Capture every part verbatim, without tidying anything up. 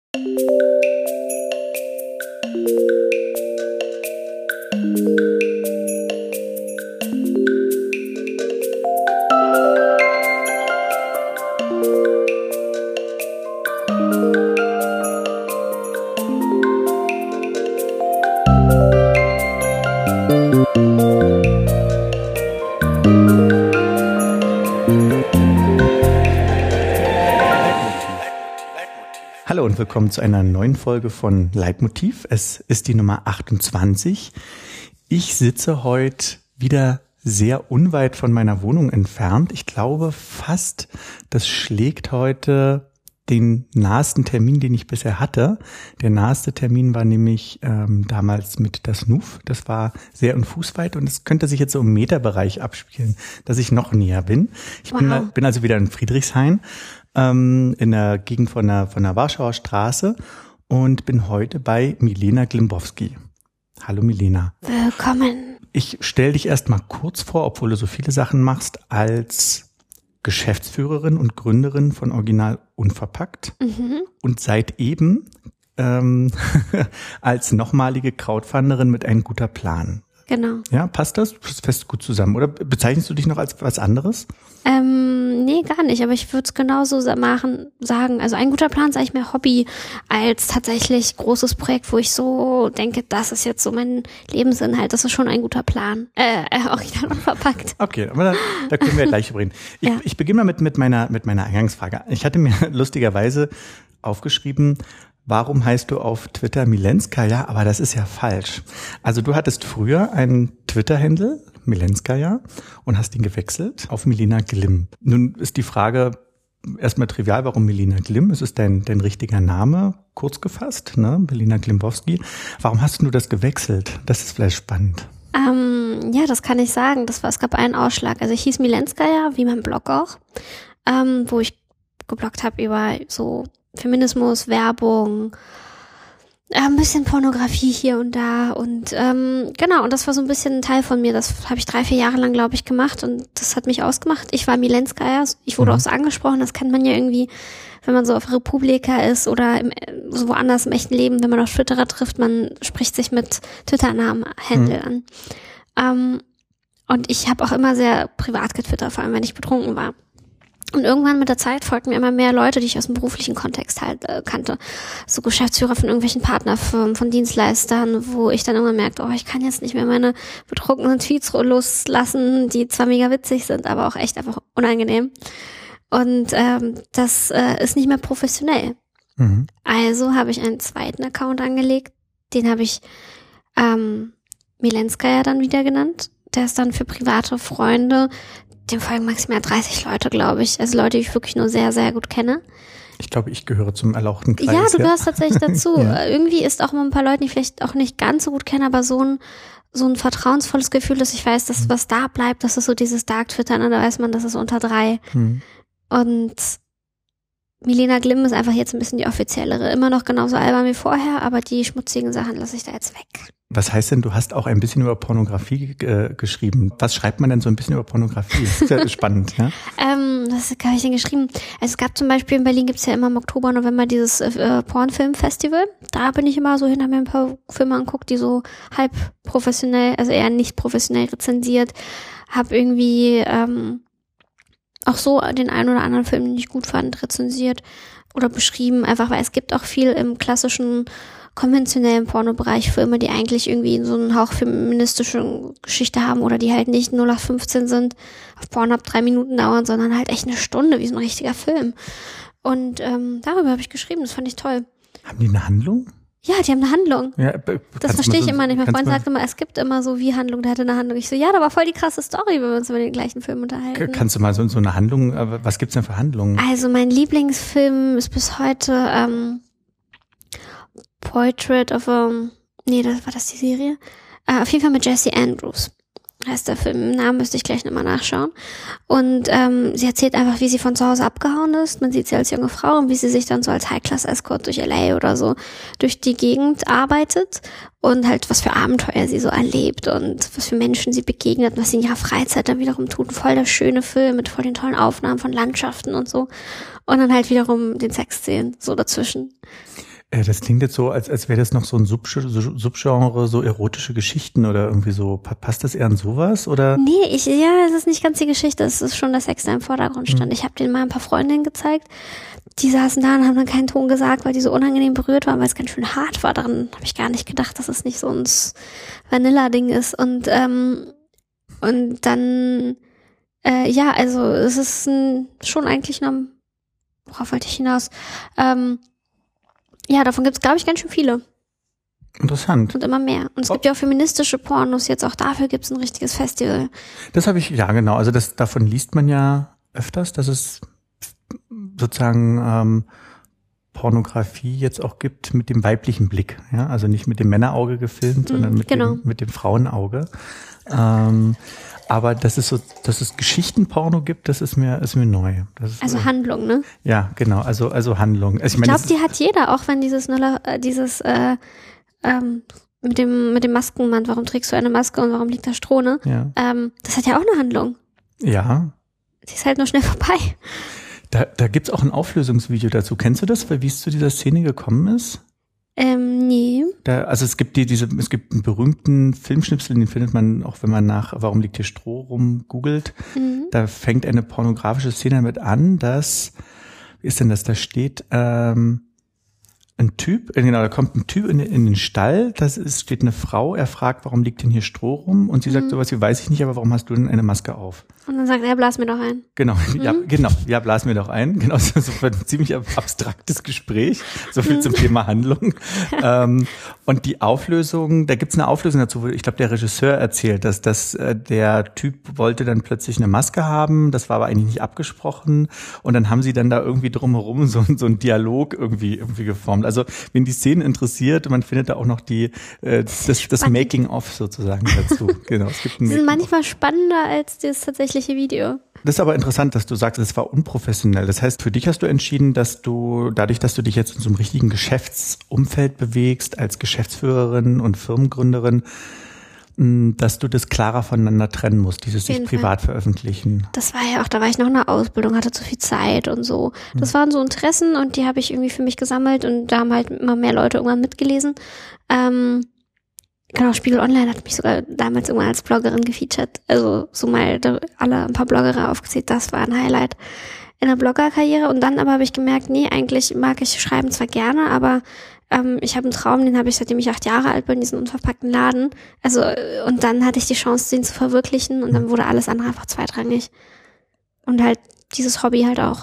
Hallo und willkommen zu einer neuen Folge von Leitmotiv. Es ist die Nummer achtundzwanzig. Ich sitze heute wieder sehr unweit von meiner Wohnung entfernt. Ich glaube fast, das schlägt heute den nahesten Termin, den ich bisher hatte. Der naheste Termin war nämlich ähm, damals mit das N U F. Das war sehr in Fußweit und es könnte sich jetzt so im Meterbereich abspielen, dass ich noch näher bin. Ich wow. bin, bin also wieder in Friedrichshain, ähm, in der Gegend von der, von der Warschauer Straße und bin heute bei Milena Glimbowski. Hallo Milena. Willkommen. Ich stelle dich erst mal kurz vor, obwohl du so viele Sachen machst, als Geschäftsführerin und Gründerin von Original Unverpackt mhm. und seit eben ähm, als nochmalige Crowdfunderin mit Ein guter Plan. Genau. Ja, passt das? Das fest gut zusammen. Oder bezeichnest du dich noch als was anderes? Ähm, nee, gar nicht. Aber ich würde es genauso machen, sagen. Also Ein guter Plan ist eigentlich mehr Hobby als tatsächlich großes Projekt, wo ich so denke, das ist jetzt so mein Lebensinhalt. Das ist schon ein guter Plan. Äh, äh Original Unverpackt. Okay, aber da, da können wir gleich reden. Ich, ja. ich beginne mal mit, mit meiner, mit meiner Eingangsfrage. Ich hatte mir lustigerweise aufgeschrieben, warum heißt du auf Twitter Milenskaya? Aber das ist ja falsch. Also du hattest früher einen Twitter-Handle, Milenskaya, und hast ihn gewechselt auf Milena Glimm. Nun ist die Frage erstmal trivial, warum Milena Glimm? Es ist dein, dein richtiger Name, kurz gefasst, ne? Milena Glimbowski. Warum hast du das gewechselt? Das ist vielleicht spannend. Ähm, ja, das kann ich sagen. Das war, es gab einen Ausschlag. Also ich hieß Milenskaya, wie mein Blog auch, ähm, wo ich gebloggt habe über so Feminismus, Werbung, äh, ein bisschen Pornografie hier und da und ähm, genau, und das war so ein bisschen ein Teil von mir, das habe ich drei, vier Jahre lang, glaube ich, gemacht und das hat mich ausgemacht. Ich war Milenskaya, ich wurde mhm. auch so angesprochen, das kennt man ja irgendwie, wenn man so auf Republika ist oder im, so woanders im echten Leben, wenn man auf Twitterer trifft, man spricht sich mit Twitter-Namen, Handle mhm. an. Ähm, und ich habe auch immer sehr privat getwittert, vor allem wenn ich betrunken war. Und irgendwann mit der Zeit folgten mir immer mehr Leute, die ich aus dem beruflichen Kontext halt äh, kannte. So Geschäftsführer von irgendwelchen Partnerfirmen, von Dienstleistern, wo ich dann irgendwann merkte, oh, ich kann jetzt nicht mehr meine betrunkenen Tweets loslassen, die zwar mega witzig sind, aber auch echt einfach unangenehm. Und ähm, das äh, ist nicht mehr professionell. Mhm. Also habe ich einen zweiten Account angelegt, den habe ich ähm, Milenskaya dann wieder genannt. Der ist dann für private Freunde. Dem folgen maximal dreißig Leute, glaube ich. Also Leute, die ich wirklich nur sehr, sehr gut kenne. Ich glaube, ich gehöre zum erlauchten Kreis. Ja, du gehörst ja. tatsächlich dazu. Ja. Irgendwie ist auch mal ein paar Leute, die ich vielleicht auch nicht ganz so gut kenne, aber so ein so ein vertrauensvolles Gefühl, dass ich weiß, dass was da bleibt, das ist so dieses Dark Twitter, ne? Da weiß man, das ist unter drei. Hm. Und Milena Glimm ist einfach jetzt ein bisschen die offiziellere. Immer noch genauso albern wie vorher, aber die schmutzigen Sachen lasse ich da jetzt weg. Was heißt denn, du hast auch ein bisschen über Pornografie äh, geschrieben. Was schreibt man denn so ein bisschen über Pornografie? Das ist ja spannend, ja? Ähm, was habe ich denn geschrieben? Also es gab zum Beispiel, in Berlin gibt's ja immer im Oktober, November dieses äh, Pornfilmfestival. Da bin ich immer so hin, habe mir ein paar Filme angeguckt, die so halb professionell, also eher nicht professionell rezensiert. Hab irgendwie ähm, auch so den einen oder anderen Film, den ich gut fand, rezensiert oder beschrieben. Einfach, weil es gibt auch viel im klassischen konventionellen Pornobereich Filme, die eigentlich irgendwie so einen Hauch feministische Geschichte haben oder die halt nicht null acht fünfzehn sind, auf Pornhub drei Minuten dauern, sondern halt echt eine Stunde, wie so ein richtiger Film. Und ähm, darüber habe ich geschrieben, das fand ich toll. Haben die eine Handlung? Ja, die haben eine Handlung. Ja, das verstehe ich so, immer nicht. Mein Freund sagt immer, es gibt immer so wie Handlung, der hatte eine Handlung. Ich so, ja, da war voll die krasse Story, wenn wir uns über den gleichen Film unterhalten. Kannst du mal so, so eine Handlung, was gibt's denn für Handlungen? Also mein Lieblingsfilm ist bis heute ähm, Portrait of a, nee, das war das die Serie? Äh, auf jeden Fall mit Jessie Andrews. Heißt der Film, Namen müsste ich gleich nochmal nachschauen. Und ähm, sie erzählt einfach, wie sie von zu Hause abgehauen ist. Man sieht sie als junge Frau und wie sie sich dann so als High-Class-Escort durch L A oder so durch die Gegend arbeitet und halt was für Abenteuer sie so erlebt und was für Menschen sie begegnet, was sie in ihrer Freizeit dann wiederum tut. Voll der schöne Film mit voll den tollen Aufnahmen von Landschaften und so. Und dann halt wiederum den Sexszenen so dazwischen. Äh, das klingt jetzt so, als, als wäre das noch so ein Sub- Subgenre, so erotische Geschichten oder irgendwie so. Passt das eher an sowas, oder? Nee, ich, ja, es ist nicht ganz die Geschichte, es ist schon, dass Sex da im Vordergrund stand. Mhm. Ich habe denen mal ein paar Freundinnen gezeigt, die saßen da und haben dann keinen Ton gesagt, weil die so unangenehm berührt waren, weil es ganz schön hart war. Daran habe ich gar nicht gedacht, dass es nicht so ein Vanilla-Ding ist. Und, ähm, und dann, äh, ja, also es ist ein, schon eigentlich noch, worauf wollte ich hinaus? Ähm, ja, davon gibt es, glaube ich, ganz schön viele. Interessant. Und immer mehr. Und es oh. gibt ja auch feministische Pornos, jetzt auch dafür gibt es ein richtiges Festival. Das habe ich, ja genau, also das davon liest man ja öfters, dass es sozusagen ähm, Pornografie jetzt auch gibt mit dem weiblichen Blick, ja, also nicht mit dem Männerauge gefilmt, mhm, sondern mit, genau. dem, mit dem Frauenauge. Ähm, aber dass es so, dass es Geschichtenporno gibt, das ist mir, ist mir neu. Das ist, also äh, Handlung, ne? Ja, genau, also also Handlung. Also ich ich glaube, die hat jeder, auch wenn dieses Nuller, äh, dieses äh, ähm, mit dem mit dem Maskenmann, warum trägst du eine Maske und warum liegt da Stroh, ne? Ja. Ähm, das hat ja auch eine Handlung. Ja. Die ist halt nur schnell vorbei. Da, da gibt's auch ein Auflösungsvideo dazu. Kennst du das, wie es zu dieser Szene gekommen ist? Ähm, nee. Da, also es gibt die, diese, es gibt einen berühmten Filmschnipsel, den findet man auch, wenn man nach Warum liegt hier Stroh rum googelt. Mhm. Da fängt eine pornografische Szene damit an, dass, wie ist denn das, da steht, ähm, ein Typ, genau, da kommt ein Typ in, in den Stall, das ist, steht eine Frau, er fragt, warum liegt denn hier Stroh rum? Und sie mhm. sagt sowas wie, weiß ich nicht, aber warum hast du denn eine Maske auf? Und dann sagt er, blas mir doch ein. Genau, mhm. ja, genau, ja, blas mir doch ein. Genau, so ein ziemlich abstraktes Gespräch, so viel mhm. zum Thema Handlung. ähm, und die Auflösung, da gibt's eine Auflösung dazu, wo ich glaube, der Regisseur erzählt, dass, dass äh, der Typ wollte dann plötzlich eine Maske haben, das war aber eigentlich nicht abgesprochen. Und dann haben sie dann da irgendwie drumherum so, so einen Dialog irgendwie, irgendwie geformt. Also, wenn die Szene interessiert, man findet da auch noch die, äh, das, das Making-of sozusagen dazu. Genau, es gibt ein die sind manchmal spannender als das tatsächliche Video. Das ist aber interessant, dass du sagst, es war unprofessionell. Das heißt, für dich hast du entschieden, dass du, dadurch, dass du dich jetzt in so einem richtigen Geschäftsumfeld bewegst, als Geschäftsführerin und Firmengründerin, dass du das klarer voneinander trennen musst, dieses sich privat veröffentlichen. Das war ja auch, da war ich noch in der Ausbildung, hatte zu viel Zeit und so. Das waren so Interessen und die habe ich irgendwie für mich gesammelt und da haben halt immer mehr Leute irgendwann mitgelesen. Ähm, genau, Spiegel Online hat mich sogar damals irgendwann als Bloggerin gefeatured. Also so mal alle ein paar Bloggere aufgezählt, das war ein Highlight in der Bloggerkarriere. Und dann aber habe ich gemerkt, nee, eigentlich mag ich Schreiben zwar gerne, aber Ähm, ich habe einen Traum, den habe ich, seitdem ich acht Jahre alt bin, diesen unverpackten Laden. Also, und dann hatte ich die Chance, den zu verwirklichen und dann wurde alles andere einfach zweitrangig. Und halt dieses Hobby halt auch.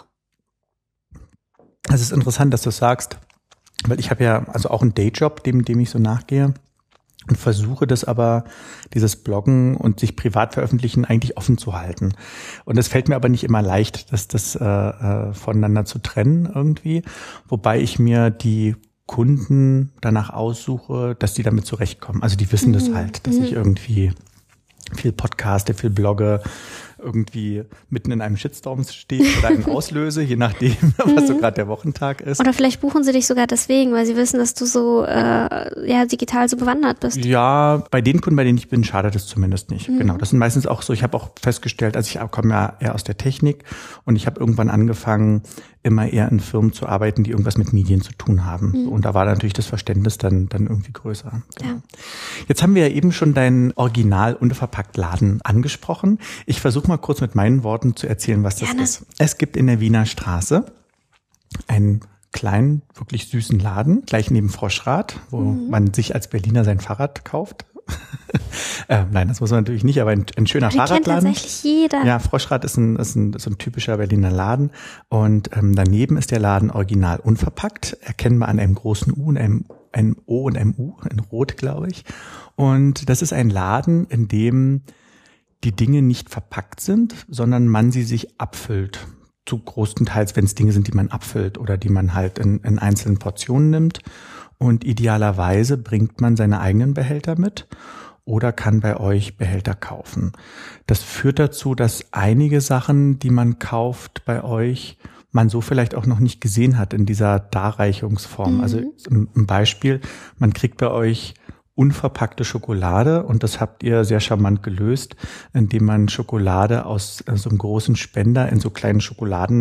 Es ist interessant, dass du es sagst, weil ich habe ja also auch einen Dayjob, dem, dem ich so nachgehe und versuche das aber, dieses Bloggen und sich privat veröffentlichen eigentlich offen zu halten. Und es fällt mir aber nicht immer leicht, das, das äh, äh, voneinander zu trennen irgendwie, wobei ich mir die Kunden danach aussuche, dass die damit zurechtkommen. Also die wissen mhm. das halt, dass mhm. ich irgendwie viel podcaste, viel blogge, irgendwie mitten in einem Shitstorm stehe oder einen auslöse, je nachdem, was so gerade der Wochentag ist. Oder vielleicht buchen sie dich sogar deswegen, weil sie wissen, dass du so äh, ja digital so bewandert bist. Ja, bei den Kunden, bei denen ich bin, schadet es zumindest nicht. Mhm. Genau, das sind meistens auch so, ich habe auch festgestellt, also ich komme ja eher aus der Technik und ich habe irgendwann angefangen, immer eher in Firmen zu arbeiten, die irgendwas mit Medien zu tun haben. Mhm. Und da war natürlich das Verständnis dann dann irgendwie größer. Genau. Ja. Jetzt haben wir ja eben schon deinen Original unverpackt Laden angesprochen. Ich versuche mal kurz mit meinen Worten zu erzählen, was das Gerne. ist. Es gibt in der Wiener Straße einen kleinen, wirklich süßen Laden, gleich neben Froschrad, wo mhm. man sich als Berliner sein Fahrrad kauft. äh, nein, das muss man natürlich nicht, aber ein, ein schöner die Fahrradladen. Kennt tatsächlich jeder. Ja, Froschrad ist ein, ist ein, ist ein typischer Berliner Laden und ähm, daneben ist der Laden original unverpackt, erkennbar an einem großen U und einem, einem O und einem U, in Rot, glaube ich. Und das ist ein Laden, in dem die Dinge nicht verpackt sind, sondern man sie sich abfüllt. Zu großenteils, wenn es Dinge sind, die man abfüllt oder die man halt in, in einzelnen Portionen nimmt. Und idealerweise bringt man seine eigenen Behälter mit oder kann bei euch Behälter kaufen. Das führt dazu, dass einige Sachen, die man kauft bei euch, man so vielleicht auch noch nicht gesehen hat in dieser Darreichungsform. Mhm. Also ein Beispiel, man kriegt bei euch unverpackte Schokolade und das habt ihr sehr charmant gelöst, indem man Schokolade aus so einem großen Spender in so kleinen Schokoladen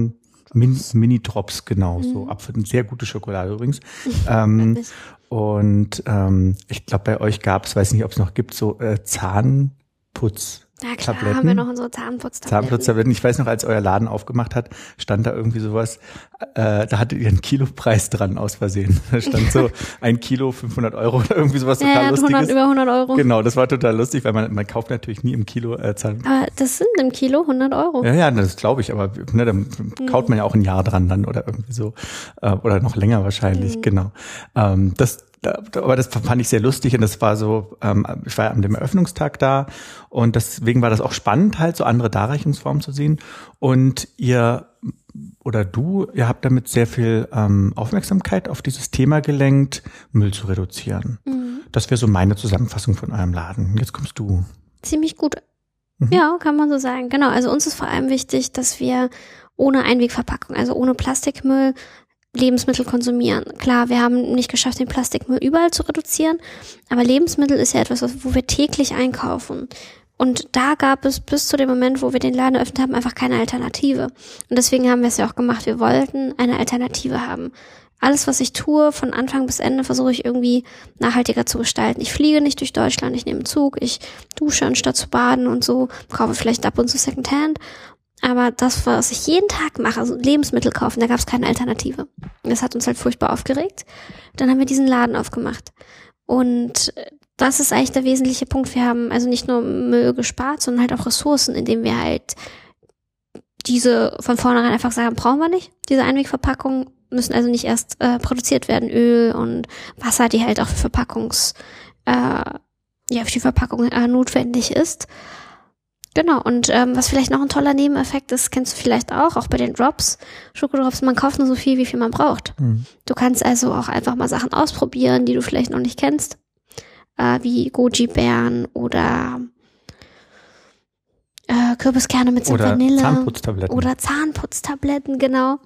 Min, Mini-Drops, genau, mhm. so Apfel, sehr gute Schokolade übrigens. ähm, und ähm, ich glaube, bei euch gab es, weiß nicht, ob es noch gibt, so äh, Zahnputz. Ja klar, Tabletten. haben wir noch unsere Zahnputztabletten. Zahnputztabletten. Ich weiß noch, als euer Laden aufgemacht hat, stand da irgendwie sowas, äh, da hattet ihr einen Kilopreis dran aus Versehen. Da stand so ein Kilo fünfhundert Euro oder irgendwie sowas total ja, Lustiges. hundert, über hundert Euro. Genau, das war total lustig, weil man, man kauft natürlich nie im Kilo äh, Zahn. Aber das sind im Kilo hundert Euro. Ja, ja, das glaube ich, aber ne, dann mhm. kaut man ja auch ein Jahr dran dann oder irgendwie so. Äh, oder noch länger wahrscheinlich, mhm. genau. Ähm, das Aber das fand ich sehr lustig und das war so, ähm, ich war ja an dem Eröffnungstag da und deswegen war das auch spannend, halt so andere Darreichungsformen zu sehen. Und ihr oder du, ihr habt damit sehr viel ähm, Aufmerksamkeit auf dieses Thema gelenkt, Müll zu reduzieren. Mhm. Das wäre so meine Zusammenfassung von eurem Laden. Jetzt kommst du. Ziemlich gut. Mhm. Ja, kann man so sagen. Genau, also uns ist vor allem wichtig, dass wir ohne Einwegverpackung, also ohne Plastikmüll, Lebensmittel konsumieren. Klar, wir haben nicht geschafft, den Plastikmüll überall zu reduzieren, aber Lebensmittel ist ja etwas, wo wir täglich einkaufen. Und da gab es bis zu dem Moment, wo wir den Laden eröffnet haben, einfach keine Alternative. Und deswegen haben wir es ja auch gemacht. Wir wollten eine Alternative haben. Alles, was ich tue, von Anfang bis Ende, versuche ich irgendwie nachhaltiger zu gestalten. Ich fliege nicht durch Deutschland, ich nehme einen Zug, ich dusche anstatt zu baden und so, kaufe vielleicht ab und zu Secondhand. Aber das, was ich jeden Tag mache, also Lebensmittel kaufen, da gab es keine Alternative. Das hat uns halt furchtbar aufgeregt. Dann haben wir diesen Laden aufgemacht. Und das ist eigentlich der wesentliche Punkt. Wir haben also nicht nur Müll gespart, sondern halt auch Ressourcen, indem wir halt diese von vornherein einfach sagen, brauchen wir nicht. Diese Einwegverpackungen müssen also nicht erst äh, produziert werden. Öl und Wasser, die halt auch für Verpackungs, äh, ja, für die Verpackung äh, notwendig ist. Genau, und ähm, was vielleicht noch ein toller Nebeneffekt ist, kennst du vielleicht auch, auch bei den Drops, Schokodrops, man kauft nur so viel, wie viel man braucht. Mhm. Du kannst also auch einfach mal Sachen ausprobieren, die du vielleicht noch nicht kennst, äh, wie Goji-Beeren oder äh, Kürbiskerne mit Zimt Vanille. Oder Zahnputztabletten. Oder Zahnputztabletten, genau.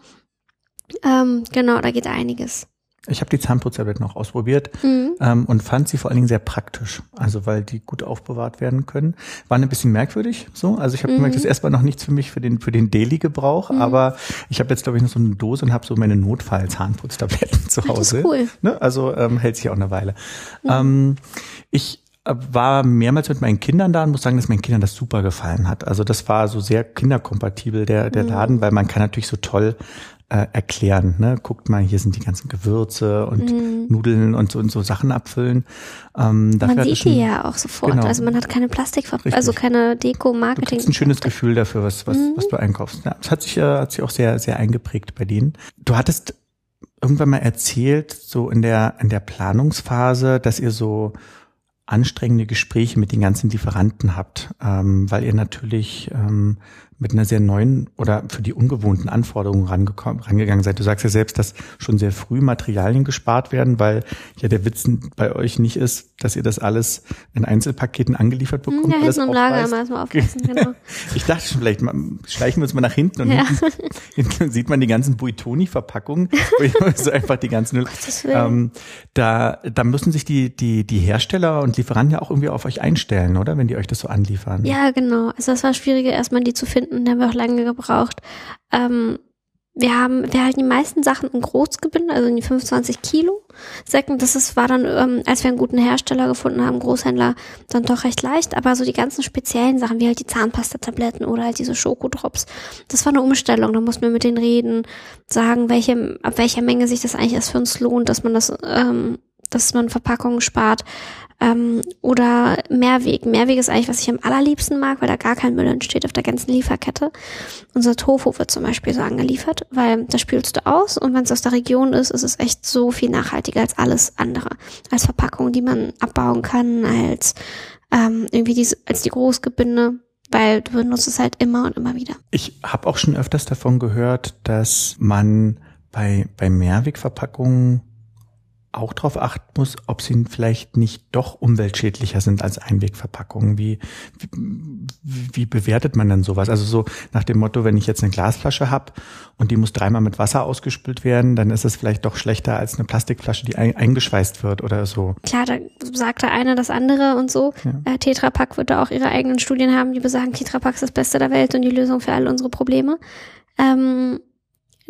Ähm, genau, da geht einiges. Ich habe die Zahnputztabletten auch ausprobiert mhm. ähm, und fand sie vor allen Dingen sehr praktisch, also weil die gut aufbewahrt werden können. War ein bisschen merkwürdig so, also ich habe mhm. gemerkt, das ist erstmal noch nichts für mich für den für den Daily-Gebrauch, mhm. aber ich habe jetzt glaube ich noch so eine Dose und habe so meine Notfall-Zahnputztabletten zu Hause. Das ist cool. Ne? Also ähm, hält sich auch eine Weile. Mhm. Ähm, ich war mehrmals mit meinen Kindern da und muss sagen, dass meinen Kindern das super gefallen hat. Also das war so sehr kinderkompatibel, der der mhm. Laden, weil man kann natürlich so toll Äh, erklären, ne? Guckt mal, hier sind die ganzen Gewürze und mm. Nudeln und so und so Sachen abfüllen. Ähm, man sieht die ja auch sofort. Genau. Also man hat keine Plastikverpackung, also keine Deko-Marketing. Du kriegst ein schönes Gefühl dafür, was was mm. was du einkaufst. Ja, das hat sich äh, hat sich auch sehr sehr eingeprägt bei denen. Du hattest irgendwann mal erzählt, so in der in der Planungsphase, dass ihr so anstrengende Gespräche mit den ganzen Lieferanten habt, ähm, weil ihr natürlich ähm, mit einer sehr neuen oder für die ungewohnten Anforderungen rangekommen, rangegangen seid. Du sagst ja selbst, dass schon sehr früh Materialien gespart werden, weil ja der Witz bei euch nicht ist, dass ihr das alles in Einzelpaketen angeliefert bekommt. Ja, hinten im Lager mal erstmal aufpassen, genau. Ich dachte schon, vielleicht mal, schleichen wir uns mal nach hinten und ja. hinten, hinten sieht man die ganzen Buitoni-Verpackungen, so einfach die ganzen, ähm, da, da müssen sich die, die, die Hersteller und Lieferanten ja auch irgendwie auf euch einstellen, oder? Wenn die euch das so anliefern. Ja, genau. Also das war schwieriger, erstmal die zu finden. Da haben wir auch lange gebraucht. Ähm, wir haben, wir halten die meisten Sachen in Großgebinde, also in die fünfundzwanzig Kilo Säcken. Das ist, war dann, ähm, als wir einen guten Hersteller gefunden haben, Großhändler, dann doch recht leicht. Aber so die ganzen speziellen Sachen, wie halt die Zahnpastatabletten oder halt diese Schokodrops, das war eine Umstellung. Da mussten wir mit denen reden, sagen, welche, ab welcher Menge sich das eigentlich erst für uns lohnt, dass man das, ähm, dass man Verpackungen spart. Ähm, oder Mehrweg. Mehrweg ist eigentlich, was ich am allerliebsten mag, weil da gar kein Müll entsteht auf der ganzen Lieferkette. Unser Tofu wird zum Beispiel so angeliefert, weil das spülst du aus und wenn es aus der Region ist, ist es echt so viel nachhaltiger als alles andere. Als Verpackung, die man abbauen kann, als ähm, irgendwie diese, als die Großgebinde, weil du benutzt es halt immer und immer wieder. Ich habe auch schon öfters davon gehört, dass man bei, bei Mehrwegverpackungen auch darauf achten muss, ob sie vielleicht nicht doch umweltschädlicher sind als Einwegverpackungen. Wie, wie, wie bewertet man denn sowas? Also so nach dem Motto, wenn ich jetzt eine Glasflasche habe und die muss dreimal mit Wasser ausgespült werden, dann ist es vielleicht doch schlechter als eine Plastikflasche, die ein, eingeschweißt wird oder so. Klar, da sagt der eine das andere und so. Ja. Äh, Tetra Pak wird da auch ihre eigenen Studien haben, die besagen, Tetra Pak ist das Beste der Welt und die Lösung für all unsere Probleme. Ähm,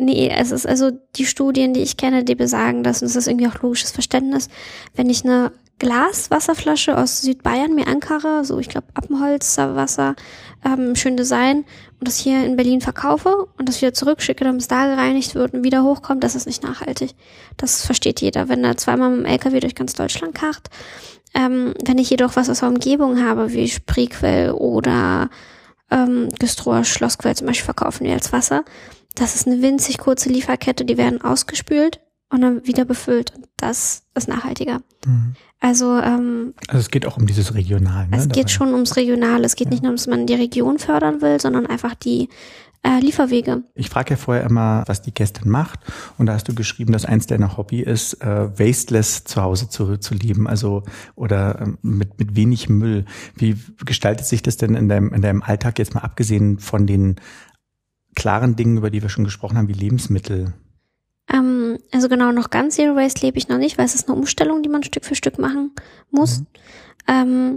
Nee, es ist also die Studien, die ich kenne, die besagen das, und es ist irgendwie auch logisches Verständnis, wenn ich eine Glaswasserflasche aus Südbayern mir ankarre, so ich glaube Appenholzer Wasser, ähm, schön Design, und das hier in Berlin verkaufe und das wieder zurückschicke, damit es da gereinigt wird und wieder hochkommt, das ist nicht nachhaltig. Das versteht jeder, wenn er zweimal mit dem L K W durch ganz Deutschland karrt. Ähm, wenn ich jedoch was aus der Umgebung habe, wie Spreequell oder ähm, Güstrower Schlossquell zum Beispiel, verkaufen wir als Wasser, das ist eine winzig kurze Lieferkette, die werden ausgespült und dann wieder befüllt. Und das ist nachhaltiger. Mhm. Also, ähm, also es geht auch um dieses Regional. Ne, es geht dabei schon ums Regionale. Es geht ja nicht nur, dass man die Region fördern will, sondern einfach die äh, Lieferwege. Ich frage ja vorher immer, was die Gästin macht. Und da hast du geschrieben, dass eins deiner Hobby ist, äh, wasteless zu Hause zu, zu leben. Also oder ähm, mit mit wenig Müll. Wie gestaltet sich das denn in deinem in deinem Alltag, jetzt mal abgesehen von den klaren Dingen, über die wir schon gesprochen haben, wie Lebensmittel? Ähm, also genau, noch ganz Zero Waste lebe ich noch nicht, weil es ist eine Umstellung, die man Stück für Stück machen muss. Mhm. Ähm,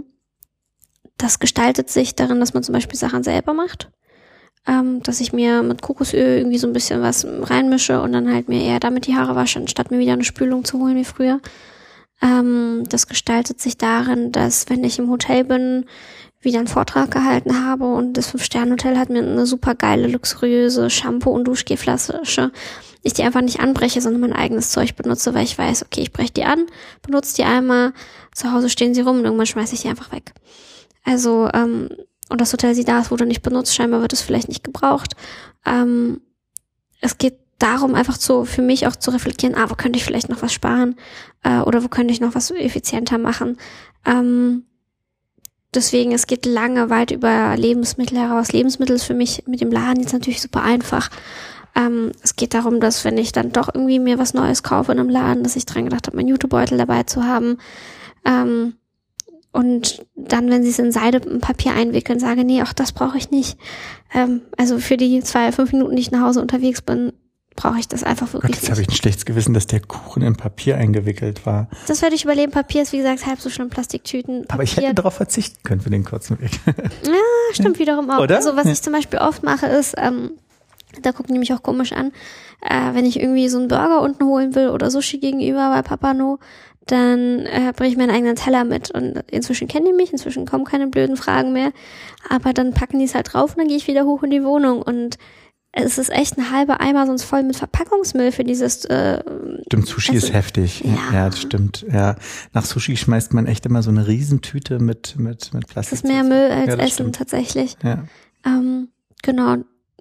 das gestaltet sich darin, dass man zum Beispiel Sachen selber macht. Ähm, dass ich mir mit Kokosöl irgendwie so ein bisschen was reinmische und dann halt mir eher damit die Haare wasche, anstatt mir wieder eine Spülung zu holen wie früher. Ähm, das gestaltet sich darin, dass wenn ich im Hotel bin, wieder einen Vortrag gehalten habe und das Fünf-Sterne-Hotel hat mir eine super geile, luxuriöse Shampoo- und Duschgelflasche, ich die einfach nicht anbreche, sondern mein eigenes Zeug benutze, weil ich weiß, okay, ich breche die an, benutze die einmal, zu Hause stehen sie rum und irgendwann schmeiße ich die einfach weg. Also, ähm, und das Hotel sieht da, es wurde nicht benutzt, scheinbar wird es vielleicht nicht gebraucht. Ähm, es geht darum, einfach zu, für mich auch zu reflektieren, ah, wo könnte ich vielleicht noch was sparen, äh, oder wo könnte ich noch was effizienter machen. Ähm, Deswegen, es geht lange weit über Lebensmittel heraus. Lebensmittel ist für mich mit dem Laden jetzt natürlich super einfach. Ähm, es geht darum, dass wenn ich dann doch irgendwie mir was Neues kaufe in einem Laden, dass ich dran gedacht habe, meinen Jutebeutel dabei zu haben. Ähm, und dann, wenn sie es in Seidepapier einwickeln, sage, nee, auch das brauche ich nicht. Ähm, also für die zwei, fünf Minuten, die ich nach Hause unterwegs bin, brauche ich das einfach wirklich Gott, jetzt habe ich ein schlechtes Gewissen, dass der Kuchen in Papier eingewickelt war. Das werde ich überleben. Papier ist, wie gesagt, halb so schlimm, Plastiktüten. Papier. Aber ich hätte darauf verzichten können für den kurzen Weg. Ja, stimmt wiederum auch. Oder? Also was ja. ich zum Beispiel oft mache ist, ähm, da gucken die mich auch komisch an, äh, wenn ich irgendwie so einen Burger unten holen will oder Sushi gegenüber bei Papano, dann äh, bringe ich meinen eigenen Teller mit. Und inzwischen kennen die mich, inzwischen kommen keine blöden Fragen mehr. Aber dann packen die es halt drauf und dann gehe ich wieder hoch in die Wohnung und es ist echt ein halber Eimer sonst voll mit Verpackungsmüll für dieses äh, Stimmt, Sushi Essen. Ist heftig. Ja. ja, das stimmt. Ja, nach Sushi schmeißt man echt immer so eine Riesentüte mit mit mit Plastik. Das ist mehr Müll als ja, Essen stimmt. tatsächlich. Ja. Ähm, genau.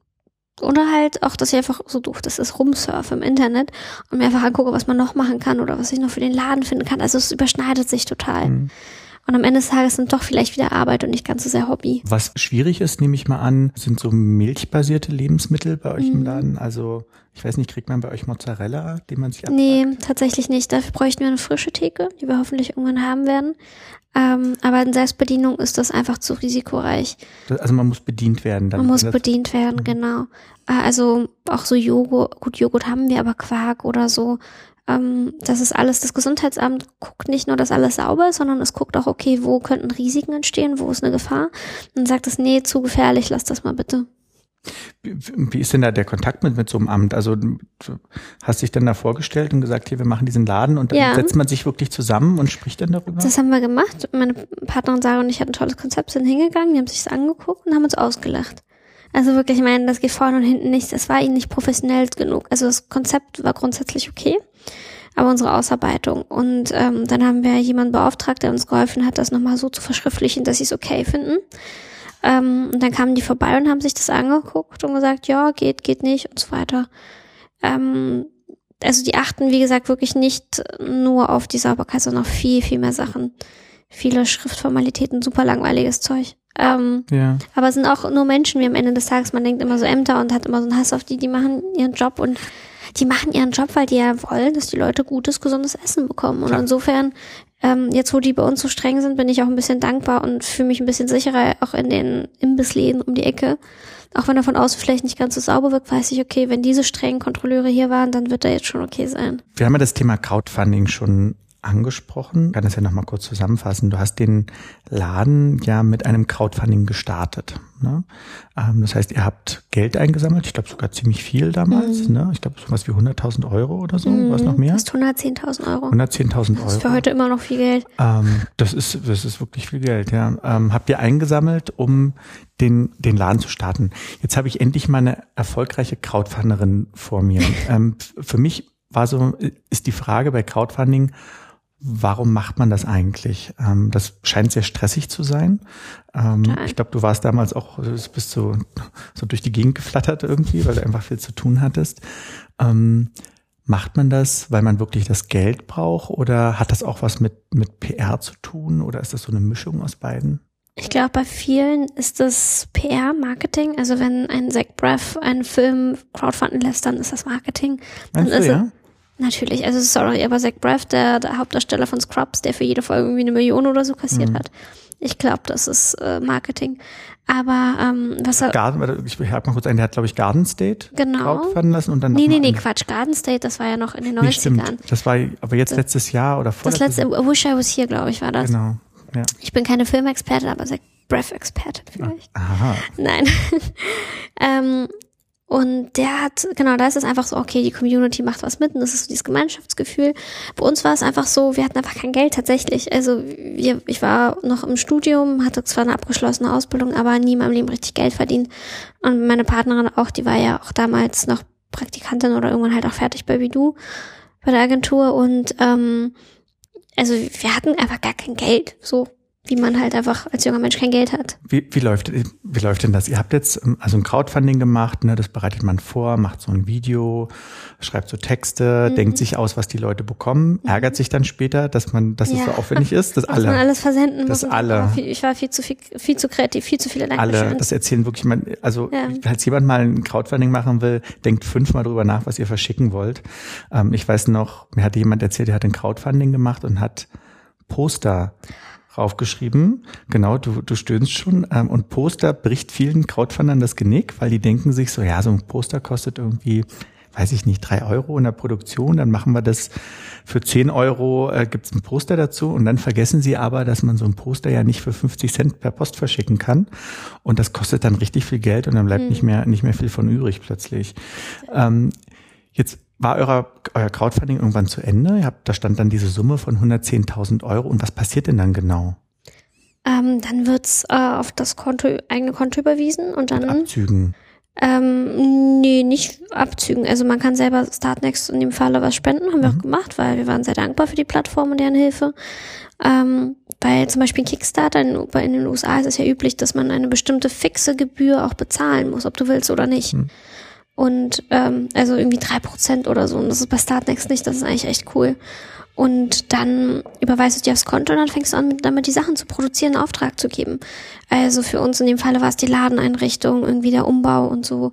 Oder halt auch, dass ich einfach so doof, das ist rumsurfe im Internet und mir einfach angucke, was man noch machen kann oder was ich noch für den Laden finden kann. Also es überschneidet sich total. Mhm. Und am Ende des Tages sind doch vielleicht wieder Arbeit und nicht ganz so sehr Hobby. Was schwierig ist, nehme ich mal an, sind so milchbasierte Lebensmittel bei euch mhm. im Laden. Also ich weiß nicht, kriegt man bei euch Mozzarella, den man sich abpackt? Nee, tatsächlich nicht. Dafür bräuchten wir eine frische Theke, die wir hoffentlich irgendwann haben werden. Ähm, aber in Selbstbedienung ist das einfach zu risikoreich. Also man muss bedient werden. Dann man muss bedient werden, mhm. genau. Äh, also auch so Joghurt, gut, Joghurt haben wir, aber Quark oder so. Ähm, das ist alles, das Gesundheitsamt guckt nicht nur, dass alles sauber ist, sondern es guckt auch, okay, wo könnten Risiken entstehen, wo ist eine Gefahr? Und sagt es, nee, zu gefährlich, lass das mal bitte. Wie, wie ist denn da der Kontakt mit, mit so einem Amt? Also hast dich dann da vorgestellt und gesagt, hier, wir machen diesen Laden und dann ja. setzt man sich wirklich zusammen und spricht dann darüber? Das haben wir gemacht. Meine Partnerin Sarah und ich hatten ein tolles Konzept, sind hingegangen, die haben sich das angeguckt und haben uns ausgelacht. Also wirklich, ich meine, das geht vorne und hinten nicht, das war ihnen nicht professionell genug. Also das Konzept war grundsätzlich okay, aber unsere Ausarbeitung. Und ähm, dann haben wir jemanden beauftragt, der uns geholfen hat, das nochmal so zu verschriftlichen, dass sie es okay finden. Ähm, und dann kamen die vorbei und haben sich das angeguckt und gesagt, ja, geht, geht nicht und so weiter. Ähm, also die achten, wie gesagt, wirklich nicht nur auf die Sauberkeit, sondern auf viel, viel mehr Sachen. Viele Schriftformalitäten, super langweiliges Zeug. Ähm, ja. Aber es sind auch nur Menschen wie am Ende des Tages. Man denkt immer so Ämter und hat immer so einen Hass auf die, die machen ihren Job und die machen ihren Job, weil die ja wollen, dass die Leute gutes, gesundes Essen bekommen. Und Klar. insofern, ähm, jetzt wo die bei uns so streng sind, bin ich auch ein bisschen dankbar und fühle mich ein bisschen sicherer auch in den Imbissläden um die Ecke. Auch wenn er von außen vielleicht nicht ganz so sauber wirkt, weiß ich, okay, wenn diese strengen Kontrolleure hier waren, dann wird er jetzt schon okay sein. Wir haben ja das Thema Crowdfunding schon angesprochen. Ich kann das ja nochmal kurz zusammenfassen. Du hast den Laden ja mit einem Crowdfunding gestartet. Ne? Ähm, das heißt, ihr habt Geld eingesammelt. Ich glaube sogar ziemlich viel damals. Mhm. Ne? Ich glaube sowas wie hunderttausend Euro oder so. Mhm. Was noch mehr? Das ist hundertzehntausend Euro. hundertzehntausend Euro. Das ist für heute immer noch viel Geld. Ähm, das ist, das ist wirklich viel Geld, ja. Ähm, habt ihr eingesammelt, um den, den Laden zu starten. Jetzt habe ich endlich mal eine erfolgreiche Crowdfunderin vor mir. ähm, für mich war so, ist die Frage bei Crowdfunding, warum macht man das eigentlich? Ähm, das scheint sehr stressig zu sein. Ähm, ich glaube, du warst damals auch, bist so, so durch die Gegend geflattert irgendwie, weil du einfach viel zu tun hattest. Ähm, macht man das, weil man wirklich das Geld braucht, oder hat das auch was mit, mit P R zu tun, oder ist das so eine Mischung aus beiden? Ich glaube, bei vielen ist das P R, Marketing. Also wenn ein Zach Braff einen Film crowdfunden lässt, dann ist das Marketing. Dann Meinst du, ist ja? Natürlich, also sorry, aber Zach Braff, der, der Hauptdarsteller von Scrubs, der für jede Folge irgendwie eine Million oder so kassiert mhm. hat. Ich glaube, das ist äh, Marketing. Aber ähm, was er... Garden, ich hake mal kurz ein, der hat, glaube ich, Garden State genau. crowdfunden lassen und dann Nee, nee, nee, einen. Quatsch. Garden State, das war ja noch in den Nee, neunzigern. stimmt. Das war aber jetzt letztes Jahr oder vor Das letzte, I Wish I Was Here, glaube ich, war das. Genau, ja. Ich bin keine Filmexpertin, aber Zach Braff-Expertin vielleicht. Aha. Nein. ähm, und der hat, genau, da ist es einfach so, okay, die Community macht was mit und das ist so dieses Gemeinschaftsgefühl. Bei uns war es einfach so, wir hatten einfach kein Geld tatsächlich. Also wir, ich war noch im Studium, hatte zwar eine abgeschlossene Ausbildung, aber nie in meinem Leben richtig Geld verdient. Und meine Partnerin auch, die war ja auch damals noch Praktikantin oder irgendwann halt auch fertig bei Bidu, bei der Agentur. Und ähm, also wir hatten einfach gar kein Geld, so wie man halt einfach als junger Mensch kein Geld hat. Wie, wie läuft, wie läuft denn das? Ihr habt jetzt also ein Crowdfunding gemacht, ne? Das bereitet man vor, macht so ein Video, schreibt so Texte, mhm. denkt sich aus, was die Leute bekommen, mhm. ärgert sich dann später, dass man, dass ja. es so aufwendig ist, dass alle, man alles versenden dass muss. alle, ich war viel zu viel, viel zu kreativ, viel zu viele Dankeschön. Alle, das erzählen wirklich, man, also ja. falls jemand mal ein Crowdfunding machen will, denkt fünfmal drüber nach, was ihr verschicken wollt. Ähm, ich weiß noch, mir hatte jemand erzählt, der hat ein Crowdfunding gemacht und hat Poster raufgeschrieben. Genau, du, du stöhnst schon. Ähm, und Poster bricht vielen Crowdfundern das Genick, weil die denken sich so, ja, so ein Poster kostet irgendwie, weiß ich nicht, drei Euro in der Produktion, dann machen wir das für zehn Euro, äh, gibt's ein Poster dazu, und dann vergessen sie aber, dass man so ein Poster ja nicht für fünfzig Cent per Post verschicken kann, und das kostet dann richtig viel Geld und dann bleibt mhm. nicht mehr, nicht mehr viel von übrig plötzlich. Ähm, jetzt war euer, euer Crowdfunding irgendwann zu Ende? Ihr habt, da stand dann diese Summe von hundertzehntausend Euro. Und was passiert denn dann genau? Ähm, dann wird's äh, auf das Konto, eigene Konto überwiesen und dann... Mit Abzügen? Ähm, nee, nicht Abzügen. Also man kann selber Startnext in dem Falle was spenden, haben wir mhm. auch gemacht, weil wir waren sehr dankbar für die Plattform und deren Hilfe. Ähm, bei zum Beispiel Kickstarter in, in den U S A ist es ja üblich, dass man eine bestimmte fixe Gebühr auch bezahlen muss, ob du willst oder nicht. Mhm. Und ähm, also irgendwie drei Prozent oder so. Und das ist bei Startnext nicht, das ist eigentlich echt cool. Und dann überweist du dir aufs Konto und dann fängst du an, mit, damit die Sachen zu produzieren, einen Auftrag zu geben. Also für uns in dem Falle war es die Ladeneinrichtung, irgendwie der Umbau und so.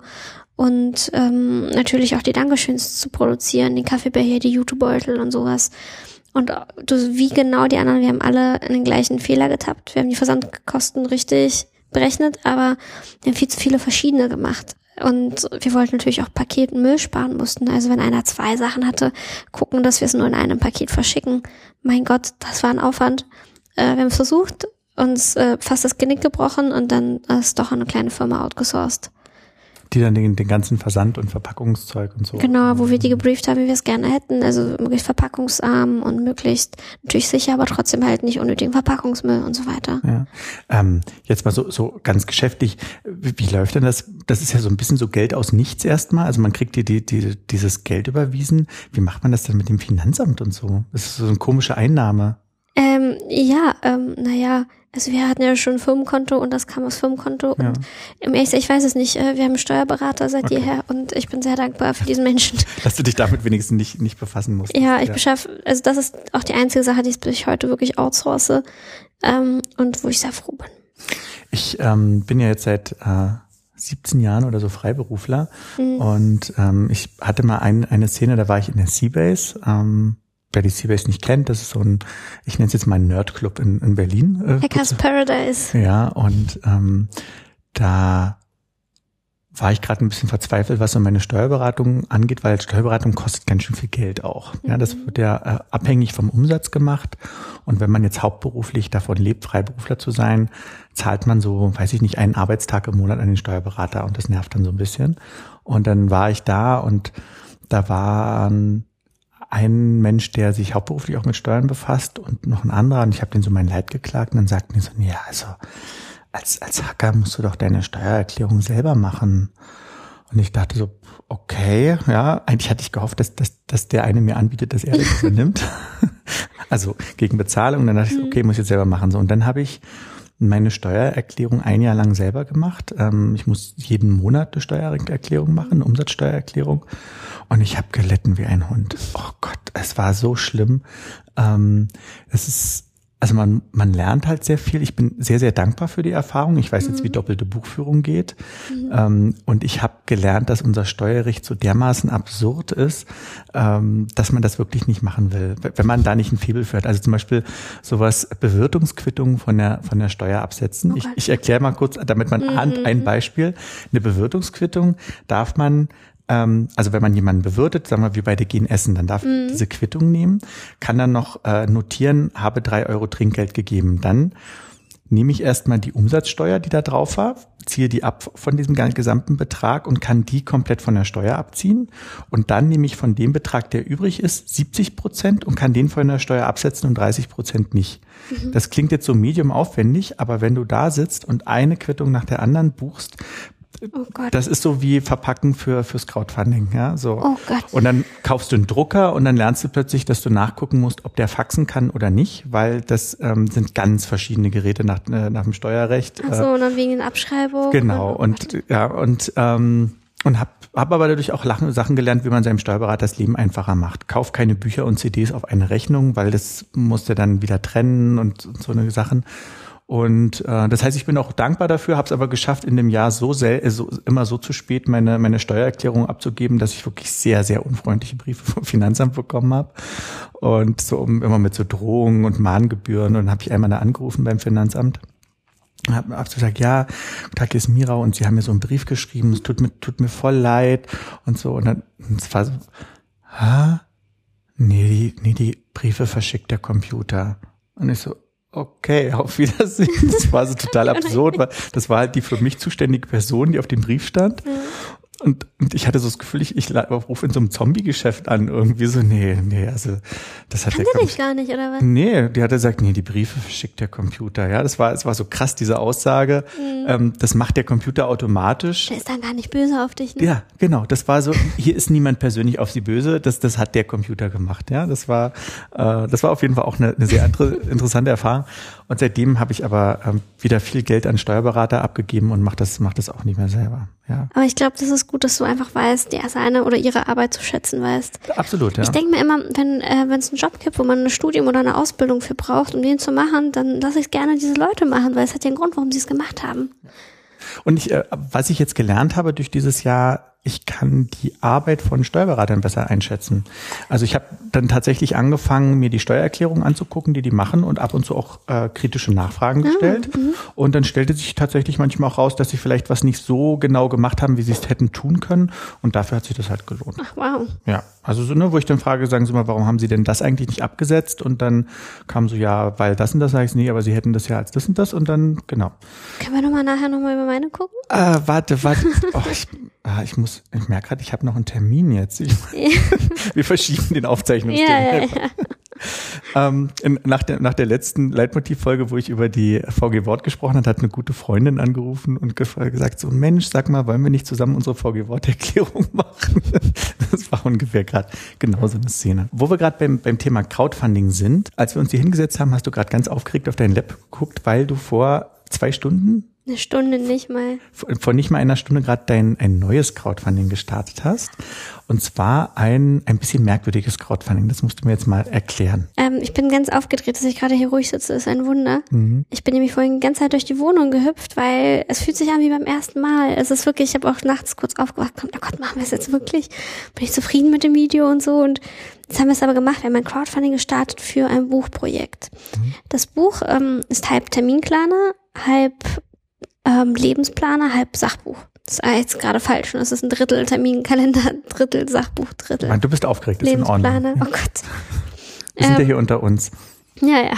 Und ähm, natürlich auch die Dankeschöns zu produzieren, den Kaffeebecher, die Jutebeutel und sowas. Und du, wie genau die anderen, wir haben alle in den gleichen Fehler getappt. Wir haben die Versandkosten richtig berechnet, aber wir haben viel zu viele verschiedene gemacht. Und wir wollten natürlich auch Paket und Müll sparen, mussten. Also wenn einer zwei Sachen hatte, gucken, dass wir es nur in einem Paket verschicken. Mein Gott, das war ein Aufwand. Äh, wir haben es versucht, uns äh, fast das Genick gebrochen und dann ist doch eine kleine Firma outgesourced. Die dann den, den ganzen Versand und Verpackungszeug und so. Genau, wo wir die gebrieft haben, wie wir es gerne hätten. Also möglichst verpackungsarm und möglichst natürlich sicher, aber trotzdem halt nicht unnötigen Verpackungsmüll und so weiter. Ja. Ähm, jetzt mal so, so ganz geschäftlich. Wie, wie läuft denn das? Das ist ja so ein bisschen so Geld aus nichts erstmal. Also man kriegt dir die, die, dieses Geld überwiesen. Wie macht man das dann mit dem Finanzamt und so? Das ist so eine komische Einnahme. Ähm, ja, ähm, naja, also wir hatten ja schon ein Firmenkonto und das kam aus Firmenkonto und ja. im Ehrlich, ich weiß es nicht, wir haben einen Steuerberater seit okay. jeher und ich bin sehr dankbar für diesen Menschen. Dass du dich damit wenigstens nicht, nicht befassen musst. Ja, ich ja. beschaffe, also das ist auch die einzige Sache, die ich heute wirklich outsource ähm, und wo ich sehr froh bin. Ich ähm, bin ja jetzt seit äh, siebzehn Jahren oder so Freiberufler mhm. und ähm, ich hatte mal ein, eine Szene, da war ich in der Seabase, ähm, wer die Seabase nicht kennt, das ist so ein, ich nenne es jetzt mal ein Nerdclub in, in Berlin. Äh, Hackers Paradise. Ja, und ähm, da war ich gerade ein bisschen verzweifelt, was so meine Steuerberatung angeht, weil Steuerberatung kostet ganz schön viel Geld auch. Ja, das wird ja äh, abhängig vom Umsatz gemacht. Und wenn man jetzt hauptberuflich davon lebt, Freiberufler zu sein, zahlt man so, weiß ich nicht, einen Arbeitstag im Monat an den Steuerberater und das nervt dann so ein bisschen. Und dann war ich da und da war ähm, ein Mensch, der sich hauptberuflich auch mit Steuern befasst und noch ein anderer und ich habe denen so mein Leid geklagt und dann sagten die so, ja, also als als Hacker musst du doch deine Steuererklärung selber machen. Und ich dachte so, okay, ja, eigentlich hatte ich gehofft, dass dass, dass der eine mir anbietet, dass er das übernimmt. Also gegen Bezahlung. Und dann dachte ich, so, okay, muss ich jetzt selber machen. So, und dann habe ich meine Steuererklärung ein Jahr lang selber gemacht. Ähm, ich muss jeden Monat eine Steuererklärung machen, eine Umsatzsteuererklärung. Und ich habe gelitten wie ein Hund. Oh Gott, es war so schlimm. Ähm, es ist Also man man lernt halt sehr viel. Ich bin sehr, sehr dankbar für die Erfahrung. Ich weiß jetzt, wie doppelte Buchführung geht. Mhm. Ähm, und ich habe gelernt, dass unser Steuerrecht so dermaßen absurd ist, ähm, dass man das wirklich nicht machen will, wenn man da nicht ein Faible für hat. Also zum Beispiel sowas, Bewirtungsquittungen von der von der Steuer absetzen. Okay. Ich, ich erkläre mal kurz, damit man mhm. ahnt, ein Beispiel. Eine Bewirtungsquittung darf man also wenn man jemanden bewirtet, sagen wir wie bei der Gehen Essen, dann darf mhm. diese Quittung nehmen, kann dann noch äh, notieren, habe drei Euro Trinkgeld gegeben. Dann nehme ich erstmal die Umsatzsteuer, die da drauf war, ziehe die ab von diesem gesamten Betrag und kann die komplett von der Steuer abziehen. Und dann nehme ich von dem Betrag, der übrig ist, siebzig Prozent und kann den von der Steuer absetzen und dreißig Prozent nicht. Mhm. Das klingt jetzt so medium aufwendig, aber wenn du da sitzt und eine Quittung nach der anderen buchst, oh Gott. Das ist so wie Verpacken für fürs Crowdfunding, ja, so. Oh Gott. Und dann kaufst du einen Drucker und dann lernst du plötzlich, dass du nachgucken musst, ob der faxen kann oder nicht, weil das ähm, sind ganz verschiedene Geräte nach äh, nach dem Steuerrecht. Ach so, und dann wegen den Abschreibungen. Genau, und ja, und ähm, und hab hab aber dadurch auch Sachen gelernt, wie man seinem Steuerberater das Leben einfacher macht. Kauf keine Bücher und C Ds auf eine Rechnung, weil das musst du dann wieder trennen und, und so eine Sachen. Und äh, das heißt, ich bin auch dankbar dafür, habe es aber geschafft, in dem Jahr so, sel- so immer so zu spät meine meine Steuererklärung abzugeben, dass ich wirklich sehr, sehr unfreundliche Briefe vom Finanzamt bekommen habe. Und so um, immer mit so Drohungen und Mahngebühren. Und dann habe ich einmal da angerufen beim Finanzamt. Habe hab gesagt, ja, guten Tag, hier ist Mira und Sie haben mir so einen Brief geschrieben, es tut mir, tut mir voll leid und so. Und dann es war so, ha? Nee, die, nee, die Briefe verschickt der Computer. Und ich so, okay, auf Wiedersehen. Das war so total absurd, weil das war halt die für mich zuständige Person, die auf dem Brief stand. Ja. Und, und ich hatte so das Gefühl, ich, ich rufe in so einem Zombie-Geschäft an, irgendwie so, nee, nee, also, das hat der der dich gar nicht, oder was? Nee, die hat gesagt, nee, die Briefe verschickt der Computer, ja, das war, es war so krass, diese Aussage, mhm. ähm, das macht der Computer automatisch. Der ist dann gar nicht böse auf dich, ne? Ja, genau, das war so, hier ist niemand persönlich auf sie böse, das, das hat der Computer gemacht, ja, das war, äh, das war auf jeden Fall auch eine, eine sehr inter- interessante Erfahrung. Und seitdem habe ich aber ähm, wieder viel Geld an Steuerberater abgegeben und mache das, mach das auch nicht mehr selber. Ja. Aber ich glaube, das ist gut, dass du einfach weißt, die seine oder ihre Arbeit zu schätzen weißt. Absolut, ja. Ich denke mir immer, wenn äh, wenn es einen Job gibt, wo man ein Studium oder eine Ausbildung für braucht, um den zu machen, dann lasse ich gerne diese Leute machen, weil es hat ja einen Grund, warum sie es gemacht haben. Und ich, äh, was ich jetzt gelernt habe durch dieses Jahr, ich kann die Arbeit von Steuerberatern besser einschätzen. Also ich habe dann tatsächlich angefangen, mir die Steuererklärungen anzugucken, die die machen und ab und zu auch äh, kritische Nachfragen gestellt. Ah, und dann stellte sich tatsächlich manchmal auch raus, dass sie vielleicht was nicht so genau gemacht haben, wie sie es hätten tun können. Und dafür hat sich das halt gelohnt. Ach, wow. Ja, also so, ne, wo ich dann frage, sagen Sie mal, warum haben Sie denn das eigentlich nicht abgesetzt? Und dann kam so, ja, weil das und das, sage ich, nee, aber Sie hätten das ja als das und das und dann, genau. Können wir nochmal nachher nochmal über meine gucken? Äh, warte, warte. Oh, ich, ah, ich muss, ich merke gerade, ich habe noch einen Termin jetzt. Ich, ja. Wir verschieben den Aufzeichnungstermin. Ja, ja, ja. ähm, in, nach, der, nach der letzten Leitmotivfolge, wo ich über die V G Wort gesprochen habe, hat eine gute Freundin angerufen und gesagt so, Mensch, sag mal, wollen wir nicht zusammen unsere V G Wort-Erklärung machen? Das war ungefähr gerade genau so eine Szene. Wo wir gerade beim, beim Thema Crowdfunding sind, als wir uns hier hingesetzt haben, hast du gerade ganz aufgeregt auf deinen Lab geguckt, weil du vor zwei Stunden Eine Stunde nicht mal. Vor nicht mal einer Stunde gerade dein ein neues Crowdfunding gestartet hast. Und zwar ein ein bisschen merkwürdiges Crowdfunding. Das musst du mir jetzt mal erklären. Ähm, ich bin ganz aufgedreht, dass ich gerade hier ruhig sitze. Das ist ein Wunder. Mhm. Ich bin nämlich vorhin die ganze Zeit durch die Wohnung gehüpft, weil es fühlt sich an wie beim ersten Mal. Es ist wirklich, ich habe auch nachts kurz aufgewacht. Oh Gott, machen wir es jetzt wirklich? Bin ich zufrieden mit dem Video und so? Und jetzt haben wir es aber gemacht. Wir haben ein Crowdfunding gestartet für ein Buchprojekt. Mhm. Das Buch ähm, ist halb Terminplaner, halb Ähm, Lebensplaner, halb Sachbuch. Das ist jetzt gerade falsch. Das ist ein Drittel Terminkalender, Drittel Sachbuch, Drittel. Mann, du bist aufgeregt, das ist in Ordnung. Lebensplaner, oh Gott. Wir sind ähm, ja hier unter uns. Ja, ja.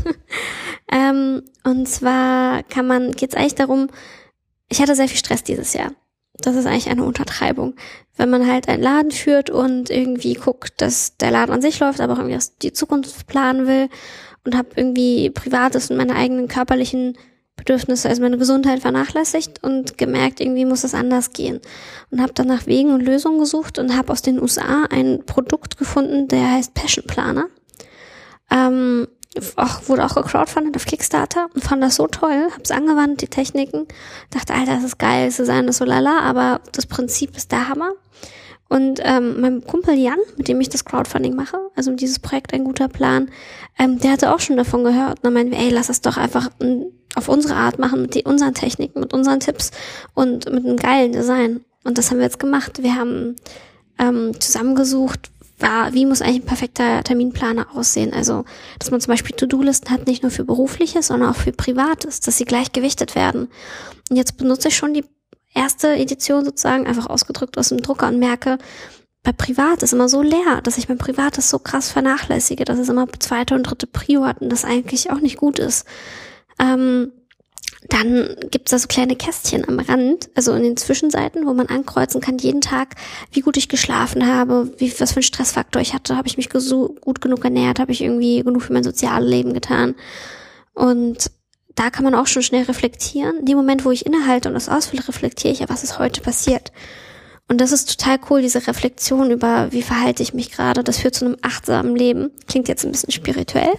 ähm, und zwar kann man, geht's eigentlich darum, ich hatte sehr viel Stress dieses Jahr. Das ist eigentlich eine Untertreibung. Wenn man halt einen Laden führt und irgendwie guckt, dass der Laden an sich läuft, aber auch irgendwie die Zukunft planen will und habe irgendwie Privates und meine eigenen körperlichen Bedürfnisse, also meine Gesundheit vernachlässigt und gemerkt, irgendwie muss es anders gehen. Und habe dann nach Wegen und Lösungen gesucht und habe aus den U S A ein Produkt gefunden, der heißt Passion Planner. Ähm, auch, wurde auch gecrowdfundet auf Kickstarter und fand das so toll, hab's angewandt, die Techniken, dachte, Alter, das ist geil, das Design ist so lala, aber das Prinzip ist der Hammer. Und ähm, mein Kumpel Jan, mit dem ich das Crowdfunding mache, also dieses Projekt Ein guter Plan, ähm, der hatte auch schon davon gehört. Und dann meinten wir, ey, lass das doch einfach m, auf unsere Art machen, mit die, unseren Techniken, mit unseren Tipps und mit einem geilen Design. Und das haben wir jetzt gemacht. Wir haben ähm, zusammengesucht, war, wie muss eigentlich ein perfekter Terminplaner aussehen. Also, dass man zum Beispiel To-Do-Listen hat, nicht nur für Berufliches, sondern auch für Privates, dass sie gleich gewichtet werden. Und jetzt benutze ich schon die erste Edition sozusagen, einfach ausgedrückt aus dem Drucker und merke, bei Privat ist immer so leer, dass ich mein Privates so krass vernachlässige, dass es immer zweite und dritte Prio hat und das eigentlich auch nicht gut ist. Ähm, dann gibt es da so kleine Kästchen am Rand, also in den Zwischenseiten, wo man ankreuzen kann, jeden Tag, wie gut ich geschlafen habe, wie was für einen Stressfaktor ich hatte, habe ich mich gesu- gut genug ernährt, habe ich irgendwie genug für mein soziales Leben getan. Und da kann man auch schon schnell reflektieren. In dem Moment, wo ich innehalte und das ausfülle, reflektiere ich ja, was ist heute passiert. Und das ist total cool, diese Reflexion über, wie verhalte ich mich gerade. Das führt zu einem achtsamen Leben. Klingt jetzt ein bisschen spirituell.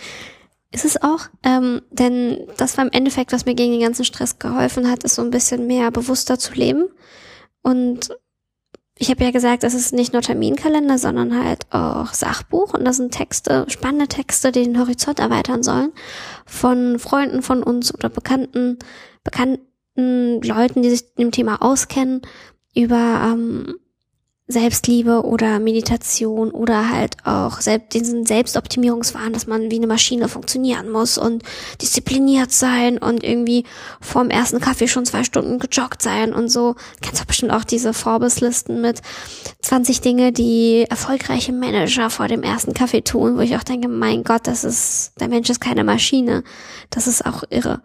Ist es auch. Ähm, denn das war im Endeffekt, was mir gegen den ganzen Stress geholfen hat, ist so ein bisschen mehr bewusster zu leben. Und ich habe ja gesagt, es ist nicht nur Terminkalender, sondern halt auch Sachbuch. Und das sind Texte, spannende Texte, die den Horizont erweitern sollen. Von Freunden von uns oder bekannten, bekannten Leuten, die sich mit dem Thema auskennen, über ähm, Selbstliebe oder Meditation oder halt auch selbst, diesen Selbstoptimierungswahn, dass man wie eine Maschine funktionieren muss und diszipliniert sein und irgendwie vorm ersten Kaffee schon zwei Stunden gejoggt sein und so. Kennst du bestimmt auch diese Forbes-Listen mit zwanzig Dinge, die erfolgreiche Manager vor dem ersten Kaffee tun, wo ich auch denke, mein Gott, das ist, der Mensch ist keine Maschine. Das ist auch irre.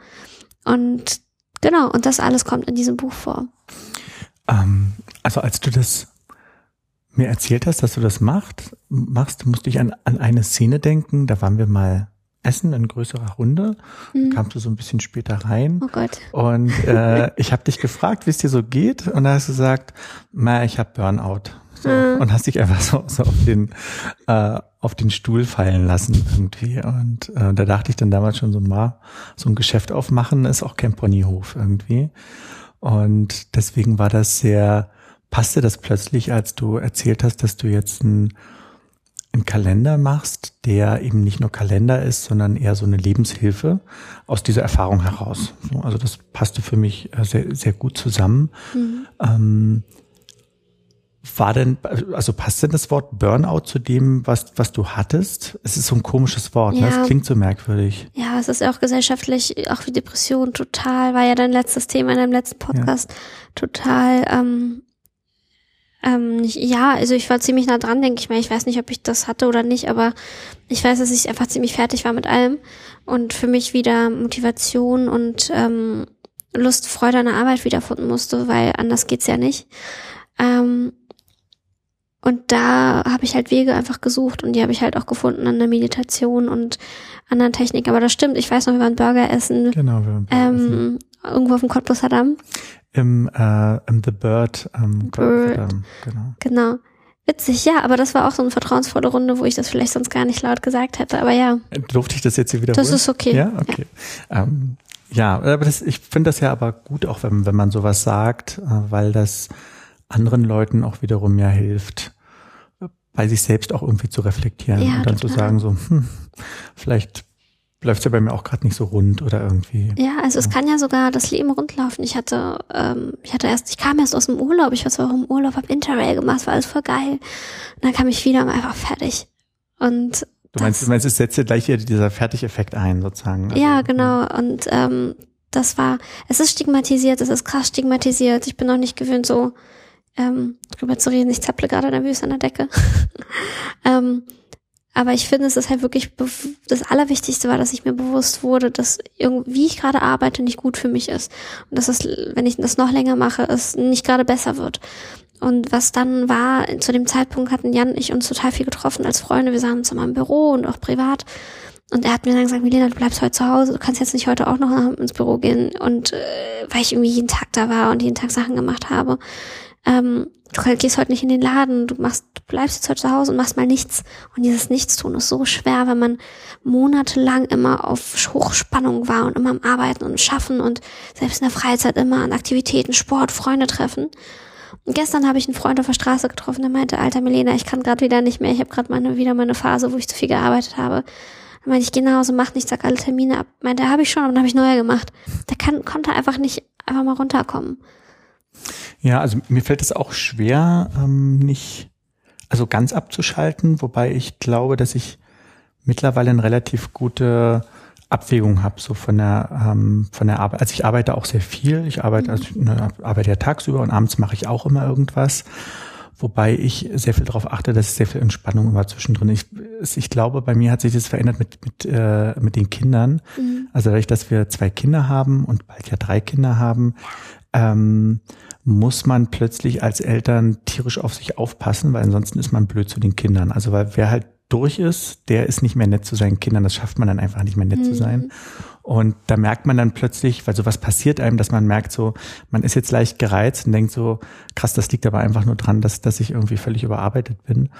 Und genau, und das alles kommt in diesem Buch vor. Ähm, also als du das mir erzählt hast, dass du das macht, machst, musste ich an, an eine Szene denken, da waren wir mal essen in größerer Runde, mhm. kamst du so ein bisschen später rein. Oh Gott. Und äh, ich habe dich gefragt, wie es dir so geht, und da hast du gesagt, na, ich habe Burnout. So, mhm. Und hast dich einfach so, so auf den äh, auf den Stuhl fallen lassen irgendwie. Und äh, da dachte ich dann damals schon so, mal so ein Geschäft aufmachen ist auch kein Ponyhof irgendwie. Und deswegen war das sehr, passte das plötzlich, als du erzählt hast, dass du jetzt einen, einen Kalender machst, der eben nicht nur Kalender ist, sondern eher so eine Lebenshilfe aus dieser Erfahrung heraus. So, also das passte für mich sehr, sehr gut zusammen. Mhm. Ähm, war denn, also passt denn das Wort Burnout zu dem, was, was du hattest? Es ist so ein komisches Wort, ja. Ne? Es klingt so merkwürdig. Ja, es ist auch gesellschaftlich, auch wie Depression total, war ja dein letztes Thema in deinem letzten Podcast, ja. total, ähm, ähm, nicht, ja, also ich war ziemlich nah dran, denke ich mal. Ich weiß nicht, ob ich das hatte oder nicht, aber ich weiß, dass ich einfach ziemlich fertig war mit allem und für mich wieder Motivation und ähm, Lust, Freude an der Arbeit wiederfinden musste, weil anders geht's ja nicht. Ähm, Und da habe ich halt Wege einfach gesucht und die habe ich halt auch gefunden an der Meditation und anderen Techniken. Aber das stimmt, ich weiß noch, wir waren Burger essen. Genau, wir waren Burger ähm, essen. Irgendwo auf dem Cottbusser Damm. Im, äh, im The Bird. Ähm, Bird. Damm, genau. Genau. Witzig, ja, aber das war auch so eine vertrauensvolle Runde, wo ich das vielleicht sonst gar nicht laut gesagt hätte. Aber ja. Durfte ich das jetzt hier wiederholen? Das ist okay. Ja, okay. Ja, ähm, ja aber das, ich finde das ja aber gut, auch wenn, wenn man sowas sagt, äh, weil das anderen Leuten auch wiederum ja hilft, bei sich selbst auch irgendwie zu reflektieren ja, und dann total. zu sagen so, hm, vielleicht läuft es ja bei mir auch gerade nicht so rund oder irgendwie. Ja, also ja. Es kann ja sogar das Leben rundlaufen. Ich hatte, ähm, ich hatte erst, ich kam erst aus dem Urlaub, ich war zwar auch im Urlaub, hab Interrail gemacht, war alles voll geil. Und dann kam ich wieder und war einfach fertig. Und Du meinst, du meinst, es setzt ja gleich wieder dieser Fertigeffekt ein, sozusagen. Also, ja, genau. Und ähm, das war, es ist stigmatisiert, es ist krass stigmatisiert. Ich bin noch nicht gewöhnt, so ähm, drüber zu reden. Ich zapple gerade nervös an der Decke. ähm, aber ich finde, es ist halt wirklich, das Allerwichtigste war, dass ich mir bewusst wurde, dass irgendwie, wie ich gerade arbeite, nicht gut für mich ist. Und dass es, wenn ich das noch länger mache, es nicht gerade besser wird. Und was dann war, zu dem Zeitpunkt hatten Jan und ich uns total viel getroffen als Freunde. Wir sahen uns immer im Büro und auch privat. Und er hat mir dann gesagt, Milena, du bleibst heute zu Hause, du kannst jetzt nicht heute auch noch ins Büro gehen. Und äh, weil ich irgendwie jeden Tag da war und jeden Tag Sachen gemacht habe. Ähm, du gehst heute nicht in den Laden, du machst, du bleibst jetzt heute zu Hause und machst mal nichts. Und dieses Nichtstun ist so schwer, wenn man monatelang immer auf Hochspannung war und immer am Arbeiten und Schaffen und selbst in der Freizeit immer an Aktivitäten, Sport, Freunde treffen. Und gestern habe ich einen Freund auf der Straße getroffen, der meinte, Alter Milena, ich kann gerade wieder nicht mehr, ich habe gerade meine, wieder meine Phase, wo ich zu viel gearbeitet habe. Dann meinte ich, geh nach Hause, mach nichts, sag alle Termine ab. Meinte, habe ich schon, aber dann habe ich neue gemacht. Der kann, konnte einfach nicht einfach mal runterkommen. Ja, also mir fällt es auch schwer, ähm, nicht, also ganz abzuschalten, wobei ich glaube, dass ich mittlerweile eine relativ gute Abwägung habe, so von der ähm, von der Arbeit. Also ich arbeite auch sehr viel. Ich arbeite, also ich ne, arbeite ja tagsüber und abends mache ich auch immer irgendwas. Wobei ich sehr viel darauf achte, dass sehr viel Entspannung immer zwischendrin ist. Ich, ich glaube, bei mir hat sich das verändert mit mit äh, mit den Kindern. Mhm. Also dadurch, dass wir zwei Kinder haben und bald ja drei Kinder haben, ähm, muss man plötzlich als Eltern tierisch auf sich aufpassen, weil ansonsten ist man blöd zu den Kindern. Also weil wer halt durch ist, der ist nicht mehr nett zu seinen Kindern. Das schafft man dann einfach nicht mehr nett mhm. zu sein. Und da merkt man dann plötzlich, weil sowas passiert einem, dass man merkt so, man ist jetzt leicht gereizt und denkt so, krass, das liegt aber einfach nur dran, dass, dass ich irgendwie völlig überarbeitet bin.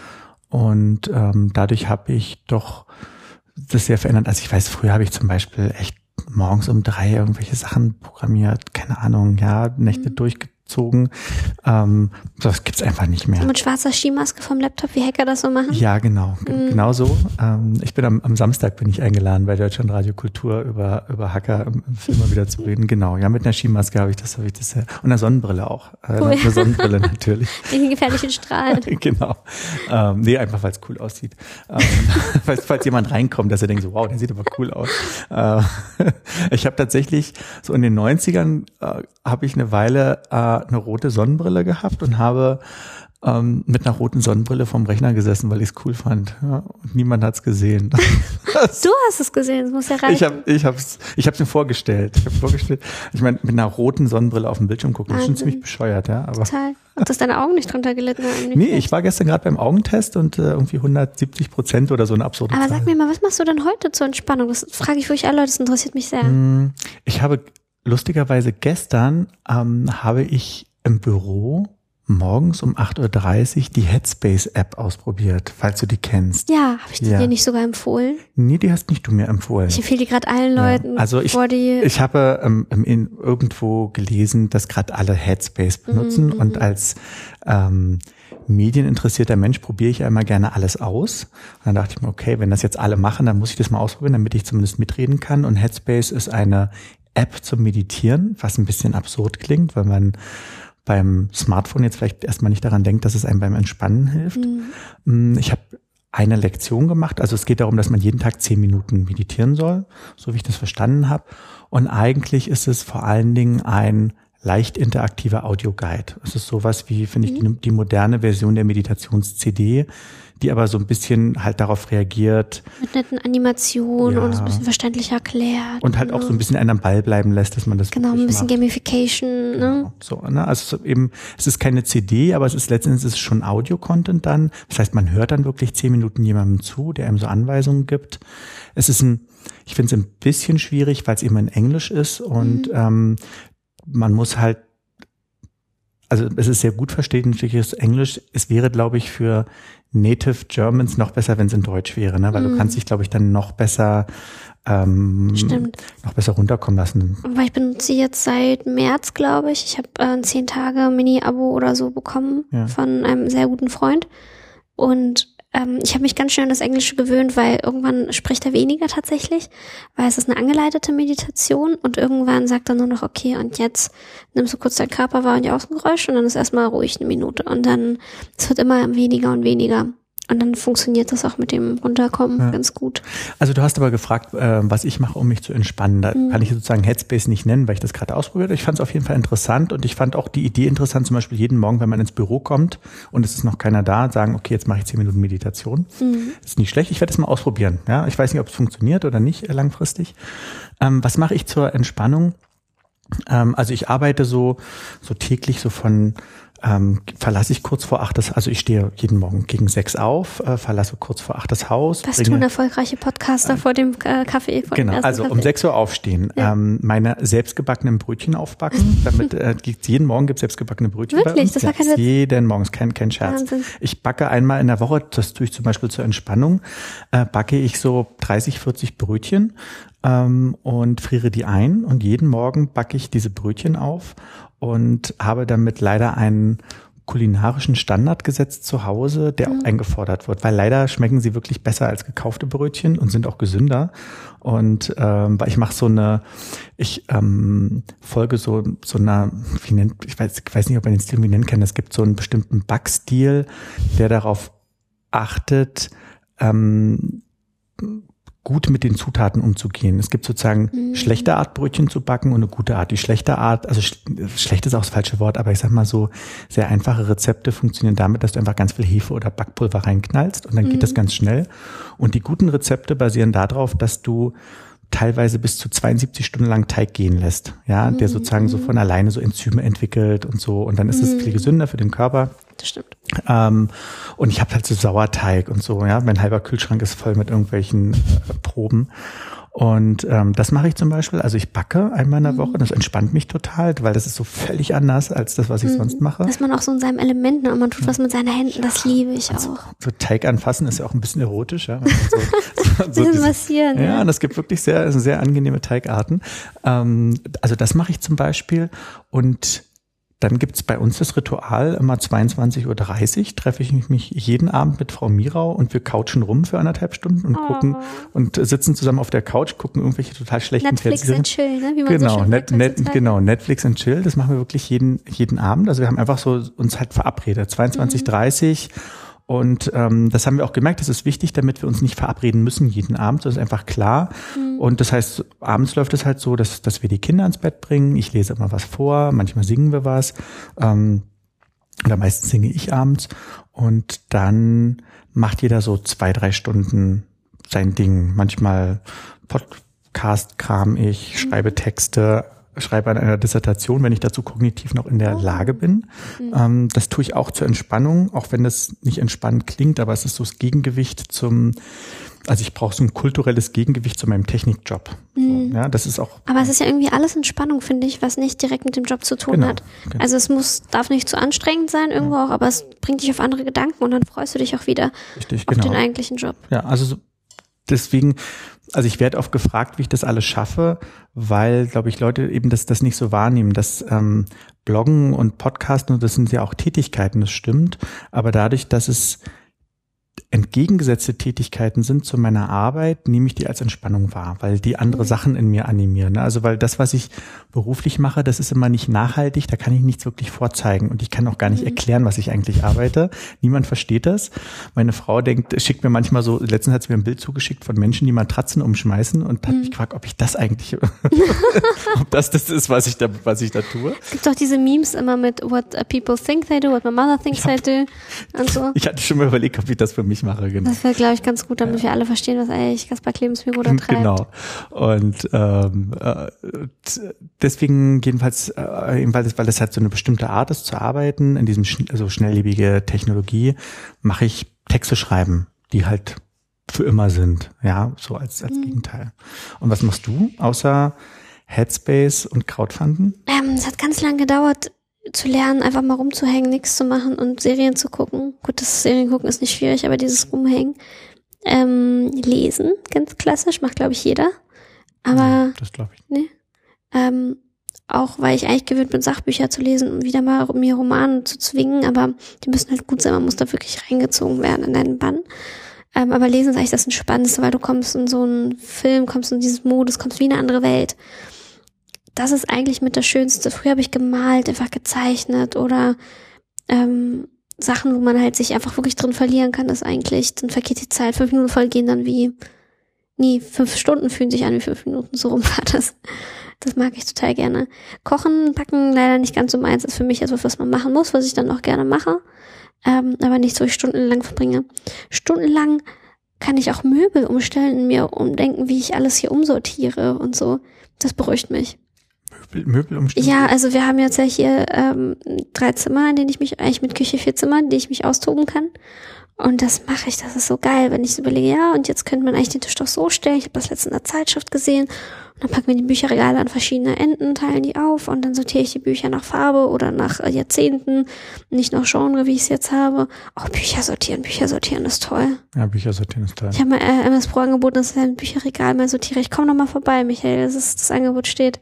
Und ähm, dadurch habe ich doch das sehr verändert. Also ich weiß, früher habe ich zum Beispiel echt morgens um drei irgendwelche Sachen programmiert, keine Ahnung, ja, Nächte mhm. durchgezogen. Ähm, das gibt's einfach nicht mehr. So mit schwarzer Skimaske vom Laptop, wie Hacker das so machen? Ja, genau, G- mhm. genau so. Ähm, ich bin am, am Samstag bin ich eingeladen bei Deutschlandradio Kultur über über Hacker im, im Film mal wieder zu reden. Genau, ja, mit einer Skimaske habe ich das, habe ich das ja. Und einer Sonnenbrille auch. Äh, cool. Eine Sonnenbrille natürlich. Wegen gefährlichen Strahlen. Genau. Ähm, nee, einfach weil es cool aussieht. Ähm, falls, falls jemand reinkommt, dass er denkt so, wow, der sieht aber cool aus. Äh, ich habe tatsächlich so in den neunzigern äh, habe ich eine Weile äh, eine rote Sonnenbrille gehabt und habe ähm, mit einer roten Sonnenbrille vorm Rechner gesessen, weil ich es cool fand. Ja, und niemand hat's gesehen. Du hast es gesehen, das muss ja reichen. Ich habe ich hab's, ich hab's mir vorgestellt. Ich habe vorgestellt, ich meine, mit einer roten Sonnenbrille auf dem Bildschirm gucken, das ist schon ziemlich bescheuert, ja. Aber total. Ob das deine Augen nicht drunter gelitten haben? Nee, ich war gestern gerade beim Augentest und äh, irgendwie hundertsiebzig Prozent oder so eine absurde Aber Zahl. sag mir mal, was machst du denn heute zur Entspannung? Das frage ich wirklich alle Leute, das interessiert mich sehr. Ich habe lustigerweise gestern ähm, habe ich im Büro morgens um acht Uhr dreißig die Headspace-App ausprobiert, falls du die kennst. Ja, habe ich die ja. dir nicht sogar empfohlen? Nee, die hast nicht du mir empfohlen. Ich empfehle die gerade allen Leuten. Ja. Also ich, vor die ich habe ähm, in, irgendwo gelesen, dass gerade alle Headspace benutzen mhm. und als ähm, medieninteressierter Mensch probiere ich ja immer gerne alles aus. Und dann dachte ich mir, okay, wenn das jetzt alle machen, dann muss ich das mal ausprobieren, damit ich zumindest mitreden kann. Und Headspace ist eine App zum Meditieren, was ein bisschen absurd klingt, weil man beim Smartphone jetzt vielleicht erstmal nicht daran denkt, dass es einem beim Entspannen hilft. Mhm. Ich habe eine Lektion gemacht, also es geht darum, dass man jeden Tag zehn Minuten meditieren soll, so wie ich das verstanden habe. Und eigentlich ist es vor allen Dingen ein leicht interaktiver Audioguide. Es ist sowas wie, finde ich, die, die moderne Version der Meditations-C D, die aber so ein bisschen halt darauf reagiert. Mit netten Animationen ja. und es ein bisschen verständlich erklärt. Und halt auch so ein bisschen einen am Ball bleiben lässt, dass man das genau, ein bisschen macht. Gamification. Ne? Genau, so, ne? Also es ist eben, es ist keine C D, aber es ist letztendlich ist es schon Audio-Content dann. Das heißt, man hört dann wirklich zehn Minuten jemandem zu, der einem so Anweisungen gibt. Es ist ein, ich finde es ein bisschen schwierig, weil es eben in Englisch ist und mhm. ähm, man muss halt, also es ist sehr gut verständliches Englisch. Es wäre, glaube ich, für Native Germans noch besser, wenn es in Deutsch wäre, ne? Weil mm. du kannst dich, glaube ich, dann noch besser ähm, Stimmt. noch besser runterkommen lassen. Weil ich benutze jetzt seit März, glaube ich. Ich habe äh, ein zehn Tage Mini-Abo oder so bekommen ja. von einem sehr guten Freund. Und ähm, ich habe mich ganz schnell an das Englische gewöhnt, weil irgendwann spricht er weniger tatsächlich, weil es ist eine angeleitete Meditation und irgendwann sagt er nur noch, okay, und jetzt nimmst du kurz deinen Körper wahr und die Außengeräusche und dann ist erstmal ruhig eine Minute und dann, es wird immer weniger und weniger. Und dann funktioniert das auch mit dem Runterkommen ja. ganz gut. Also du hast aber gefragt, äh, was ich mache, um mich zu entspannen. Da mhm. kann ich sozusagen Headspace nicht nennen, weil ich das gerade ausprobiert habe. Ich fand es auf jeden Fall interessant und ich fand auch die Idee interessant, zum Beispiel jeden Morgen, wenn man ins Büro kommt und es ist noch keiner da, sagen, okay, jetzt mache ich zehn Minuten Meditation. Mhm. Das ist nicht schlecht. Ich werde es mal ausprobieren. Ja, ich weiß nicht, ob es funktioniert oder nicht äh, langfristig. Ähm, was mache ich zur Entspannung? Ähm, also ich arbeite so so täglich so von Ähm, verlasse ich kurz vor acht das, also ich stehe jeden Morgen gegen sechs auf, äh, verlasse kurz vor acht das Haus. Was tun erfolgreiche Podcaster äh, vor dem äh, Kaffee? Vor genau, dem also Kaffee. um sechs Uhr aufstehen, ja. ähm, meine selbstgebackenen Brötchen aufbacken, damit äh, jeden Morgen gibt es selbstgebackene Brötchen. Wirklich? Bei uns. Das war kein ja, Witz? Jeden Morgen, ist kein, kein Scherz. Wahnsinn. Ich backe einmal in der Woche, das tue ich zum Beispiel zur Entspannung, äh, backe ich so dreißig, vierzig Brötchen ähm, und friere die ein und jeden Morgen backe ich diese Brötchen auf und habe damit leider einen kulinarischen Standard gesetzt zu Hause, der mhm. auch eingefordert wird, weil leider schmecken sie wirklich besser als gekaufte Brötchen und sind auch gesünder. Und ähm, weil ich mache so eine, ich ähm, folge so so einer, wie nennt, ich weiß, ich weiß nicht, ob man den Stil wie nennen kann. Es gibt so einen bestimmten Backstil, der darauf achtet, ähm, gut mit den Zutaten umzugehen. Es gibt sozusagen mhm. schlechte Art, Brötchen zu backen und eine gute Art. Die schlechte Art, also sch- schlecht ist auch das falsche Wort, aber ich sag mal so, sehr einfache Rezepte funktionieren damit, dass du einfach ganz viel Hefe oder Backpulver reinknallst und dann mhm. geht das ganz schnell. Und die guten Rezepte basieren darauf, dass du teilweise bis zu zweiundsiebzig Stunden lang Teig gehen lässt, ja, der sozusagen so von alleine so Enzyme entwickelt und so und dann ist es viel gesünder für den Körper. Das stimmt. Ähm, und ich habe halt so Sauerteig und so, ja, mein halber Kühlschrank ist voll mit irgendwelchen äh, Proben. Und ähm, das mache ich zum Beispiel, also ich backe einmal in der Woche, das entspannt mich total, weil das ist so völlig anders als das, was ich mhm. sonst mache. Dass man auch so in seinem Element, ne, und man tut was mit seinen Händen, das liebe ich also, auch. So Teig anfassen ist ja auch ein bisschen erotisch, ja. So, so, so diese, massieren. Ja, ja, und es gibt wirklich sehr, sehr angenehme Teigarten. Ähm, also das mache ich zum Beispiel und dann gibt's bei uns das Ritual, immer zweiundzwanzig Uhr dreißig treffe ich mich jeden Abend mit Frau Mirau und wir couchen rum für anderthalb Stunden und oh. gucken und sitzen zusammen auf der Couch, gucken irgendwelche total schlechten Netflix and Chill, ne? Wie man genau, so schön net, net, genau, Netflix and Chill, das machen wir wirklich jeden jeden Abend. Also wir haben einfach so uns halt verabredet, zweiundzwanzig Uhr dreißig und ähm, das haben wir auch gemerkt, das ist wichtig, damit wir uns nicht verabreden müssen jeden Abend, das ist einfach klar. Mhm. Und das heißt, abends läuft es halt so, dass dass wir die Kinder ins Bett bringen, ich lese immer was vor, manchmal singen wir was, ähm, oder meistens singe ich abends und dann macht jeder so zwei, drei Stunden sein Ding. Manchmal Podcast kram ich, mhm. schreibe Texte, schreibe an einer Dissertation, wenn ich dazu kognitiv noch in der Lage bin. Mhm. Ähm, das tue ich auch zur Entspannung, auch wenn das nicht entspannend klingt, aber es ist so das Gegengewicht zum, also ich brauche so ein kulturelles Gegengewicht zu meinem Technikjob. Mhm. So, ja, das ist auch. Aber es ist ja irgendwie alles Entspannung, finde ich, was nicht direkt mit dem Job zu tun genau, hat. Genau. Also es muss, darf nicht zu anstrengend sein irgendwo ja. auch, aber es bringt dich auf andere Gedanken und dann freust du dich auch wieder Richtig, auf genau. den eigentlichen Job. Ja, also so, deswegen, also ich werde oft gefragt, wie ich das alles schaffe, weil, glaube ich, Leute eben das, das nicht so wahrnehmen, dass ähm, Bloggen und Podcasten, und das sind ja auch Tätigkeiten, das stimmt, aber dadurch, dass es entgegengesetzte Tätigkeiten sind zu meiner Arbeit, nehme ich die als Entspannung wahr, weil die andere Sachen in mir animieren. Also weil das, was ich beruflich mache, das ist immer nicht nachhaltig, da kann ich nichts wirklich vorzeigen und ich kann auch gar nicht erklären, was ich eigentlich arbeite. Niemand versteht das. Meine Frau denkt, schickt mir manchmal so, letztens hat sie mir ein Bild zugeschickt von Menschen, die Matratzen umschmeißen und hat mich gefragt, ob ich das eigentlich, ob das das ist, was ich da, was ich da tue. Es gibt doch diese Memes immer mit what people think they do, what my mother thinks hab, I do und so. Ich hatte schon mal überlegt, ob ich das für mich mache, genau. Das wäre, glaube ich, ganz gut, damit ja. wir alle verstehen, was eigentlich Kaspar Clemensbüro da treibt. Genau. Und ähm, äh, deswegen jedenfalls, äh, ebenfalls, weil das halt so eine bestimmte Art ist zu arbeiten, in diesem schn- also schnelllebige Technologie, mache ich Texte schreiben, die halt für immer sind, ja, so als als mhm. Gegenteil. Und was machst du außer Headspace und Crowdfunden? Ähm, es hat ganz lange gedauert, zu lernen, einfach mal rumzuhängen, nichts zu machen und Serien zu gucken. Gut, das Serien gucken ist nicht schwierig, aber dieses Rumhängen. Ähm, lesen, ganz klassisch, macht, glaube ich, jeder. Aber, nee, das glaube ich. Nee. Ähm, auch, weil ich eigentlich gewöhnt bin, Sachbücher zu lesen und wieder mal mir Romane zu zwingen, aber die müssen halt gut sein, man muss da wirklich reingezogen werden in einen Bann. Ähm, aber lesen ist eigentlich das Entspannendste, weil du kommst in so einen Film, kommst in dieses Modus, kommst wie in eine andere Welt. Das ist eigentlich mit das Schönste. Früher habe ich gemalt, einfach gezeichnet oder ähm, Sachen, wo man halt sich einfach wirklich drin verlieren kann, ist eigentlich, dann vergeht die Zeit, fünf Minuten voll gehen dann wie, nie, fünf Stunden fühlen sich an wie fünf Minuten, so rum war das. Das mag ich total gerne. Kochen, backen leider nicht ganz so meins, ist für mich etwas, was man machen muss, was ich dann auch gerne mache, ähm, aber nicht so ich stundenlang verbringe. Stundenlang kann ich auch Möbel umstellen und mir umdenken, wie ich alles hier umsortiere und so. Das beruhigt mich. Möbel, Möbel umstellen? Ja, also wir haben jetzt ja hier ähm, drei Zimmer, in denen ich mich, eigentlich mit Küche vier Zimmer, in denen ich mich austoben kann. Und das mache ich, das ist so geil, wenn ich so überlege, ja, und jetzt könnte man eigentlich den Tisch doch so stellen. Ich habe das letzte in der Zeitschrift gesehen. Und dann packen wir die Bücherregale an verschiedene Enden, teilen die auf und dann sortiere ich die Bücher nach Farbe oder nach äh, Jahrzehnten, nicht nach Genre, wie ich es jetzt habe. Auch Bücher sortieren, Bücher sortieren ist toll. Ja, Bücher sortieren ist toll. Ich habe mal äh, M S Pro angeboten, dass ich ein Bücherregal mal sortiere. Ich komme noch mal vorbei, Michael, das, ist, das Angebot steht.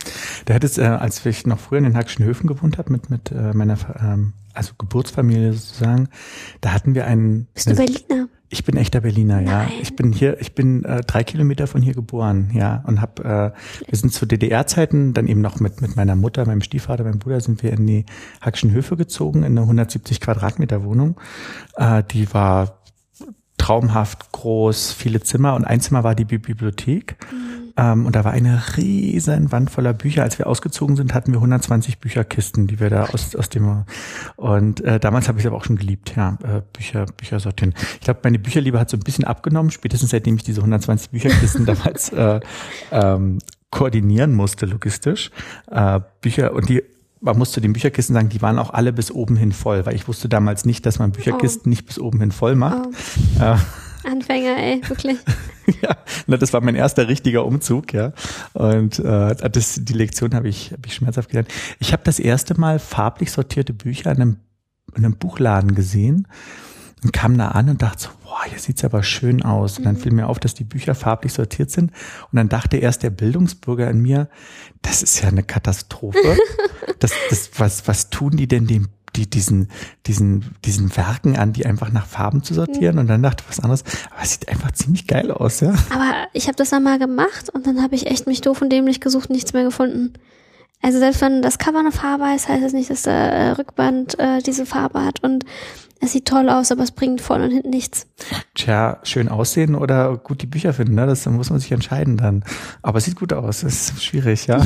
Da hättest, äh, als ich noch früher in den Hackschen Höfen gewohnt habe, mit, mit äh, meiner ähm, also Geburtsfamilie sozusagen, da hatten wir einen... Bist du Berliner? Ich bin echter Berliner, ja. Nein. Ich bin hier, ich bin äh, drei Kilometer von hier geboren, ja. Und hab, äh, wir sind zu D D R-Zeiten dann eben noch mit mit meiner Mutter, meinem Stiefvater, meinem Bruder sind wir in die Hackschen Höfe gezogen, in eine hundertsiebzig Quadratmeter Wohnung. Äh, die war traumhaft groß, viele Zimmer und ein Zimmer war die Bibliothek. Mhm. Ähm, und da war eine riesen Wand voller Bücher. Als wir ausgezogen sind, hatten wir hundertzwanzig Bücherkisten, die wir da aus aus dem und äh, damals habe ich es aber auch schon geliebt, ja, äh, Bücher Bücher sortieren. Ich glaube, meine Bücherliebe hat so ein bisschen abgenommen, spätestens seitdem ich diese hundertzwanzig Bücherkisten damals äh, ähm, koordinieren musste logistisch. Äh, Bücher und die man muss zu den Bücherkisten sagen, die waren auch alle bis oben hin voll, weil ich wusste damals nicht, dass man Bücherkisten oh. nicht bis oben hin voll macht. Oh. Äh, Anfänger, ey, wirklich. Ja, das war mein erster richtiger Umzug, ja. Und äh, das, die Lektion habe ich, hab ich schmerzhaft gelernt. Ich habe das erste Mal farblich sortierte Bücher in einem, in einem Buchladen gesehen und kam da an und dachte so, boah, hier sieht's aber schön aus. Und dann fiel mir auf, dass die Bücher farblich sortiert sind. Und dann dachte erst der Bildungsbürger in mir, das ist ja eine Katastrophe. das, das, was, was tun die denn dem die diesen diesen diesen Werken an, die einfach nach Farben zu sortieren und dann dachte ich was anderes, aber es sieht einfach ziemlich geil aus, ja. Aber ich habe das dann mal gemacht und dann habe ich echt mich doof und dämlich gesucht und nichts mehr gefunden. Also selbst wenn das Cover eine Farbe ist, heißt das nicht, dass der äh, Rückband äh, diese Farbe hat und es sieht toll aus, aber es bringt vorne und hinten nichts. Tja, schön aussehen oder gut die Bücher finden, ne? Das, da muss man sich entscheiden dann. Aber es sieht gut aus, das ist schwierig, ja.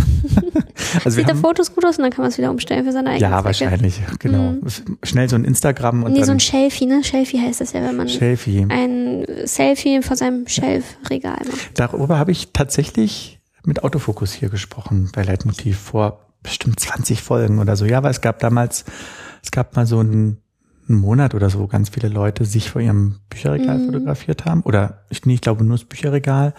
Also sieht auf Fotos gut aus und dann kann man es wieder umstellen für seine eigene Ja, Zwecke. Wahrscheinlich, genau. Mhm. Schnell so ein Instagram und nee, dann... so ein Shelfie, ne? Shelfie heißt das ja, wenn man Shelfie. ein Selfie vor seinem Shelfregal macht. Darüber habe ich tatsächlich mit Autofokus hier gesprochen bei Leitmotiv vor bestimmt zwanzig Folgen oder so. Ja, weil es gab damals, es gab mal so einen, einen Monat oder so, wo ganz viele Leute sich vor ihrem Bücherregal mhm. fotografiert haben. Oder ich, nee, ich glaube nur das Bücherregal.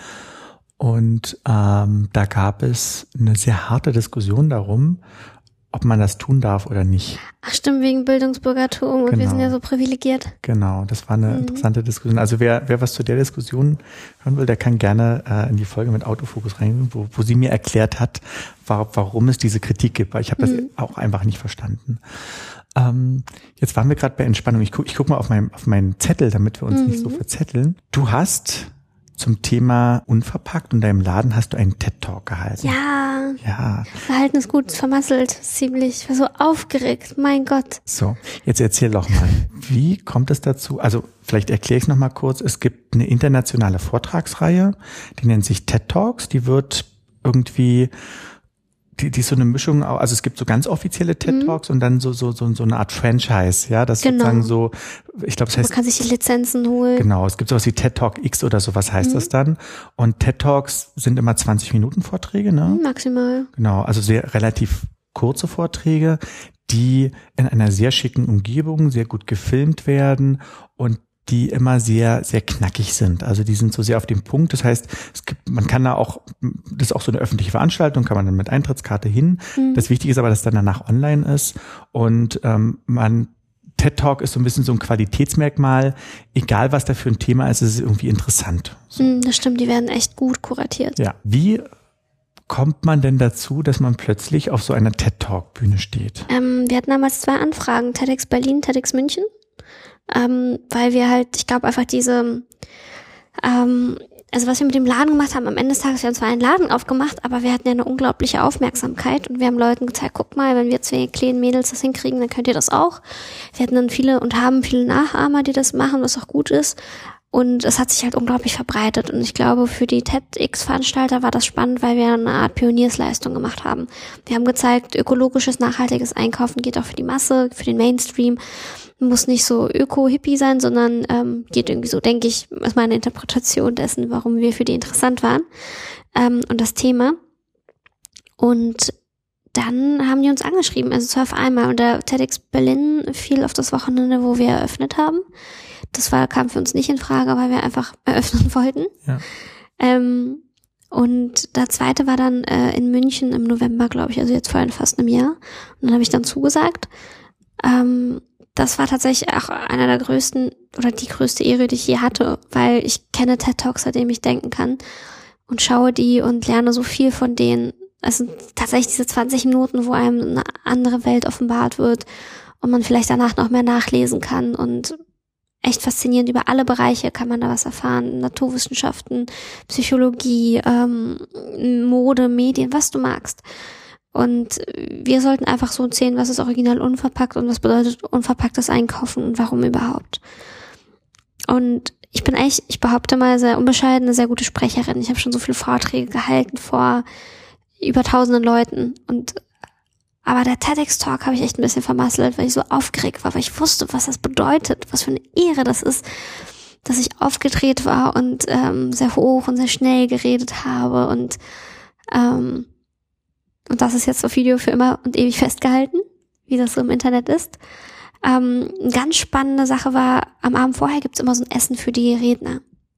Und ähm, da gab es eine sehr harte Diskussion darum, ob man das tun darf oder nicht. Ach stimmt, wegen Bildungsbürgertum und genau. wir sind ja so privilegiert. Genau, das war eine mhm. interessante Diskussion. Also wer wer was zu der Diskussion hören will, der kann gerne äh, in die Folge mit Autofokus reingehen, wo, wo sie mir erklärt hat, war, warum es diese Kritik gibt, weil ich habe mhm. das auch einfach nicht verstanden. Ähm, jetzt waren wir gerade bei Entspannung. Ich guck, ich guck mal auf meinen auf meinen Zettel, damit wir uns mhm. nicht so verzetteln. Du hast zum Thema Unverpackt und deinem Laden hast du einen TED-Talk gehalten. Ja. Ja. Verhalten ist gut, vermasselt, ziemlich. Ich war so aufgeregt, mein Gott. So, jetzt erzähl doch mal, wie kommt es dazu? Also vielleicht erkläre ich noch mal kurz. Es gibt eine internationale Vortragsreihe, die nennt sich TED Talks. Die wird irgendwie Die, die ist so eine Mischung, also es gibt so ganz offizielle TED Talks mhm. und dann so so so so eine Art Franchise, ja, das genau. sozusagen so, ich glaube, es heißt, man kann sich die Lizenzen holen. Genau, es gibt sowas wie TED Talk X oder sowas heißt mhm. das dann. Und TED Talks sind immer zwanzig Minuten Vorträge, ne? Maximal. Genau, also sehr relativ kurze Vorträge, die in einer sehr schicken Umgebung sehr gut gefilmt werden und die immer sehr, sehr knackig sind. Also die sind so sehr auf dem Punkt. Das heißt, es gibt, man kann da auch, das ist auch so eine öffentliche Veranstaltung, kann man dann mit Eintrittskarte hin. Mhm. Das Wichtige ist aber, dass dann danach online ist und ähm, man TED Talk ist so ein bisschen so ein Qualitätsmerkmal. Egal, was da für ein Thema ist, es ist irgendwie interessant. So. Mhm, das stimmt, die werden echt gut kuratiert. Ja. Wie kommt man denn dazu, dass man plötzlich auf so einer TED Talk Bühne steht? Ähm, wir hatten damals zwei Anfragen, TEDx Berlin, TEDx München. Ähm, weil wir halt, ich glaube einfach diese, ähm, also was wir mit dem Laden gemacht haben, am Ende des Tages, wir haben zwar einen Laden aufgemacht, aber wir hatten ja eine unglaubliche Aufmerksamkeit und wir haben Leuten gezeigt, guck mal, wenn wir zwei kleinen Mädels das hinkriegen, dann könnt ihr das auch. Wir hatten dann viele und haben viele Nachahmer, die das machen, was auch gut ist. Und es hat sich halt unglaublich verbreitet. Und ich glaube, für die TEDx-Veranstalter war das spannend, weil wir eine Art Pioniersleistung gemacht haben. Wir haben gezeigt, ökologisches, nachhaltiges Einkaufen geht auch für die Masse, für den Mainstream. Muss nicht so öko-hippie sein, sondern ähm, geht irgendwie so, denke ich, ist meine Interpretation dessen, warum wir für die interessant waren. Ähm, und das Thema. Und dann haben die uns angeschrieben, also zwar auf einmal. Und der TEDx Berlin fiel auf das Wochenende, wo wir eröffnet haben. Das war, kam für uns nicht in Frage, weil wir einfach eröffnen wollten. Ja. Ähm, und der zweite war dann äh, in München im November, glaube ich, also jetzt vor fast einem Jahr. Und dann habe ich dann zugesagt. Ähm, das war tatsächlich auch einer der größten oder die größte Ehre, die ich je hatte, weil ich kenne TED Talks, seitdem ich denken kann und schaue die und lerne so viel von denen. Es sind tatsächlich diese zwanzig Minuten, wo einem eine andere Welt offenbart wird und man vielleicht danach noch mehr nachlesen kann und echt faszinierend. Über alle Bereiche kann man da was erfahren. Naturwissenschaften, Psychologie, ähm, Mode, Medien, was du magst. Und wir sollten einfach so erzählen, was ist original unverpackt und was bedeutet unverpacktes Einkaufen und warum überhaupt. Und ich bin eigentlich, ich behaupte mal, sehr unbescheiden, eine sehr gute Sprecherin. Ich habe schon so viele Vorträge gehalten vor über tausenden Leuten. Und aber der TEDx-Talk habe ich echt ein bisschen vermasselt, weil ich so aufgeregt war, weil ich wusste, was das bedeutet, was für eine Ehre das ist, dass ich aufgedreht war und ähm, sehr hoch und sehr schnell geredet habe und ähm, und das ist jetzt auf Video für immer und ewig festgehalten, wie das so im Internet ist. Ähm, eine ganz spannende Sache war, am Abend vorher gibt's immer so ein Essen für die Redner.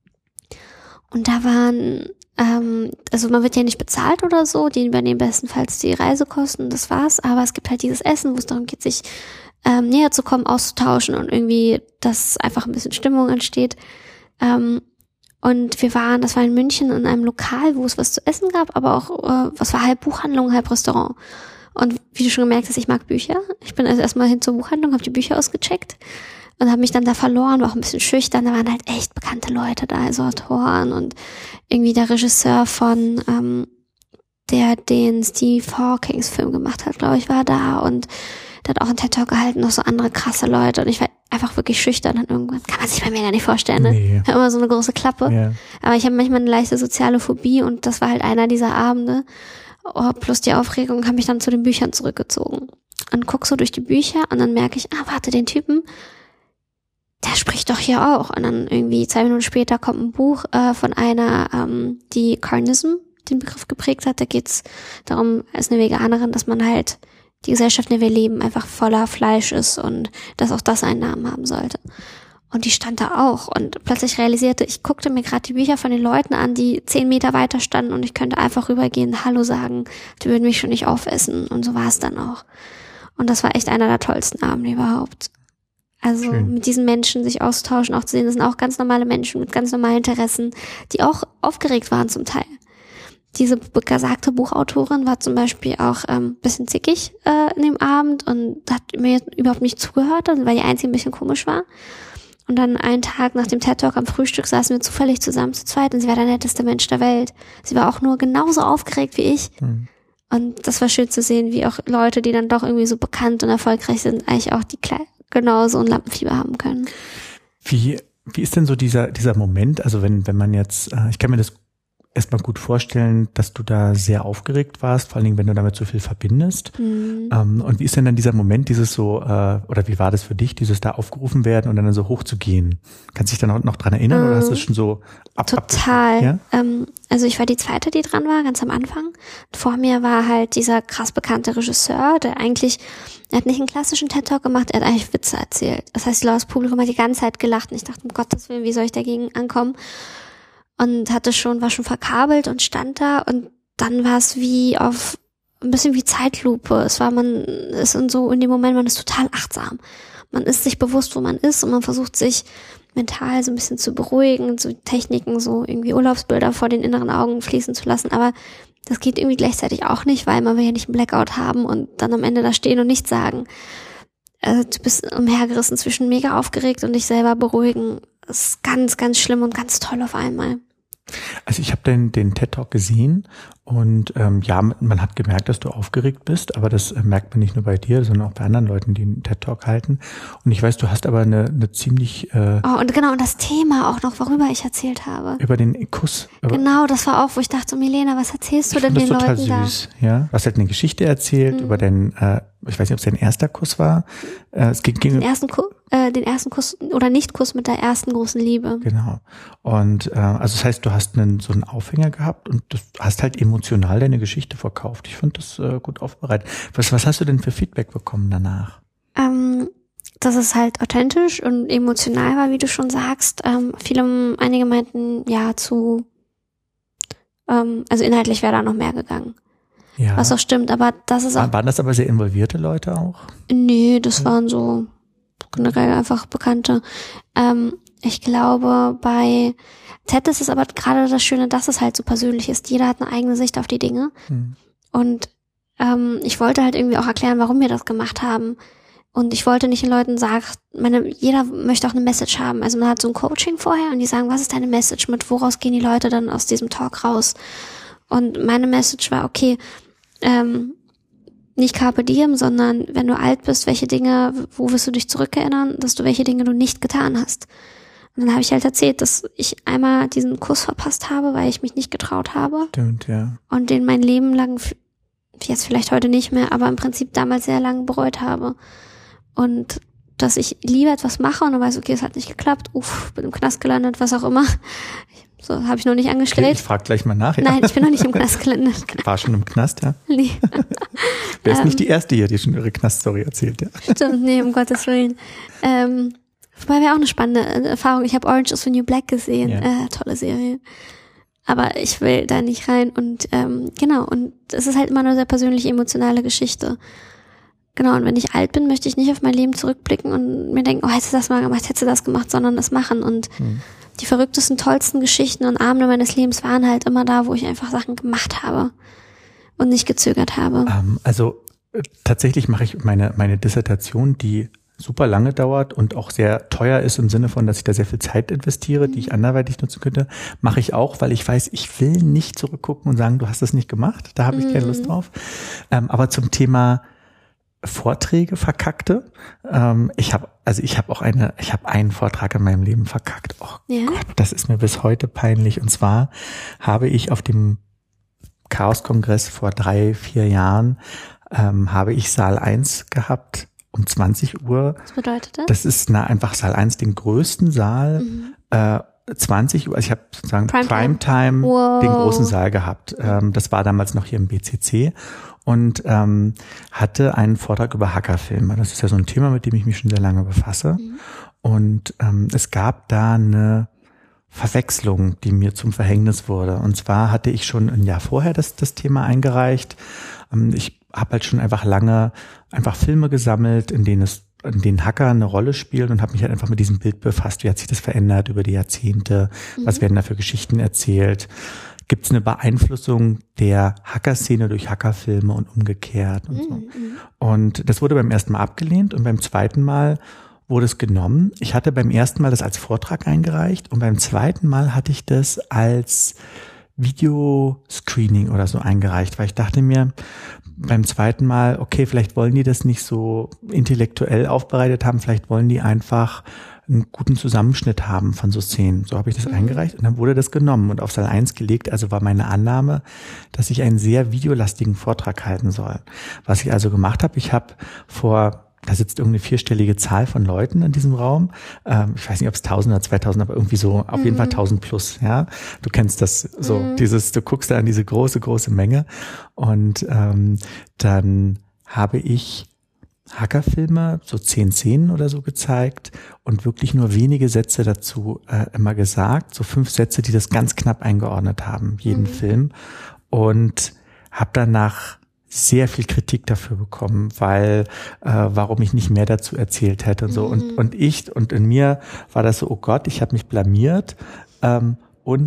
Und da waren, ähm, also man wird ja nicht bezahlt oder so, die übernehmen bestenfalls die Reisekosten, das war's. Aber es gibt halt dieses Essen, wo es darum geht, sich ähm, näher zu kommen, auszutauschen und irgendwie, dass einfach ein bisschen Stimmung entsteht. Ähm, Und wir waren, das war in München in einem Lokal, wo es was zu essen gab, aber auch, äh, was war halb Buchhandlung, halb Restaurant. Und wie du schon gemerkt hast, ich mag Bücher. Ich bin also erstmal hin zur Buchhandlung, habe die Bücher ausgecheckt und habe mich dann da verloren, war auch ein bisschen schüchtern. Da waren halt echt bekannte Leute da, also Autoren und irgendwie der Regisseur von, ähm, der den Steve Hawkings Film gemacht hat, glaube ich, war da und der hat auch einen TED-Talk gehalten, noch so andere krasse Leute und ich war einfach wirklich schüchtern und irgendwann kann man sich bei mir gar nicht vorstellen, ne? Nee. Ich habe immer so eine große Klappe. Ja. Aber ich habe manchmal eine leichte soziale Phobie und das war halt einer dieser Abende. Oh, plus die Aufregung habe mich dann zu den Büchern zurückgezogen. Und guck so durch die Bücher und dann merke ich, ah, warte, den Typen, der spricht doch hier auch. Und dann irgendwie zwei Minuten später kommt ein Buch äh, von einer, ähm, die Carnism den Begriff geprägt hat. Da geht's darum, als eine Veganerin, dass man halt die Gesellschaft, in der wir leben, einfach voller Fleisch ist und dass auch das einen Namen haben sollte. Und die stand da auch und plötzlich realisierte, ich guckte mir gerade die Bücher von den Leuten an, die zehn Meter weiter standen und ich könnte einfach rübergehen, Hallo sagen, die würden mich schon nicht aufessen und so war es dann auch. Und das war echt einer der tollsten Abende überhaupt. Also Schön. Mit diesen Menschen sich austauschen, auch zu sehen, das sind auch ganz normale Menschen mit ganz normalen Interessen, die auch aufgeregt waren zum Teil. Diese gesagte Buchautorin war zum Beispiel auch ähm, bisschen zickig äh, in dem Abend und hat mir überhaupt nicht zugehört, weil die einzige ein bisschen komisch war. Und dann einen Tag nach dem TED-Talk am Frühstück saßen wir zufällig zusammen zu zweit und sie war der netteste Mensch der Welt. Sie war auch nur genauso aufgeregt wie ich. Mhm. Und das war schön zu sehen, wie auch Leute, die dann doch irgendwie so bekannt und erfolgreich sind, eigentlich auch die Kle- genauso ein Lampenfieber haben können. Wie, wie ist denn so dieser, dieser Moment? Also wenn, wenn man jetzt, äh, ich kann mir das erstmal gut vorstellen, dass du da sehr aufgeregt warst, vor allen Dingen, wenn du damit so viel verbindest. Mhm. Ähm, und wie ist denn dann dieser Moment, dieses so, äh, oder wie war das für dich, dieses da aufgerufen werden und dann so hoch zu gehen? Kannst du dich dann noch dran erinnern mhm. oder hast du es schon so ab? Total. Ab, ja? ähm, also ich war die zweite, die dran war, ganz am Anfang. Vor mir war halt dieser krass bekannte Regisseur, der eigentlich, er hat nicht einen klassischen TED-Talk gemacht, er hat eigentlich Witze erzählt. Das heißt, das Publikum hat die ganze Zeit gelacht und ich dachte, um Gottes Willen, wie soll ich dagegen ankommen? Und hatte schon, war schon verkabelt und stand da und dann war es wie auf, ein bisschen wie Zeitlupe. Es war, man ist in so, in dem Moment, man ist total achtsam. Man ist sich bewusst, wo man ist und man versucht sich mental so ein bisschen zu beruhigen, so Techniken, so irgendwie Urlaubsbilder vor den inneren Augen fließen zu lassen. Aber das geht irgendwie gleichzeitig auch nicht, weil man will ja nicht einen Blackout haben und dann am Ende da stehen und nichts sagen. Also du bist umhergerissen zwischen mega aufgeregt und dich selber beruhigen. Das ist ganz, ganz schlimm und ganz toll auf einmal. Also ich habe den, den TED-Talk gesehen und ähm, ja, man hat gemerkt, dass du aufgeregt bist, aber das äh, merkt man nicht nur bei dir, sondern auch bei anderen Leuten, die einen TED-Talk halten. Und ich weiß, du hast aber eine, eine ziemlich... Äh, oh, und genau, und das Thema auch noch, worüber ich erzählt habe. Über den Kuss. Über, genau, das war auch, wo ich dachte, so, Milena, was erzählst du denn den Leuten da? Das ist total süß, ja. Du hast halt eine Geschichte erzählt mhm. über den, äh, ich weiß nicht, ob es dein erster Kuss war. Äh, es ging, ging den ersten Kuss, äh, den ersten Kuss oder Nicht-Kuss mit der ersten großen Liebe. Genau. Und äh, also das heißt, du hast einen so einen Aufhänger gehabt und du hast halt emotional deine Geschichte verkauft. Ich fand das äh, gut aufbereitet. Was, was hast du denn für Feedback bekommen danach? Ähm, dass es halt authentisch und emotional war, wie du schon sagst. Ähm, viele, einige meinten, ja, zu, ähm, also inhaltlich wäre da noch mehr gegangen. Ja. Was auch stimmt, aber das ist auch... Waren das aber sehr involvierte Leute auch? Nee, das ja. waren so generell einfach Bekannte. Ähm, ich glaube, bei TED ist es aber gerade das Schöne, dass es halt so persönlich ist. Jeder hat eine eigene Sicht auf die Dinge. Hm. Und ähm, ich wollte halt irgendwie auch erklären, warum wir das gemacht haben. Und ich wollte nicht den Leuten sagen, meine, jeder möchte auch eine Message haben. Also man hat so ein Coaching vorher und die sagen, was ist deine Message? Mit woraus gehen die Leute dann aus diesem Talk raus? Und meine Message war, okay, ähm, nicht Carpe Diem, sondern wenn du alt bist, welche Dinge, wo wirst du dich zurückerinnern, dass du welche Dinge du nicht getan hast. Und dann habe ich halt erzählt, dass ich einmal diesen Kuss verpasst habe, weil ich mich nicht getraut habe. Stimmt, ja. Und den mein Leben lang, jetzt vielleicht heute nicht mehr, aber im Prinzip damals sehr lange bereut habe. Und dass ich lieber etwas mache und dann weiß, okay, es hat nicht geklappt, uff, bin im Knast gelandet, was auch immer. So, habe ich noch nicht angestellt. Okay, ich frage gleich mal nach. Ja. Nein, ich bin noch nicht im Knast gelandet. War schon im Knast, ja? Nee. Wer ist ähm, nicht die Erste hier, die schon ihre Knaststory erzählt, ja? Stimmt, nee, um Gottes Willen. Ähm, wobei wäre auch eine spannende Erfahrung. Ich habe Orange is the New Black gesehen. Ja. Äh, tolle Serie. Aber ich will da nicht rein. Und ähm, genau, und es ist halt immer eine sehr persönliche, emotionale Geschichte. Genau, und wenn ich alt bin, möchte ich nicht auf mein Leben zurückblicken und mir denken, oh, hättest du das mal gemacht, hättest du das gemacht, sondern das machen. Und hm. die verrücktesten, tollsten Geschichten und Abende meines Lebens waren halt immer da, wo ich einfach Sachen gemacht habe und nicht gezögert habe. Ähm, also äh, tatsächlich mache ich meine meine Dissertation, die super lange dauert und auch sehr teuer ist im Sinne von, dass ich da sehr viel Zeit investiere, mhm. die ich anderweitig nutzen könnte, mache ich auch, weil ich weiß, ich will nicht zurückgucken und sagen, du hast das nicht gemacht, da habe ich mhm. keine Lust drauf. Ähm, aber zum Thema Vorträge verkackte. Ähm, ich habe also ich habe auch eine, ich habe einen Vortrag in meinem Leben verkackt. Oh ja? Gott, das ist mir bis heute peinlich. Und zwar habe ich auf dem Chaos-Kongress vor drei, vier Jahren ähm, habe ich Saal eins gehabt um zwanzig Uhr. Was bedeutet das? Das ist na, einfach Saal eins, den größten Saal. Mhm. Äh, zwanzig Uhr, also ich habe sozusagen Primetime, Primetime wow. den großen Saal gehabt. Ähm, das war damals noch hier im B C C. Und ähm, hatte einen Vortrag über Hackerfilme. Das ist ja so ein Thema, mit dem ich mich schon sehr lange befasse. Mhm. Und ähm, es gab da eine Verwechslung, die mir zum Verhängnis wurde. Und zwar hatte ich schon ein Jahr vorher das, das Thema eingereicht. Ähm, ich habe halt schon einfach lange einfach Filme gesammelt, in denen es in denen Hacker eine Rolle spielen und habe mich halt einfach mit diesem Bild befasst. Wie hat sich das verändert über die Jahrzehnte? Mhm. Was werden da für Geschichten erzählt? Gibt es eine Beeinflussung der Hacker-Szene durch Hackerfilme und umgekehrt und so. Mhm. Und das wurde beim ersten Mal abgelehnt und beim zweiten Mal wurde es genommen. Ich hatte beim ersten Mal das als Vortrag eingereicht und beim zweiten Mal hatte ich das als Videoscreening oder so eingereicht, weil ich dachte mir beim zweiten Mal, okay, vielleicht wollen die das nicht so intellektuell aufbereitet haben, vielleicht wollen die einfach einen guten Zusammenschnitt haben von so Szenen. So habe ich das mhm. eingereicht und dann wurde das genommen und auf Saal eins gelegt. Also war meine Annahme, dass ich einen sehr videolastigen Vortrag halten soll. Was ich also gemacht habe, ich habe vor, da sitzt irgendeine vierstellige Zahl von Leuten in diesem Raum. Ähm, ich weiß nicht, ob es tausend oder zweitausend, aber irgendwie so auf mhm. jeden Fall tausend plus. Ja, du kennst das so, mhm. dieses, du guckst da an diese große, große Menge und ähm, dann habe ich Hackerfilme, so zehn Szenen oder so gezeigt und wirklich nur wenige Sätze dazu äh, immer gesagt, so fünf Sätze, die das ganz knapp eingeordnet haben, jeden mhm. Film, und habe danach sehr viel Kritik dafür bekommen, weil äh, warum ich nicht mehr dazu erzählt hätte und so. Mhm. Und und ich und in mir war das so, oh Gott, ich habe mich blamiert ähm, und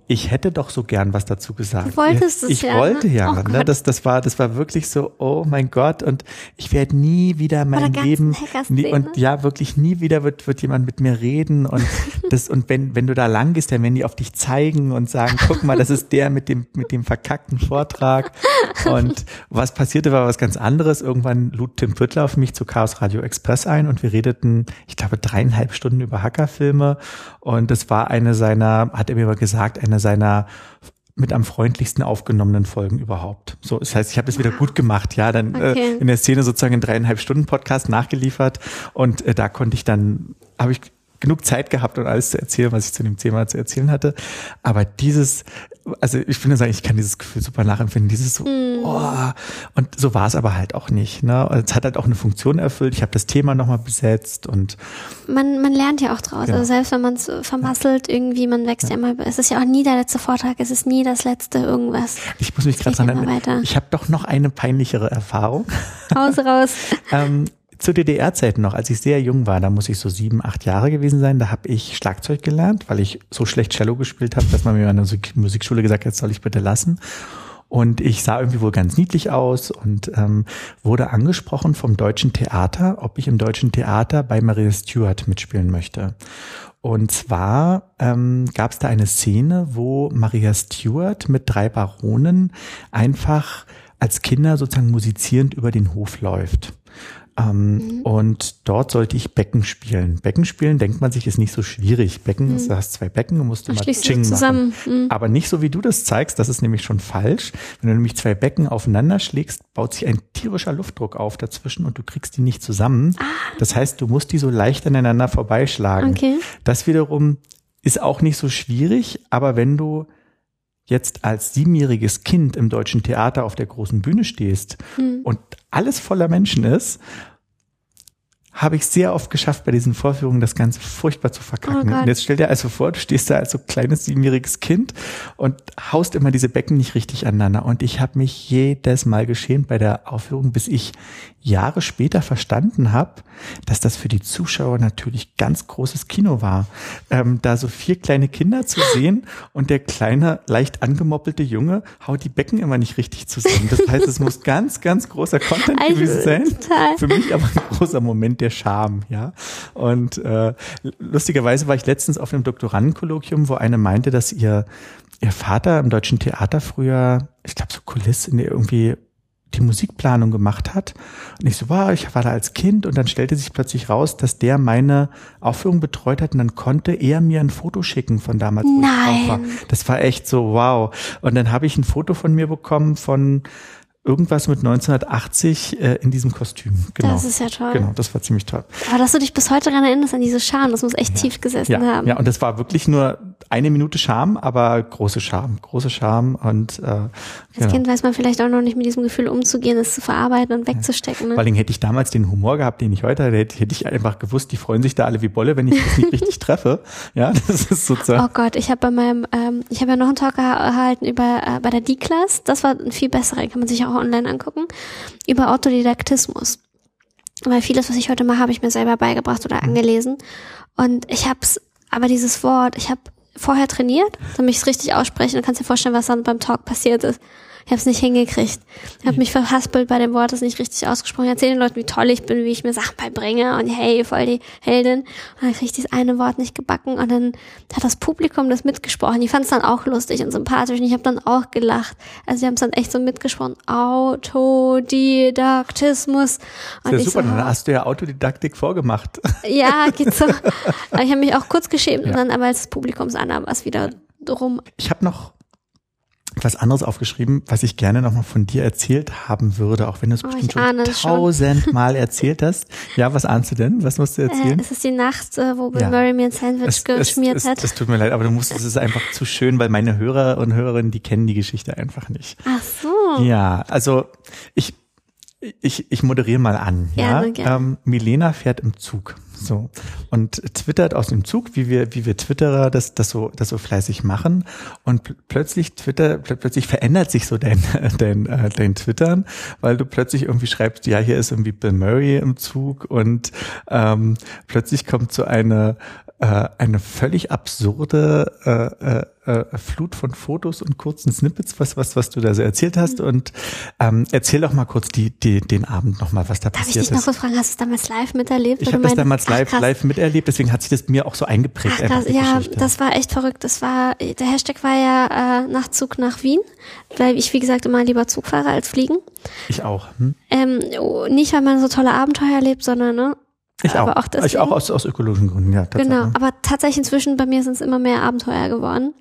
ich hätte doch so gern was dazu gesagt. Du wolltest es ich ja. Ich wollte ne? ja, oh ne? das, das war, das war wirklich so, oh mein Gott, und ich werde nie wieder mein Leben, nie, und ja, wirklich nie wieder wird, wird jemand mit mir reden und das, und wenn, wenn du da lang gehst, dann werden die auf dich zeigen und sagen, guck mal, das ist der mit dem, mit dem verkackten Vortrag. Und was passierte, war was ganz anderes. Irgendwann lud Tim Püttler auf mich zu Chaos Radio Express ein und wir redeten, ich glaube, dreieinhalb Stunden über Hackerfilme, und das war eine seiner, hat er mir mal gesagt, eine seiner mit am freundlichsten aufgenommenen Folgen überhaupt. So, das heißt, ich habe es wieder gut gemacht, ja, dann okay. äh, in der Szene sozusagen einen dreieinhalb Stunden Podcast nachgeliefert, und äh, da konnte ich dann, habe ich genug Zeit gehabt, um alles zu erzählen, was ich zu dem Thema zu erzählen hatte. Aber dieses, also ich finde sagen, ich kann dieses Gefühl super nachempfinden, dieses so, mm. oh, und so war es aber halt auch nicht. Ne? Es hat halt auch eine Funktion erfüllt. Ich habe das Thema nochmal besetzt und man man lernt ja auch draus. Genau. Also selbst wenn man es vermasselt, irgendwie, man wächst ja. ja immer. Es ist ja auch nie der letzte Vortrag, es ist nie das letzte irgendwas. Ich muss mich gerade dran erinnern. Ich habe doch noch eine peinlichere Erfahrung. Raus, raus. ähm, Zu D D R-Zeiten noch, als ich sehr jung war, da muss ich so sieben, acht Jahre gewesen sein, da habe ich Schlagzeug gelernt, weil ich so schlecht Cello gespielt habe, dass man mir an der Musikschule gesagt hat, soll ich bitte lassen. Und ich sah irgendwie wohl ganz niedlich aus und ähm, wurde angesprochen vom Deutschen Theater, ob ich im Deutschen Theater bei Maria Stuart mitspielen möchte. Und zwar ähm, gab es da eine Szene, wo Maria Stuart mit drei Baronen einfach als Kinder sozusagen musizierend über den Hof läuft. Ähm, mhm. Und dort sollte ich Becken spielen. Becken spielen, denkt man sich, ist nicht so schwierig. Becken, mhm. du hast zwei Becken, du musst immer Ching machen. Mhm. Aber nicht so, wie du das zeigst, das ist nämlich schon falsch. Wenn du nämlich zwei Becken aufeinander schlägst, baut sich ein tierischer Luftdruck auf dazwischen und du kriegst die nicht zusammen. Ah. Das heißt, du musst die so leicht aneinander vorbeischlagen. Okay. Das wiederum ist auch nicht so schwierig, aber wenn du jetzt als siebenjähriges Kind im Deutschen Theater auf der großen Bühne stehst hm. und alles voller Menschen ist, habe ich sehr oft geschafft, bei diesen Vorführungen das Ganze furchtbar zu verkacken. Oh und jetzt stell dir also vor, du stehst da als so kleines siebenjähriges Kind und haust immer diese Becken nicht richtig aneinander. Und ich habe mich jedes Mal geschämt bei der Aufführung, bis ich Jahre später verstanden habe, dass das für die Zuschauer natürlich ganz großes Kino war. Ähm, da so vier kleine Kinder zu sehen und der kleine, leicht angemoppelte Junge haut die Becken immer nicht richtig zusammen. Das heißt, es muss ganz, ganz großer Content also, gewesen sein. Total. Für mich aber ein großer Moment der Scham, ja. Und äh, lustigerweise war ich letztens auf einem Doktorandenkolloquium, wo eine meinte, dass ihr ihr Vater im Deutschen Theater früher, ich glaube so Kulissen, irgendwie die Musikplanung gemacht hat. Und ich so, wow, ich war da als Kind, und dann stellte sich plötzlich raus, dass der meine Aufführung betreut hat, und dann konnte er mir ein Foto schicken von damals, wo Nein. ich drauf war. Das war echt so, wow. Und dann habe ich ein Foto von mir bekommen von irgendwas mit neunzehnhundertachtzig äh, in diesem Kostüm. Genau. Das ist ja toll. Genau, das war ziemlich toll. Aber dass du dich bis heute daran erinnerst, an diese Scham, das muss echt ja. tief gesessen ja. haben. Ja, und das war wirklich nur eine Minute Scham, aber große Scham, große Scham. Und äh, als genau. Kind weiß man vielleicht auch noch nicht mit diesem Gefühl umzugehen, es zu verarbeiten und wegzustecken. Ne? Vor allem hätte ich damals den Humor gehabt, den ich heute hatte, hätte, hätte ich einfach gewusst, die freuen sich da alle wie Bolle, wenn ich das nicht richtig treffe. Ja, das ist sozusagen. Oh Gott, ich habe bei meinem, ähm, ich habe ja noch einen Talk erhalten über äh, bei der D-Class. Das war ein viel besserer, kann man sich auch online angucken, über Autodidaktismus. Weil vieles, was ich heute mache, habe ich mir selber beigebracht oder angelesen. Und ich habe es, aber dieses Wort, ich habe vorher trainiert, damit ich es richtig ausspreche. Du kannst dir vorstellen, was dann beim Talk passiert ist. Ich habe es nicht hingekriegt. Ich habe mich verhaspelt bei dem Wort, das nicht richtig ausgesprochen. Ich erzähle den Leuten, wie toll ich bin, wie ich mir Sachen beibringe und hey, voll die Heldin. Und dann kriege ich dieses eine Wort nicht gebacken und dann hat das Publikum das mitgesprochen. Die fanden es dann auch lustig und sympathisch und ich habe dann auch gelacht. Also die haben es dann echt so mitgesprochen. Autodidaktismus. Und das ist ja super, so, dann hast du ja Autodidaktik vorgemacht. Ja, geht so. Aber ich habe mich auch kurz geschämt ja. und dann aber als das Publikum sah, war es wieder rum. Ich habe noch was anderes aufgeschrieben, was ich gerne nochmal von dir erzählt haben würde, auch wenn du es oh, bestimmt schon tausendmal erzählt hast. Ja, was ahnst du denn? Was musst du erzählen? Äh, es ist die Nacht, wo Bill ja. Murray mir ein Sandwich es, geschmiert es, hat. Es, es tut mir leid, aber du musst, es ist einfach zu schön, weil meine Hörer und Hörerinnen, die kennen die Geschichte einfach nicht. Ach so. Ja, also ich ich ich moderiere mal an. Gerne, ja, gerne. Ähm, Milena fährt im Zug. So. Und twittert aus dem Zug, wie wir, wie wir Twitterer das, das so, das so fleißig machen. Und pl- plötzlich Twitter, pl- plötzlich verändert sich so dein, dein, äh, dein Twittern, weil du plötzlich irgendwie schreibst, ja, hier ist irgendwie Bill Murray im Zug und, ähm, plötzlich kommt so eine, äh, eine völlig absurde äh, äh, äh, Flut von Fotos und kurzen Snippets, was was was du da so erzählt hast. Und ähm, erzähl doch mal kurz die, die den Abend nochmal, was da Darf passiert ist. Darf ich dich noch kurz fragen, hast du es damals live miterlebt? Ich habe das damals live ach, live miterlebt, deswegen hat sich das mir auch so eingeprägt. Ach, krass, ja, Geschichte. Das war echt verrückt. Das war der Hashtag war ja äh, Nachtzug nach Wien, weil ich wie gesagt immer lieber Zug fahre als fliegen. Ich auch. Hm? Ähm, nicht, weil man so tolle Abenteuer erlebt, sondern ne. Ich auch. auch ich auch aus, aus ökologischen Gründen, ja. Genau, aber tatsächlich inzwischen bei mir sind es immer mehr Abenteuer geworden.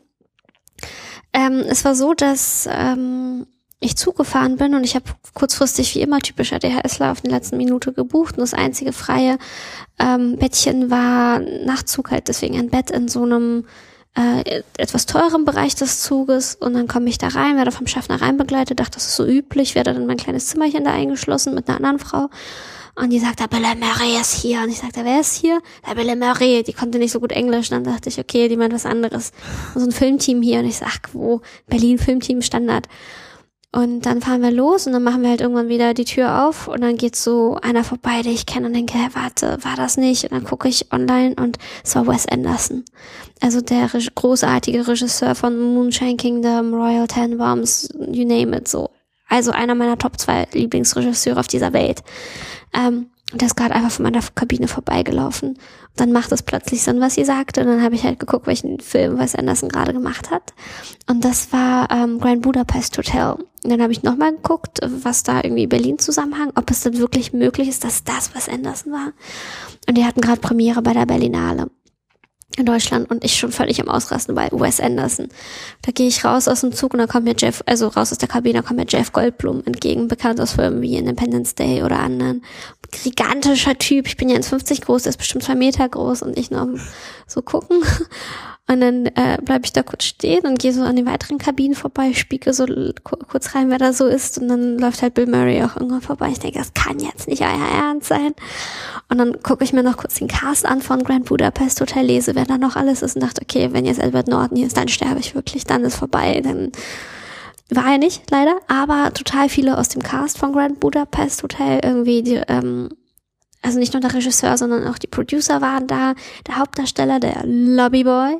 Ähm, es war so, dass ähm, ich Zug gefahren bin und ich habe kurzfristig wie immer typisch ADHSler auf die letzte Minute gebucht und das einzige freie ähm, Bettchen war Nachtzug halt, deswegen ein Bett in so einem äh, etwas teurem Bereich des Zuges und dann komme ich da rein, werde vom Schaffner reinbegleitet, dachte, das ist so üblich, werde dann in mein kleines Zimmerchen da eingeschlossen mit einer anderen Frau. Und die sagte, Bella Murray ist hier. Und ich sagte, wer ist hier? Der Bella Murray. Die konnte nicht so gut Englisch. Und dann dachte ich, okay, die meint was anderes. Und so ein Filmteam hier. Und ich sag, wo? Berlin Filmteam Standard. Und dann fahren wir los und dann machen wir halt irgendwann wieder die Tür auf und dann geht so einer vorbei, den ich kenne und denke, hey, warte, war das nicht? Und dann gucke ich online und es war Wes Anderson. Also der Re- großartige Regisseur von Moonshine Kingdom, Royal Tenenbaums, you name it, so. Also einer meiner Top zwei Lieblingsregisseure auf dieser Welt. Ähm, der ist gerade einfach von meiner Kabine vorbeigelaufen. Und dann macht es plötzlich Sinn, was sie sagte. Und dann habe ich halt geguckt, welchen Film Wes Anderson gerade gemacht hat. Und das war ähm, Grand Budapest Hotel. Und dann habe ich nochmal geguckt, was da irgendwie Berlin-Zusammenhang, ob es dann wirklich möglich ist, dass das Wes Anderson war. Und die hatten gerade Premiere bei der Berlinale in Deutschland und ich schon völlig am Ausrasten bei Wes Anderson. Da gehe ich raus aus dem Zug und da kommt mir Jeff, also raus aus der Kabine, da kommt mir Jeff Goldblum entgegen, bekannt aus Filmen wie Independence Day oder anderen. Gigantischer Typ, ich bin ja eins fünfzig groß, der ist bestimmt zwei Meter groß und ich noch so gucken. Und dann äh, bleibe ich da kurz stehen und gehe so an den weiteren Kabinen vorbei, spieke so k- kurz rein, wer da so ist. Und dann läuft halt Bill Murray auch irgendwann vorbei. Ich denke, das kann jetzt nicht euer Ernst sein. Und dann gucke ich mir noch kurz den Cast an von Grand Budapest Hotel, lese, wer da noch alles ist und dachte, okay, wenn jetzt Edward Norton hier ist, dann sterbe ich wirklich, dann ist vorbei. Dann war er nicht, leider. Aber total viele aus dem Cast von Grand Budapest Hotel irgendwie, die, ähm, also nicht nur der Regisseur, sondern auch die Producer waren da, der Hauptdarsteller, der Lobbyboy.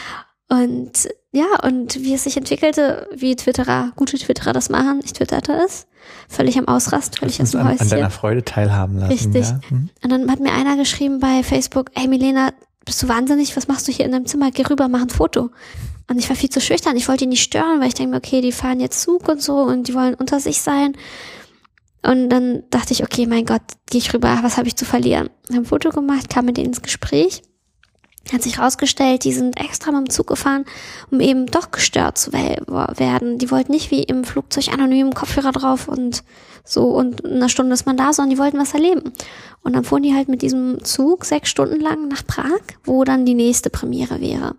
Und ja, und wie es sich entwickelte, wie Twitterer, gute Twitterer das machen, ich twitterte es, völlig am Ausrast, völlig aus dem an, Häuschen. an deiner Freude teilhaben lassen. Richtig. Ja. Hm. Und dann hat mir einer geschrieben bei Facebook, hey Milena, bist du wahnsinnig, was machst du hier in deinem Zimmer? Geh rüber, mach ein Foto. Und ich war viel zu schüchtern, ich wollte ihn nicht stören, weil ich denke mir, okay, die fahren jetzt Zug und so und die wollen unter sich sein. Und dann dachte ich, okay, mein Gott, gehe ich rüber, was habe ich zu verlieren? Ich habe ein Foto gemacht, kam mit denen ins Gespräch. Hat sich rausgestellt, die sind extra mit dem Zug gefahren, um eben doch gestört zu we- werden. Die wollten nicht wie im Flugzeug anonym Kopfhörer drauf und so und in einer Stunde ist man da, sondern die wollten was erleben. Und dann fuhren die halt mit diesem Zug sechs Stunden lang nach Prag, wo dann die nächste Premiere wäre.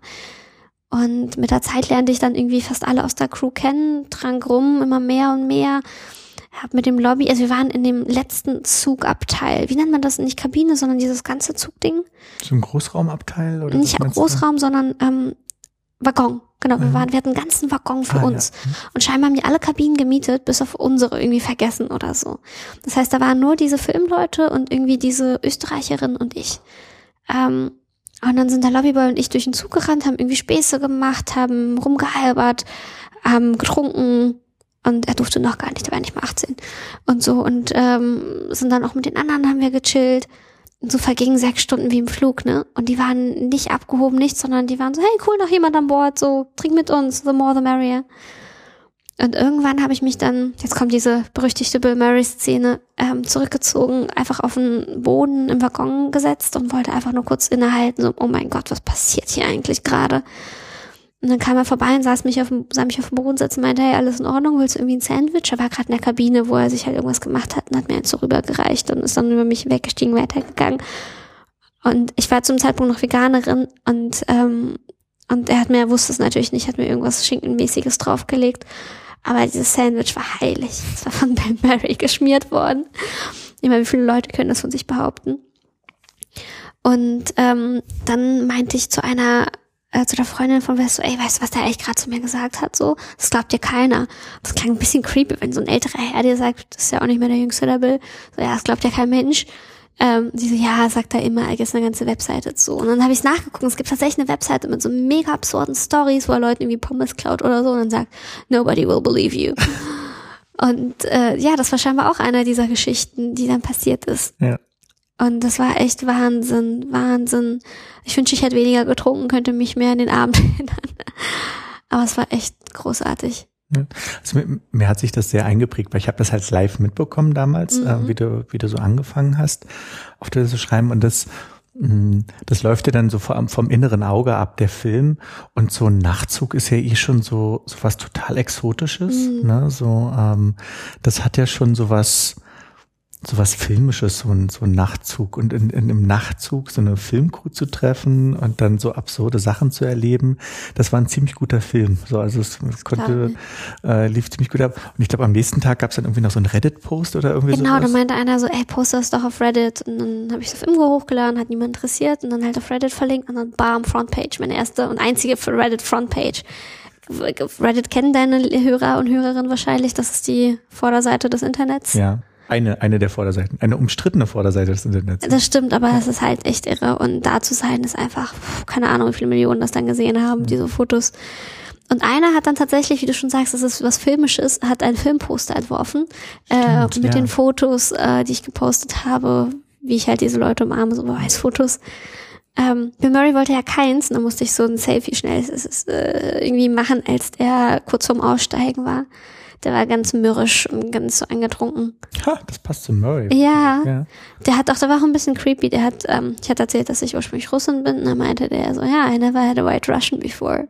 Und mit der Zeit lernte ich dann irgendwie fast alle aus der Crew kennen, trank rum, immer mehr und mehr. Hab mit dem Lobby, also wir waren in dem letzten Zugabteil. Wie nennt man das? Nicht Kabine, sondern dieses ganze Zugding. So ein Großraumabteil? Oder Nicht Großraum, sondern ähm, Waggon. Genau, wir waren, wir hatten einen ganzen Waggon für ah, uns. Ja. Und scheinbar haben die alle Kabinen gemietet, bis auf unsere irgendwie vergessen oder so. Das heißt, da waren nur diese Filmleute und irgendwie diese Österreicherin und ich. Ähm, und dann sind der Lobbyboy und ich durch den Zug gerannt, haben irgendwie Späße gemacht, haben rumgehalbert, haben getrunken. Und er durfte noch gar nicht, er war nicht mal achtzehn. Und so, und ähm, sind dann auch mit den anderen, haben wir gechillt. Und so vergingen sechs Stunden wie im Flug, ne? Und die waren nicht abgehoben, nichts, sondern die waren so, hey, cool, noch jemand an Bord, so, trink mit uns, the more the merrier. Und irgendwann habe ich mich dann, jetzt kommt diese berüchtigte Bill Murray-Szene, ähm, zurückgezogen, einfach auf den Boden im Waggon gesetzt und wollte einfach nur kurz innehalten, so, oh mein Gott, was passiert hier eigentlich gerade? Und dann kam er vorbei und saß mich auf dem, sah mich auf dem Boden sitzen und meinte, hey, alles in Ordnung, willst du irgendwie ein Sandwich? Er war gerade in der Kabine, wo er sich halt irgendwas gemacht hat und hat mir eins so rübergereicht und ist dann über mich weggestiegen, weitergegangen. Und ich war zum Zeitpunkt noch Veganerin und ähm, und er hat mir, er wusste es natürlich nicht, hat mir irgendwas Schinkenmäßiges draufgelegt. Aber dieses Sandwich war heilig. Es war von Bill Murray geschmiert worden. Ich meine, wie viele Leute können das von sich behaupten? Und ähm, dann meinte ich zu einer Äh, zu der Freundin von Wes so, ey, weißt du, was der eigentlich gerade zu mir gesagt hat? So, das glaubt dir keiner. Das klang ein bisschen creepy, wenn so ein älterer Herr dir sagt, das ist ja auch nicht mehr der Jüngste, der Bill. So, ja, das glaubt ja kein Mensch. Ähm, die so, ja, sagt er immer, eigentlich ist eine ganze Webseite zu. Und dann habe ich nachgeguckt, es gibt tatsächlich eine Webseite mit so mega absurden Stories, wo er Leuten irgendwie Pommes klaut oder so und dann sagt, nobody will believe you. Und äh, ja, das war scheinbar auch einer dieser Geschichten, die dann passiert ist. Ja. Und das war echt Wahnsinn, Wahnsinn. Ich wünschte, ich hätte weniger getrunken, könnte mich mehr an den Abend erinnern. Aber es war echt großartig. Also mir, mir hat sich das sehr eingeprägt, weil ich habe das halt live mitbekommen damals, mhm. äh, wie du wie du so angefangen hast, auf das zu schreiben und das mh, das läuft dir dann so vom, vom inneren Auge ab, der Film, und so ein Nachtzug ist ja eh schon so so was total Exotisches, mhm. ne, so ähm, das hat ja schon so was so was Filmisches, so ein, so ein Nachtzug und in, in einem Nachtzug so eine Filmcrew zu treffen und dann so absurde Sachen zu erleben, das war ein ziemlich guter Film. So, also es, es konnte, äh, lief ziemlich gut ab. Und ich glaube, am nächsten Tag gab es dann irgendwie noch so einen Reddit-Post oder irgendwie so. Genau, sowas. Da meinte einer so, ey, poste das doch auf Reddit. Und dann habe ich es auf Imgur hochgeladen, hat niemand interessiert und dann halt auf Reddit verlinkt und dann bam, Frontpage, meine erste und einzige Reddit-Frontpage. Reddit kennen deine Hörer und Hörerinnen wahrscheinlich, das ist die Vorderseite des Internets. Ja. Eine, eine der Vorderseiten, eine umstrittene Vorderseite des Internets. Das stimmt, aber es ist halt echt irre. Und da zu sein ist einfach, keine Ahnung, wie viele Millionen das dann gesehen haben, mhm. diese Fotos. Und einer hat dann tatsächlich, wie du schon sagst, das ist was Filmisches, hat ein Filmposter entworfen, stimmt, äh, mit ja. den Fotos, äh, die ich gepostet habe, wie ich halt diese Leute umarme, so Beweisfotos. Ähm, Bill Murray wollte ja keins, und dann musste ich so ein Selfie schnell es ist, äh, irgendwie machen, als er kurz vorm Aussteigen war. Der war ganz mürrisch und ganz so angetrunken. Ha, das passt zu Murray. Ja, ja. Der hat auch, der war auch ein bisschen creepy. Der hat, ähm, ich hatte erzählt, dass ich ursprünglich Russin bin. Und dann meinte der so, ja, I never had a white Russian before.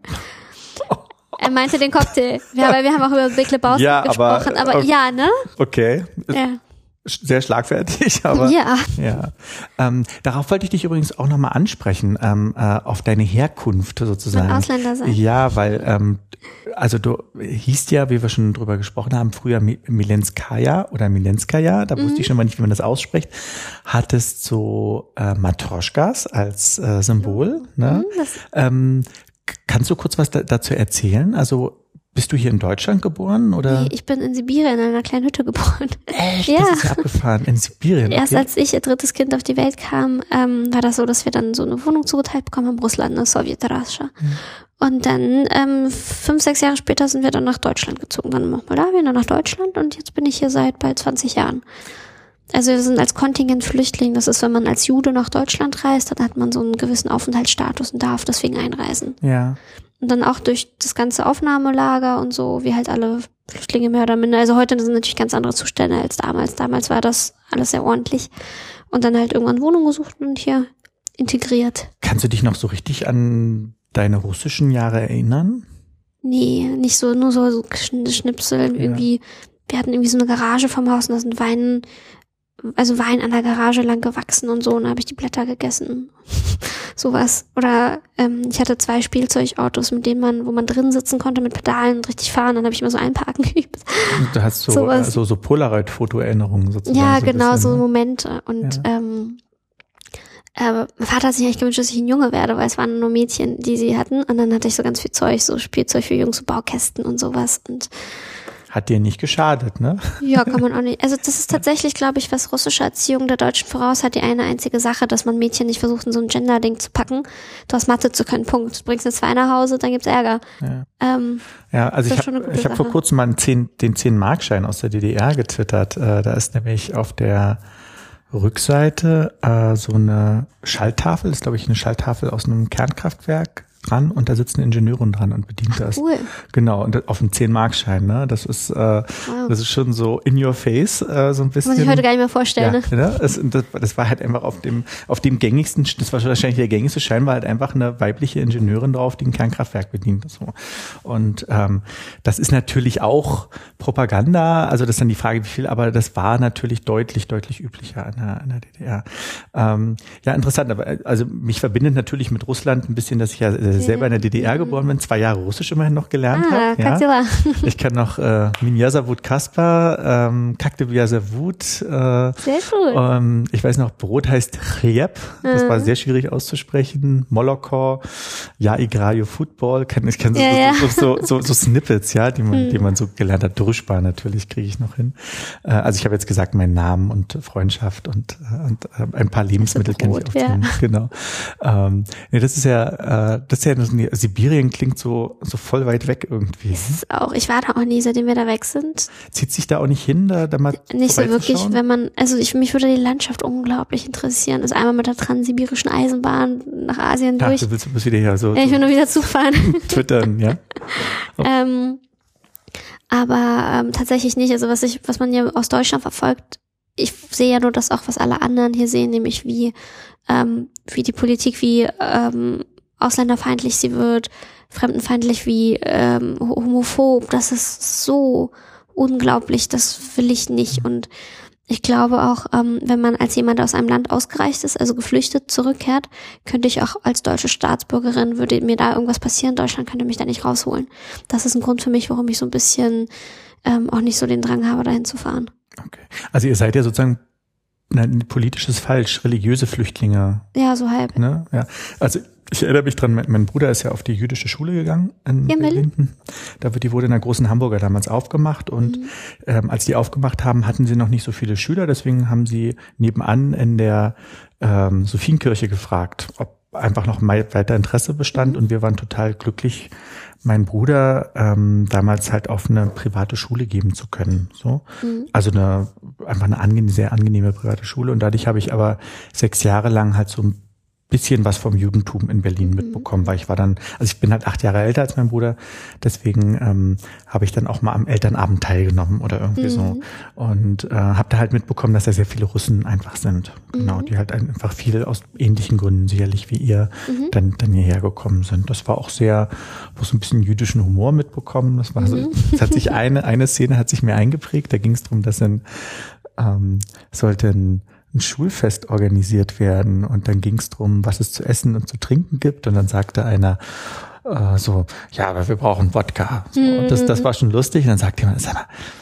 Er meinte den Cocktail. Ja, weil wir haben auch über Big Lebowski ja, gesprochen. Aber, aber okay. ja, ne? Okay. Ja. Sehr schlagfertig, aber ja. ja. Ähm, darauf wollte ich dich übrigens auch nochmal ansprechen, ähm, äh, auf deine Herkunft sozusagen. Ein Ausländer sein. Ja, weil ähm, also du hießt ja, wie wir schon drüber gesprochen haben, früher Milenskaya oder Milenskaya, da mhm. wusste ich schon mal nicht, wie man das ausspricht, hattest so äh, Matroschkas als äh, Symbol. Ne? Mhm, ähm, kannst du kurz was da, dazu erzählen? Also bist du hier in Deutschland geboren, oder? Nee, ich bin in Sibirien in einer kleinen Hütte geboren. Echt? Ja. Das ist ja abgefahren. In Sibirien? Erst okay. als ich ihr drittes Kind auf die Welt kam, ähm, war das so, dass wir dann so eine Wohnung zugeteilt bekommen haben, Russland, eine Sowjetrascha. Mhm. Und dann ähm, fünf, sechs Jahre später sind wir dann nach Deutschland gezogen. Dann nach Moldawien, dann nach Deutschland und jetzt bin ich hier seit bald zwanzig Jahren. Also wir sind als Kontingent Flüchtling. Das ist, wenn man als Jude nach Deutschland reist, dann hat man so einen gewissen Aufenthaltsstatus und darf deswegen einreisen. Ja. Und dann auch durch das ganze Aufnahmelager und so, wie halt alle Flüchtlinge mehr oder minder. Also heute sind natürlich ganz andere Zustände als damals. Damals war das alles sehr ordentlich. Und dann halt irgendwann Wohnung gesucht und hier integriert. Kannst du dich noch so richtig an deine russischen Jahre erinnern? Nee, nicht so, nur so, so Schnipseln ja. irgendwie. Wir hatten irgendwie so eine Garage vom Haus und da sind Wein, also Wein an der Garage lang gewachsen und so, und da habe ich die Blätter gegessen. Sowas. Oder ähm, ich hatte zwei Spielzeugautos, mit denen man, wo man drin sitzen konnte mit Pedalen und richtig fahren. Dann habe ich mal so einparken geübt. Du hast so so, also, so Polaroid-Foto-Erinnerungen sozusagen. Ja, so genau, bisschen, so ne? Momente. Und ja. ähm, äh, mein Vater hat sich eigentlich gewünscht, dass ich ein Junge werde, weil es waren nur Mädchen, die sie hatten. Und dann hatte ich so ganz viel Zeug, so Spielzeug für Jungs, so Baukästen und sowas. Und hat dir nicht geschadet, ne? Ja, kann man auch nicht. Also das ist tatsächlich, glaube ich, was russische Erziehung der Deutschen voraus hat, die eine einzige Sache, dass man Mädchen nicht versucht, in so ein Gender-Ding zu packen. Du hast Mathe zu können, Punkt. Du bringst eine zwei nach Hause, dann gibt's Ärger. Ja, ähm, ja also ich habe ich hab vor kurzem mal einen zehn, den zehn-Mark-Schein aus der D D R getwittert. Äh, da ist nämlich auf der Rückseite äh, so eine Schalltafel, ist glaube ich eine Schalltafel aus einem Kernkraftwerk dran, und da sitzt eine Ingenieurin dran und bedient Ach, das. Cool. Genau, und auf einem zehn-Mark-Schein, ne? Das ist, äh, wow. das ist schon so in your face, äh, so ein bisschen. Muss ich heute gar nicht mehr vorstellen, ja, ne? ne? Das, das, das war halt einfach auf dem, auf dem gängigsten, das war wahrscheinlich der gängigste Schein, war halt einfach eine weibliche Ingenieurin drauf, die ein Kernkraftwerk bedient. So. Und ähm, das ist natürlich auch Propaganda, also das ist dann die Frage, wie viel, aber das war natürlich deutlich, deutlich üblicher in der, in der D D R. Ähm, ja, interessant, aber also mich verbindet natürlich mit Russland ein bisschen, dass ich ja sehr, äh, selber in der D D R geboren bin, zwei Jahre Russisch immerhin noch gelernt ah, habe. Ja. Ich kann noch äh, Minja Savut Kaspar, ähm, Kakte Savut. Äh, sehr cool. Ähm, ich weiß noch, Brot heißt Chriep. Das mhm. war sehr schwierig auszusprechen. Molokor, Ja Igraio Football. Kann, ich kann so, ja, so, so, so, so, so Snippets, ja, die man, mhm. die man so gelernt hat. Druschbar natürlich kriege ich noch hin. Äh, also ich habe jetzt gesagt, meinen Namen und Freundschaft und, und äh, ein paar Lebensmittel kenne ich auch. Ja. Genau. Ähm, nee, das ist ja, äh, das ist ja, Sibirien klingt so, so voll weit weg irgendwie. Das ist auch, ich war da auch nie, seitdem wir da weg sind. Zieht sich da auch nicht hin, da, da mal nicht so wirklich, wenn man, also ich, mich würde die Landschaft unglaublich interessieren. Also einmal mit der transsibirischen Eisenbahn nach Asien ja, durch. Du willst, du willst wieder hier so. Ja, ich will nur wieder zufahren. Twittern, ja. Oh. ähm, aber ähm, tatsächlich nicht. Also was ich, was man ja aus Deutschland verfolgt, ich sehe ja nur das auch, was alle anderen hier sehen, nämlich wie, ähm, wie die Politik, wie ähm, ausländerfeindlich sie wird, fremdenfeindlich, wie ähm, homophob. Das ist so unglaublich, das will ich nicht. Und ich glaube auch, ähm, wenn man als jemand aus einem Land ausgereist ist, also geflüchtet zurückkehrt, könnte ich auch als deutsche Staatsbürgerin, würde mir da irgendwas passieren, Deutschland könnte mich da nicht rausholen. Das ist ein Grund für mich, warum ich so ein bisschen ähm, auch nicht so den Drang habe, dahin zu fahren. Okay. Also ihr seid ja sozusagen, nein, politisch ist falsch, religiöse Flüchtlinge. Ja, so halb. Ne? Ja. Also ich erinnere mich dran, mein, mein Bruder ist ja auf die jüdische Schule gegangen in ja, Berlin. Berlin. Da wird die wurde in der großen Hamburger damals aufgemacht und mhm. ähm, als die aufgemacht haben, hatten sie noch nicht so viele Schüler, deswegen haben sie nebenan in der ähm, Sophienkirche gefragt, ob einfach noch mal weiter Interesse bestand mhm. und wir waren total glücklich, meinen Bruder ähm, damals halt auf eine private Schule geben zu können. So, mhm. also eine einfach eine angenehme, sehr angenehme private Schule und dadurch habe ich aber sechs Jahre lang halt so ein bisschen was vom Judentum in Berlin mitbekommen, weil ich war dann, also ich bin halt acht Jahre älter als mein Bruder, deswegen ähm, habe ich dann auch mal am Elternabend teilgenommen oder irgendwie mhm. so und äh, habe da halt mitbekommen, dass da sehr viele Russen einfach sind, mhm. genau, die halt einfach viel aus ähnlichen Gründen sicherlich wie ihr mhm. dann dann hierher gekommen sind. Das war auch sehr, wo so ein bisschen jüdischen Humor mitbekommen. Das war mhm. so, es hat sich eine eine Szene hat sich mir eingeprägt. Da ging es darum, dass ein ähm, sollte ein ein Schulfest organisiert werden und dann ging es darum, was es zu essen und zu trinken gibt und dann sagte einer äh, so, ja, aber wir brauchen Wodka. So, mhm. Und das, das war schon lustig und dann sagte jemand, sag mal,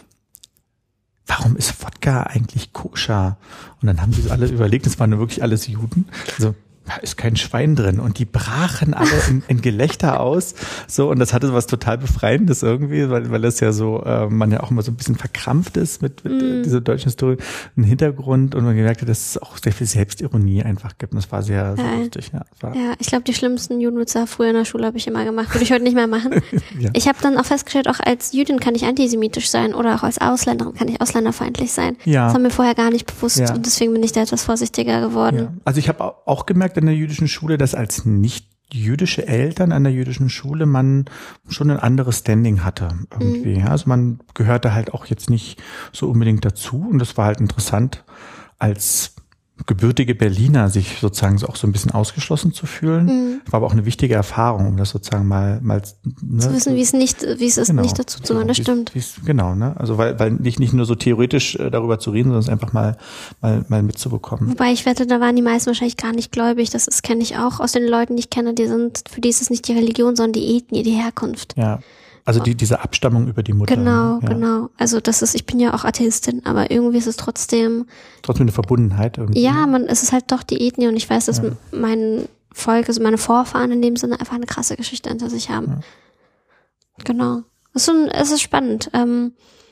warum ist Wodka eigentlich koscher? Und dann haben sie alle überlegt, das waren nur wirklich alles Juden, also da ist kein Schwein drin und die brachen alle in, in Gelächter aus, so und das hatte was total Befreiendes irgendwie, weil weil das ja so äh, man ja auch immer so ein bisschen verkrampft ist mit, mit mm. dieser deutschen Historie, ein Hintergrund und man gemerkt hat, dass es auch sehr viel Selbstironie einfach gibt und das war sehr, sehr ja. lustig. Ja, war ja, ich glaube, die schlimmsten Judenwitze früher in der Schule habe ich immer gemacht, würde ich heute nicht mehr machen. ja. Ich habe dann auch festgestellt, auch als Jüdin kann ich antisemitisch sein oder auch als Ausländerin kann ich ausländerfeindlich sein. Ja. Das war mir vorher gar nicht bewusst ja. und deswegen bin ich da etwas vorsichtiger geworden. Ja. Also ich habe auch gemerkt an der jüdischen Schule, dass als nicht jüdische Eltern an der jüdischen Schule man schon ein anderes Standing hatte irgendwie. Mhm. Also man gehörte halt auch jetzt nicht so unbedingt dazu und das war halt interessant als gebürtige Berliner sich sozusagen auch so ein bisschen ausgeschlossen zu fühlen. Mhm. War aber auch eine wichtige Erfahrung, um das sozusagen mal mal ne, zu wissen, wie es nicht, wie es ist, genau, nicht dazu zu gehören. Das stimmt. Wie's, genau, ne? Also weil weil nicht nicht nur so theoretisch äh, darüber zu reden, sondern es einfach mal mal mal mitzubekommen. Wobei ich wette, da waren die meisten wahrscheinlich gar nicht gläubig. Das ist kenne ich auch aus den Leuten, die ich kenne. Die sind für die ist es nicht die Religion, sondern die Ethnie, die Herkunft. Ja. Also die, diese Abstammung über die Mutter. Genau, ja. genau. Also das ist, ich bin ja auch Atheistin, aber irgendwie ist es trotzdem. Trotzdem eine Verbundenheit irgendwie. Ja, man, es ist halt doch die Ethnie und ich weiß, dass ja. mein Volk, also meine Vorfahren in dem Sinne einfach eine krasse Geschichte hinter sich haben. Ja. Genau. Es ist, schon, es ist spannend. Ähm,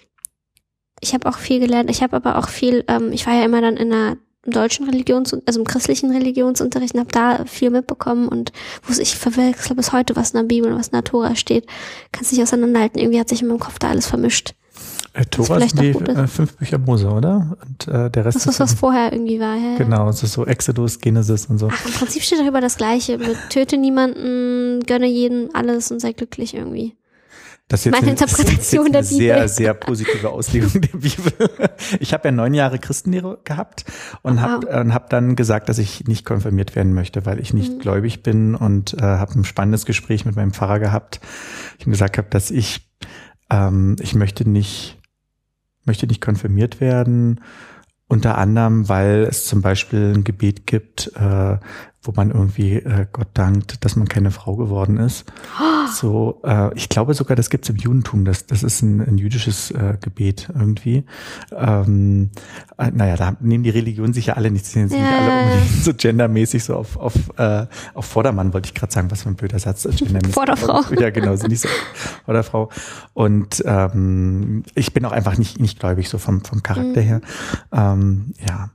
ich habe auch viel gelernt. Ich habe aber auch viel, ähm, ich war ja immer dann in einer im deutschen Religions, also im christlichen Religionsunterricht und habe da viel mitbekommen und wo ich verwechsle bis heute, was in der Bibel und was in der Tora steht, kannst nicht auseinanderhalten. Irgendwie hat sich in meinem Kopf da alles vermischt. Äh, Tora sind die äh, fünf Bücher Mose, oder? Und äh, der Rest das ist was vorher irgendwie war. Ja, genau, es ist so Exodus, Genesis und so. Ach, im Prinzip steht darüber das Gleiche. Mit töte niemanden, gönne jeden alles und sei glücklich irgendwie. Das ist jetzt Meine eine, Interpretation das ist jetzt eine der Bibel. sehr, sehr positive Auslegung der Bibel. Ich habe ja neun Jahre Christenlehre gehabt und wow. habe äh, hab dann gesagt, dass ich nicht konfirmiert werden möchte, weil ich nicht mhm. gläubig bin und äh, habe ein spannendes Gespräch mit meinem Pfarrer gehabt. Ich ihm gesagt habe, dass ich ähm, ich möchte nicht möchte nicht konfirmiert werden. Unter anderem, weil es zum Beispiel ein Gebet gibt, äh, wo man irgendwie äh, Gott dankt, dass man keine Frau geworden ist. Oh. So, äh, ich glaube sogar, das gibt's im Judentum. Das, das ist ein, ein jüdisches äh, Gebet irgendwie. Ähm, äh, naja, da nehmen die Religionen sich ja alle nicht, sind ja. nicht alle unbedingt so gendermäßig so auf auf äh, auf Vordermann, wollte ich gerade sagen, was für ein blöder Satz. Gendermäßig. Vorderfrau. Ja, genau, sind nicht so Vorderfrau. Und ähm, ich bin auch einfach nicht nicht gläubig so vom vom Charakter mhm. her. Ähm, ja,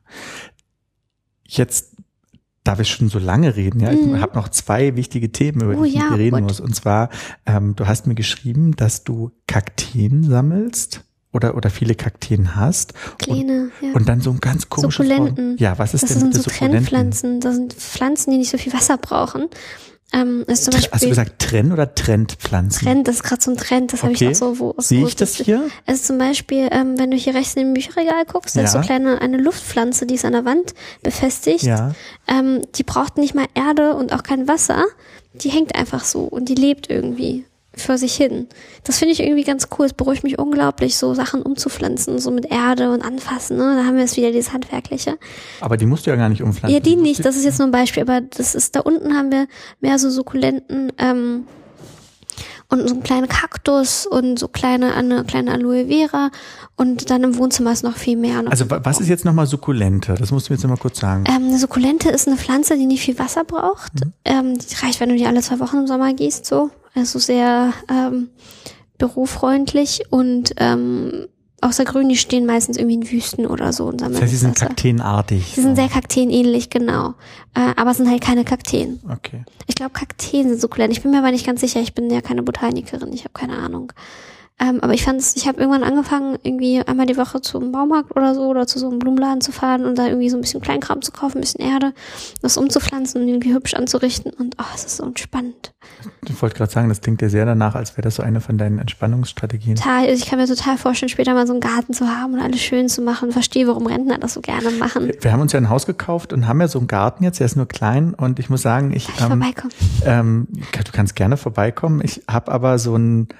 jetzt. Da wir schon so lange reden, ja, ich mhm. habe noch zwei wichtige Themen, über die oh, ich ja, mit dir reden gut. muss. Und zwar, ähm, du hast mir geschrieben, dass du Kakteen sammelst oder oder viele Kakteen hast. Kleine, und, ja. und dann so ein ganz komisches Sukkulenten. Wort. Ja, was ist das denn sind mit so Sukkulenten? Trennpflanzen. Das sind Pflanzen, die nicht so viel Wasser brauchen. Ähm, ist zum Beispiel Hast du gesagt Trenn- oder Trendpflanzen? Trend, das ist gerade so ein Trend, das habe okay. ich auch so. Wo, Sehe wo ich das hier? Also zum Beispiel, ähm, wenn du hier rechts in dem Bücherregal guckst, da ja. ist so kleine eine Luftpflanze, die ist an der Wand befestigt. Ja. Ähm, die braucht nicht mal Erde und auch kein Wasser. Die hängt einfach so und die lebt irgendwie für sich hin. Das finde ich irgendwie ganz cool. Es beruhigt mich unglaublich, so Sachen umzupflanzen, so mit Erde und anfassen. Ne? Da haben wir jetzt wieder dieses Handwerkliche. Aber die musst du ja gar nicht umpflanzen. Ja, die nicht. Das ist jetzt nur ein Beispiel. Aber das ist, da unten haben wir mehr so Sukkulenten, ähm, und so ein kleiner Kaktus und so kleine, eine kleine Aloe Vera und dann im Wohnzimmer ist noch viel mehr. Noch also was ist jetzt nochmal Sukkulente? Das musst du mir jetzt nochmal kurz sagen. Ähm, eine Sukkulente ist eine Pflanze, die nicht viel Wasser braucht. Mhm. Ähm, die reicht, wenn du die alle zwei Wochen im Sommer gießt, so. Also sehr ähm, bürofreundlich und ähm, außer Grün, die stehen meistens irgendwie in Wüsten oder so und sammeln das heißt, sie sind Wasser. Kakteenartig. Sie sind sehr Kakteenähnlich, genau. Äh, aber es sind halt keine Kakteen. Okay. Ich glaube, Kakteen sind sukkulent. Ich bin mir aber nicht ganz sicher. Ich bin ja keine Botanikerin. Ich habe keine Ahnung. Ähm, aber ich fand's, ich habe irgendwann angefangen, irgendwie einmal die Woche zum Baumarkt oder so oder zu so einem Blumenladen zu fahren und da irgendwie so ein bisschen Kleinkram zu kaufen, ein bisschen Erde, das umzupflanzen und irgendwie hübsch anzurichten und oh, es ist so entspannend. Ich wollte gerade sagen, das klingt dir sehr danach, als wäre das so eine von deinen Entspannungsstrategien. Total, ich kann mir total vorstellen, später mal so einen Garten zu haben und alles schön zu machen. Verstehe, warum Rentner das so gerne machen. Wir haben uns ja ein Haus gekauft und haben ja so einen Garten jetzt, der ist nur klein und ich muss sagen, ich, ich ähm, vorbeikommen. Ähm, du kannst gerne vorbeikommen. Ich habe aber so ein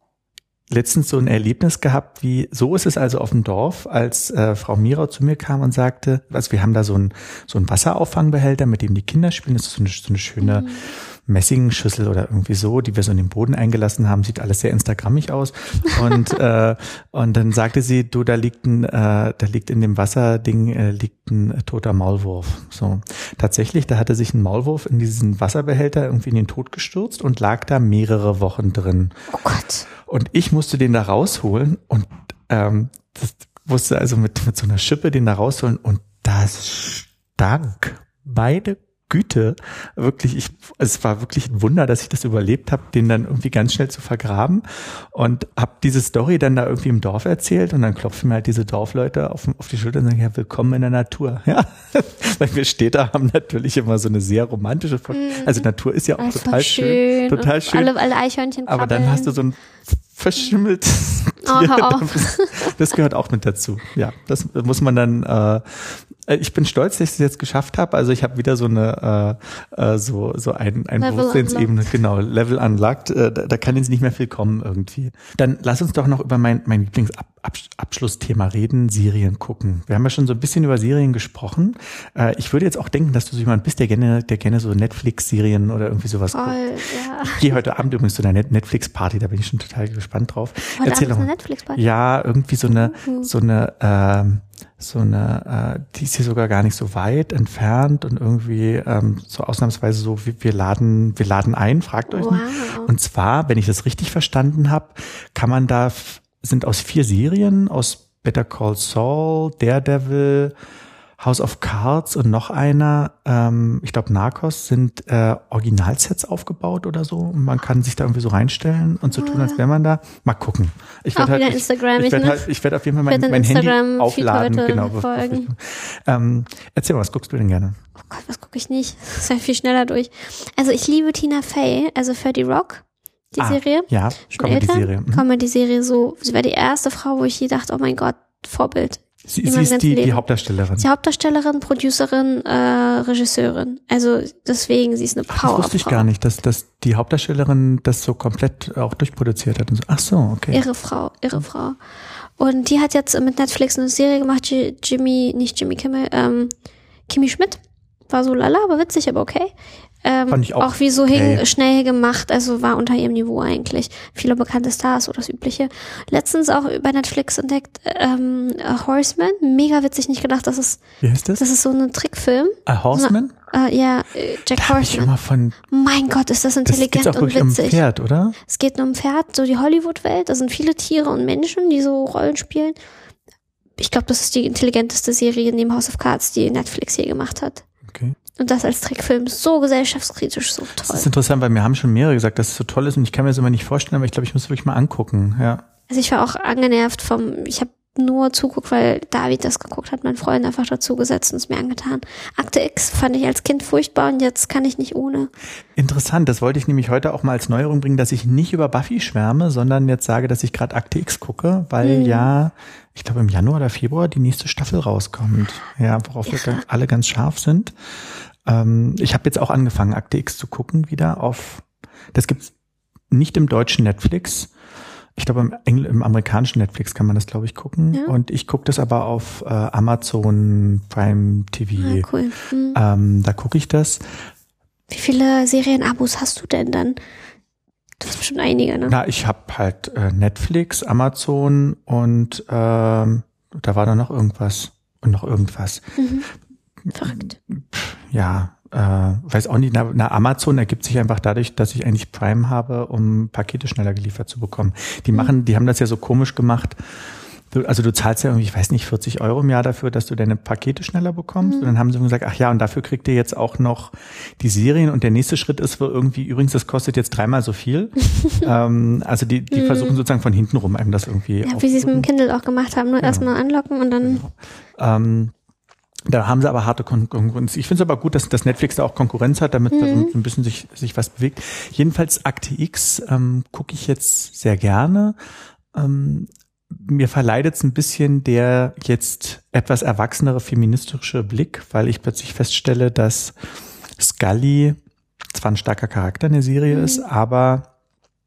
letztens so ein Erlebnis gehabt, wie so ist es also auf dem Dorf, als äh, Frau Mirau zu mir kam und sagte, also wir haben da so ein so ein Wasserauffangbehälter, mit dem die Kinder spielen. Das ist so eine, so eine schöne mhm. Messingschüssel oder irgendwie so, die wir so in den Boden eingelassen haben. Sieht alles sehr instagrammig aus. Und äh, und dann sagte sie, du, da liegt ein, äh, da liegt in dem Wasserding äh, liegt ein äh, toter Maulwurf. So tatsächlich, da hatte sich ein Maulwurf in diesen Wasserbehälter irgendwie in den Tod gestürzt und lag da mehrere Wochen drin. Oh Gott. Und ich musste den da rausholen und ähm, das musste also mit mit so einer Schippe den da rausholen und das stank. Meine Güte, wirklich, ich, es war wirklich ein Wunder, dass ich das überlebt habe, den dann irgendwie ganz schnell zu vergraben und habe diese Story dann da irgendwie im Dorf erzählt und dann klopfen mir halt diese Dorfleute auf, auf die Schulter und sagen, ja, willkommen in der Natur. Ja, weil wir Städter haben natürlich immer so eine sehr romantische, Vor- also Natur ist ja auch Einfach total schön, schön, total schön. Alle, alle Eichhörnchen aber dann hast du so ein verschimmeltes Oh, Tier. hör auf. Das gehört auch mit dazu. Ja, das muss man dann. Äh, ich bin stolz, dass ich es jetzt geschafft habe. Also ich habe wieder so eine äh, äh, so so ein ein Level Bewusstseinsebene, genau, Level unlocked. Äh, da, da kann jetzt nicht mehr viel kommen irgendwie. Dann lass uns doch noch über mein mein Lieblingsabschlussthema reden: Serien gucken. Wir haben ja schon so ein bisschen über Serien gesprochen. Äh, ich würde jetzt auch denken, dass du so jemand bist, der gerne der gerne so Netflix-Serien oder irgendwie sowas Voll, guckt. ja. Ich gehe heute Abend übrigens zu einer Netflix-Party. Da bin ich schon total gespannt drauf. Heute Erzähl Abend doch ist mal. eine Netflix-Party. Ja, irgendwie so eine, Mhm. so eine, ähm, so eine, äh, die ist hier sogar gar nicht so weit entfernt und irgendwie ähm, so ausnahmsweise so, wir, wir laden, wir laden ein, fragt euch Wow. nicht. Und zwar, wenn ich das richtig verstanden habe, kann man da, f- sind aus vier Serien, aus Better Call Saul, Daredevil, House of Cards und noch einer, ähm, ich glaube Narcos, sind äh, Originalsets aufgebaut oder so. Und man kann sich da irgendwie so reinstellen und so tun, als wäre man da. Mal gucken. Ich Auch werde halt, wieder ich, Instagram, ich ich, werde ne? halt, ich werde auf jeden Fall mein, Werd mein den Handy Instagram-Feed aufladen. heute Genau. bevor ich- folgen. Ähm, erzähl mal, was guckst du denn gerne? Oh Gott, was gucke ich nicht? Das ist ja viel schneller durch. Also ich liebe Tina Fey, also thirty Rock, die Ah, Serie. Ja, Schon älter. Comedy-Serie. Mhm. Comedy-Serie, so. Sie war die erste Frau, wo ich je dachte, oh mein Gott, Vorbild. Sie, in sie meinem ist ganzen die, die Leben. Hauptdarstellerin. Sie ist Hauptdarstellerin, Producerin, äh, Regisseurin. Also deswegen, sie ist eine Ach, das Powerfrau. wusste ich gar nicht, dass, dass die Hauptdarstellerin das so komplett auch durchproduziert hat. Und so. Ach so, okay. Irre Frau, irre Frau. Und die hat jetzt mit Netflix eine Serie gemacht, J- Jimmy, nicht Jimmy Kimmel, ähm, Kimi Schmidt. war so lala, aber witzig, aber okay. Ähm, Fand ich auch, auch wie so okay. hing, schnell gemacht, also war unter ihrem Niveau eigentlich. Viele bekannte Stars oder das Übliche. Letztens auch bei Netflix entdeckt, ähm, A Horseman, mega witzig, nicht gedacht, dass es, Wie heißt das? das ist so ein Trickfilm. A Horseman? So, äh, ja, äh, Jack Da hab ich Horseman. immer von, Mein Gott, ist das intelligent das geht's auch und wirklich um witzig. Pferd, oder? Es geht nur um Pferd, so die Hollywood-Welt, da sind viele Tiere und Menschen, die so Rollen spielen. Ich glaube, das ist die intelligenteste Serie neben House of Cards, die Netflix je gemacht hat. Okay. Und das als Trickfilm, so gesellschaftskritisch, so Das toll. ist interessant, weil mir haben schon mehrere gesagt, dass es so toll ist und ich kann mir das immer nicht vorstellen, aber ich glaube, ich muss es wirklich mal angucken, ja. Also ich war auch angenervt vom, ich habe nur zuguckt, weil David das geguckt hat, mein Freund einfach dazu gesetzt und es mir angetan. Akte X fand ich als Kind furchtbar und jetzt kann ich nicht ohne. Interessant, das wollte ich nämlich heute auch mal als Neuerung bringen, dass ich nicht über Buffy schwärme, sondern jetzt sage, dass ich gerade Akte X gucke, weil Mhm. ja, ich glaube im Januar oder Februar die nächste Staffel rauskommt. Ja, worauf Ja. wir alle ganz scharf sind. Ähm, ich habe jetzt auch angefangen, Akte X zu gucken wieder auf, das gibt's nicht im deutschen Netflix. Ich glaube, im, Engl- im amerikanischen Netflix kann man das, glaube ich, gucken. Ja. Und ich gucke das aber auf äh, Amazon Prime T V. Ah, cool. Mhm. Ähm, da gucke ich das. Wie viele Serienabos hast du denn dann? Du hast bestimmt einige, ne? Na, ich habe halt äh, Netflix, Amazon und ähm, da war da noch irgendwas und noch irgendwas. Mhm. Verrückt. Ja, äh, weiß auch nicht. Na, na, Amazon ergibt sich einfach dadurch, dass ich eigentlich Prime habe, um Pakete schneller geliefert zu bekommen. Die Mhm. machen, die haben das ja so komisch gemacht. Du, also du zahlst ja irgendwie, ich weiß nicht, vierzig Euro im Jahr dafür, dass du deine Pakete schneller bekommst. Mhm. Und dann haben sie gesagt, ach ja, und dafür kriegt ihr jetzt auch noch die Serien. Und der nächste Schritt ist wohl irgendwie, übrigens, das kostet jetzt dreimal so viel. ähm, also die, die Mhm. versuchen sozusagen von hinten rum einem das irgendwie Ja, wie sie es mit dem aufzudrücken. Kindle auch gemacht haben, nur Genau. erstmal anlocken und dann. Genau. Ähm, da haben sie aber harte Kon- Konkurrenz. Ich finde es aber gut, dass, dass Netflix da auch Konkurrenz hat, damit da so Mhm. ein bisschen sich, sich was bewegt. Jedenfalls Akte X ähm, gucke ich jetzt sehr gerne. Ähm, mir verleidet es ein bisschen der jetzt etwas erwachsenere feministische Blick, weil ich plötzlich feststelle, dass Scully zwar ein starker Charakter in der Serie Mhm. ist, aber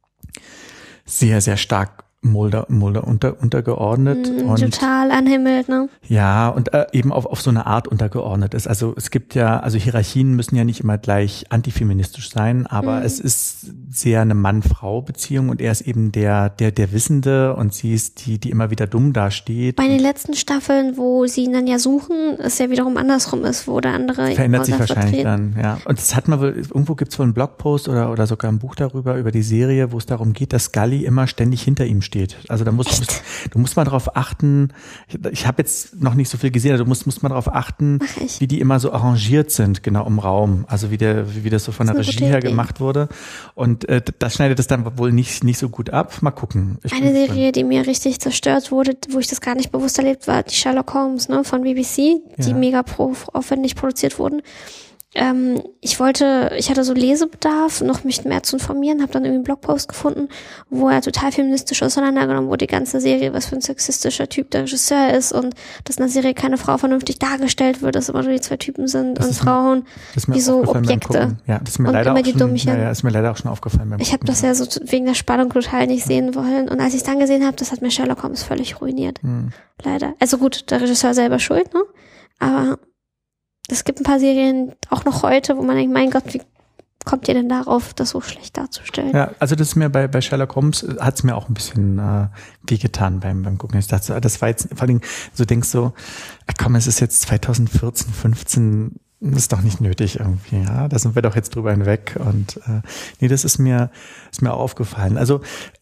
sehr, sehr stark Mulder, Mulder unter, untergeordnet. Mhm, und total anhimmelt, ne? ja, und äh, eben auf, auf so eine Art untergeordnet ist. Also es gibt ja, also Hierarchien müssen ja nicht immer gleich antifeministisch sein, aber Mhm. es ist sehr eine Mann-Frau-Beziehung und er ist eben der, der, der Wissende und sie ist die, die immer wieder dumm dasteht. Bei den letzten Staffeln, wo sie ihn dann ja suchen, ist ja wiederum andersrum ist, wo der andere Verändert sich Außer wahrscheinlich vertreten. dann, ja. Und das hat man wohl, irgendwo gibt's wohl einen Blogpost oder, oder sogar ein Buch darüber, über die Serie, wo es darum geht, dass Scully immer ständig hinter ihm steht. Also da musst, musst du musst mal darauf achten, ich, ich habe jetzt noch nicht so viel gesehen, also du musst, musst mal darauf achten, Mach ich. wie die immer so arrangiert sind, genau im Raum. Also wie der, wie, wie das so von Das der ist eine Regie gute her Idee. gemacht wurde. Und äh, das schneidet es dann wohl nicht, nicht so gut ab. Mal gucken. Ich Eine bin gespannt. Serie, die mir richtig zerstört wurde, wo ich das gar nicht bewusst erlebt war, die Sherlock Holmes, ne, von B B C, die Ja. mega pro aufwendig produziert wurden. Ähm, ich wollte, ich hatte so Lesebedarf, noch mich mehr zu informieren, habe dann irgendwie einen Blogpost gefunden, wo er total feministisch auseinandergenommen wurde, die ganze Serie, was für ein sexistischer Typ der Regisseur ist und dass in der Serie keine Frau vernünftig dargestellt wird, dass immer nur die zwei Typen sind Das und ist mir- Frauen. Das ist mir wie so aufgefallen beim Objekte. Gucken. Ja, das ist mir Und leider immer auch die schon, Dummchen. ja, ja, ist mir leider auch schon aufgefallen beim Ich habe Gucken. das ja so zu- wegen der Spannung total nicht sehen wollen und als ich es dann gesehen habe, das hat mir Sherlock Holmes völlig ruiniert. Hm. Leider. Also gut, der Regisseur selber schuld, ne? Aber es gibt ein paar Serien, auch noch heute, wo man denkt, mein Gott, wie kommt ihr denn darauf, das so schlecht darzustellen? Ja, also das ist mir bei, bei Sherlock Holmes hat es mir auch ein bisschen äh, wehgetan beim, beim Gucken. Ich dachte, das war jetzt, vor allem, so denkst du, ach komm, es ist jetzt zwanzig vierzehn, fünfzehn, das ist doch nicht nötig irgendwie, ja. Da sind wir doch jetzt drüber hinweg. Und äh, nee, das ist mir, ist mir auch aufgefallen. Also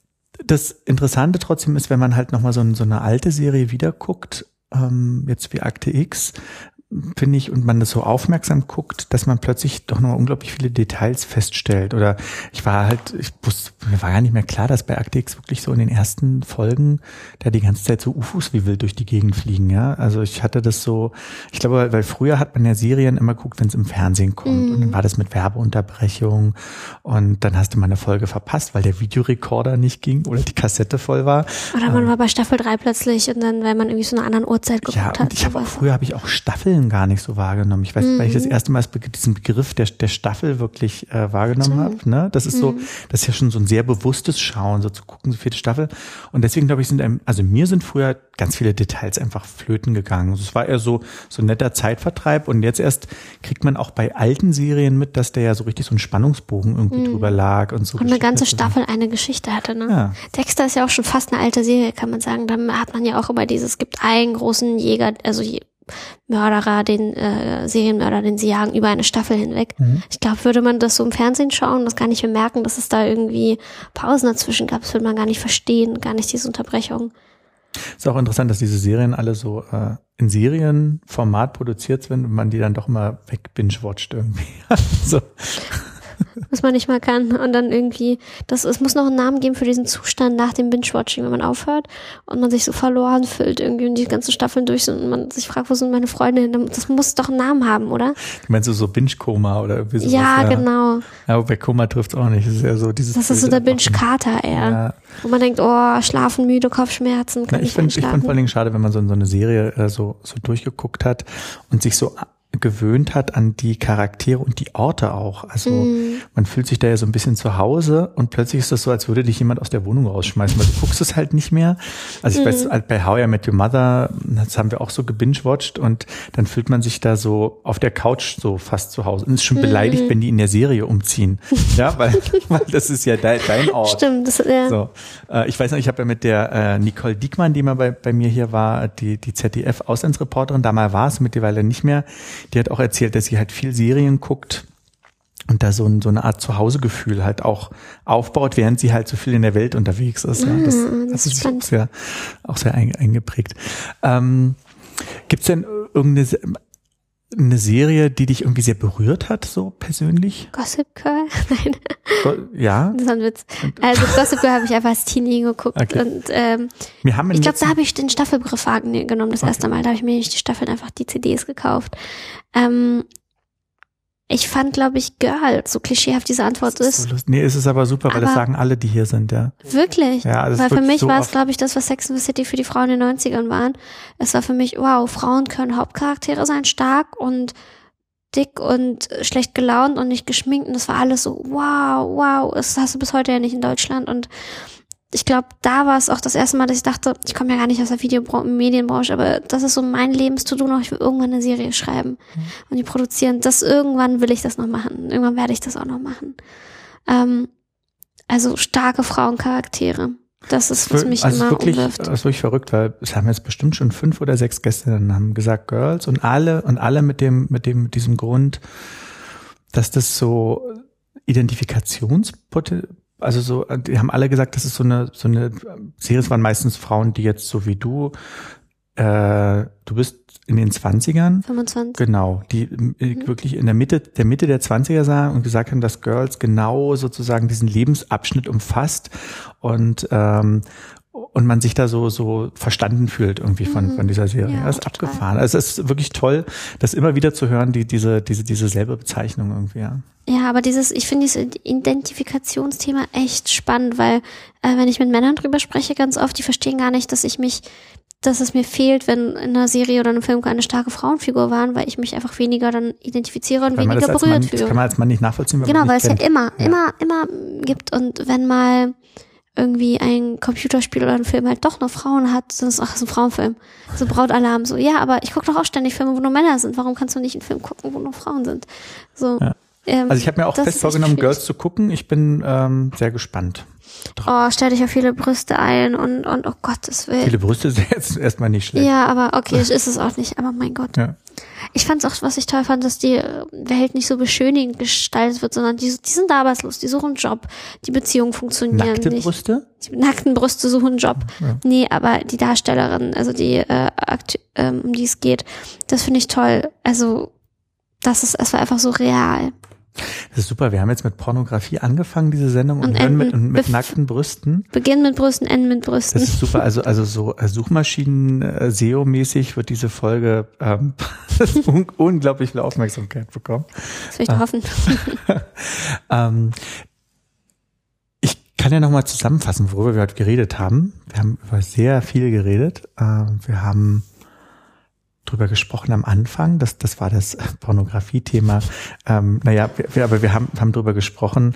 das Interessante trotzdem ist, wenn man halt nochmal so, ein, so eine alte Serie wieder guckt, ähm, jetzt wie Akte X, finde ich, und man das so aufmerksam guckt, dass man plötzlich doch noch unglaublich viele Details feststellt. Oder ich war halt, ich wusste, mir war gar nicht mehr klar, dass bei Akte X wirklich so in den ersten Folgen da die ganze Zeit so U F Os wie wild durch die Gegend fliegen, ja. Also ich hatte das so, ich glaube, weil früher hat man ja Serien immer geguckt, wenn es im Fernsehen kommt. Mhm. Und dann war das mit Werbeunterbrechung und dann hast du mal eine Folge verpasst, weil der Videorekorder nicht ging oder die Kassette voll war. Oder man war bei Staffel drei plötzlich und dann, weil man irgendwie so eine anderen Uhrzeit geguckt Ja, hat. und ich habe auch sowas. früher habe ich auch Staffeln Staffeln gar nicht so wahrgenommen. Ich weiß, mhm. weil ich das erste Mal diesen Begriff der, der Staffel wirklich äh, wahrgenommen habe. Ne? Das ist mhm. so, das ist ja schon so ein sehr bewusstes Schauen, so zu gucken, so vierte Staffel. Und deswegen glaube ich, sind einem, also mir sind früher ganz viele Details einfach flöten gegangen. Also es war eher so, so ein netter Zeitvertreib. Und jetzt erst kriegt man auch bei alten Serien mit, dass der ja so richtig so ein Spannungsbogen irgendwie mhm. drüber lag und so. Und eine ganze Staffel eine Geschichte hatte, ne? Ja. Dexter ist ja auch schon fast eine alte Serie, kann man sagen. Da hat man ja auch immer dieses, es gibt einen großen Jäger, also Mörderer, den äh, Serienmörder, den sie jagen, über eine Staffel hinweg. Mhm. Ich glaube, würde man das so im Fernsehen schauen, das gar nicht bemerken, dass es da irgendwie Pausen dazwischen gab, das würde man gar nicht verstehen, gar nicht diese Unterbrechung. Ist auch interessant, dass diese Serien alle so äh, in Serienformat produziert sind und man die dann doch immer weg-binge-watcht irgendwie. so. Was man nicht mal kann. Und dann irgendwie, das, es muss noch einen Namen geben für diesen Zustand nach dem Binge-Watching, wenn man aufhört und man sich so verloren fühlt irgendwie und die ganzen Staffeln durch sind und man sich fragt, wo sind meine Freunde hin? Das muss doch einen Namen haben, oder? Du meinst du so Binge-Koma oder irgendwie sowas? Ja, ja, genau. Ja, bei Koma trifft's auch nicht. Das ist ja so dieses. Das ist so der Binge-Kater eher. Ja. Wo man denkt, oh, schlafen, müde, Kopfschmerzen, kann Na, ich finde ich find vor allen Dingen schade, wenn man so, so eine Serie äh, so, so durchgeguckt hat und sich so gewöhnt hat an die Charaktere und die Orte auch. Also mm. man fühlt sich da ja so ein bisschen zu Hause und plötzlich ist das so, als würde dich jemand aus der Wohnung rausschmeißen, weil du guckst es halt nicht mehr. Also ich mm. weiß, bei How I Met Your Mother, das haben wir auch so gebingewatcht und dann fühlt man sich da so auf der Couch so fast zu Hause und ist schon mm. beleidigt, wenn die in der Serie umziehen. Ja, weil, weil das ist ja dein, dein Ort. Stimmt. Das, ja. So, äh, ich weiß noch, ich habe ja mit der äh, Nicole Diekmann, die mal bei, bei mir hier war, die, die Z D F-Auslandsreporterin, damals war es, mittlerweile nicht mehr. Die hat auch erzählt, dass sie halt viel Serien guckt und da so, ein, so eine Art Zuhausegefühl halt auch aufbaut, während sie halt so viel in der Welt unterwegs ist. Ja. Das, mm, das, das ist auch sehr, auch sehr eingeprägt. Ähm, gibt's denn irgendeine eine Serie, die dich irgendwie sehr berührt hat, so persönlich? Gossip Girl? Nein. Go- ja? Das ist ein Witz. Also Gossip Girl habe ich einfach als Teenie geguckt. Okay. Und ähm, Wir haben ich glaube, da habe ich den Staffelbegriff wahrgenommen das okay. erste Mal. Da habe ich mir nicht die Staffeln, einfach die C Ds gekauft. Ähm, ich fand, glaube ich, Girl, so klischeehaft diese Antwort ist. ist. So nee, es ist aber super, weil aber das sagen alle, die hier sind, ja. Wirklich? Ja, das weil ist für mich so war es, glaube ich, das, was Sex and the City für die Frauen in den neunzigern waren. Es war für mich, wow, Frauen können Hauptcharaktere sein, stark und dick und schlecht gelaunt und nicht geschminkt und das war alles so, wow, wow, das hast du bis heute ja nicht in Deutschland und ich glaube, da war es auch das erste Mal, dass ich dachte, ich komme ja gar nicht aus der Video-Medienbranche, aber das ist so mein Lebens-To-Do noch, ich will irgendwann eine Serie schreiben mhm. und die produzieren, das irgendwann will ich das noch machen, irgendwann werde ich das auch noch machen. Ähm, also starke Frauencharaktere. Das ist, was mich also immer wirklich, umwirft. Das ist wirklich verrückt, weil es haben jetzt bestimmt schon fünf oder sechs Gäste dann haben gesagt Girls und alle und alle mit dem mit dem mit diesem Grund, dass das so Identifikationspotenzial, also so, die haben alle gesagt, das ist so eine so eine Serie, es waren meistens Frauen, die jetzt so wie du, äh, du bist in den zwanzigern. fünfundzwanzig. Genau, die mhm. wirklich in der Mitte, der Mitte der zwanziger sahen und gesagt haben, dass Girls genau sozusagen diesen Lebensabschnitt umfasst und ähm, und man sich da so so verstanden fühlt irgendwie von mhm. von dieser Serie. Ja, das ist total abgefahren. Also es ist wirklich toll, das immer wieder zu hören, die diese diese diese selbe Bezeichnung irgendwie. Ja, ja, aber dieses, ich finde dieses Identifikationsthema echt spannend, weil äh, wenn ich mit Männern drüber spreche, ganz oft, die verstehen gar nicht, dass ich mich dass es mir fehlt, wenn in einer Serie oder einem Film eine starke Frauenfigur waren, weil ich mich einfach weniger dann identifiziere und weil weniger berührt Mann, fühle. Das kann man als Mann nicht nachvollziehen, weil genau, man weil nicht es kennt. ja immer, ja. immer, immer gibt und wenn mal irgendwie ein Computerspiel oder ein Film halt doch nur Frauen hat, dann ist es auch so ein Frauenfilm. So Brautalarm, so, ja, aber ich gucke doch auch ständig Filme, wo nur Männer sind. Warum kannst du nicht einen Film gucken, wo nur Frauen sind? So. Ja. Ähm, also ich habe mir auch fest vorgenommen, Girls zu gucken. Ich bin ähm, sehr gespannt. Oh, stell dich auf viele Brüste ein und, und oh Gottes Willen. Viele Brüste sind jetzt erstmal nicht schlecht. Ja, aber okay, ist es auch nicht, aber mein Gott. Ja. Ich fand es auch, was ich toll fand, dass die Welt nicht so beschönigend gestaltet wird, sondern die, die sind arbeitslos, die suchen einen Job, die Beziehungen funktionieren Nackte nicht. Brüste? Die nackten Brüste suchen einen Job. Ja. Nee, aber die Darstellerin, also die, äh, Akt, ähm, um die es geht, das finde ich toll. Also, das ist, es war einfach so real. Das ist super. Wir haben jetzt mit Pornografie angefangen, diese Sendung, und, und hören mit, mit Bef- nackten Brüsten. Beginnen mit Brüsten, enden mit Brüsten. Das ist super. Also, also so Suchmaschinen, äh, S E O-mäßig wird diese Folge ähm, un- unglaublich viel Aufmerksamkeit bekommen. Das will ich doch hoffen. ähm, ich kann ja nochmal zusammenfassen, worüber wir heute geredet haben. Wir haben über sehr viel geredet. Ähm, wir haben drüber gesprochen am Anfang, das, das war das Pornografie-Thema. Ähm, naja, wir, aber wir haben, haben drüber gesprochen,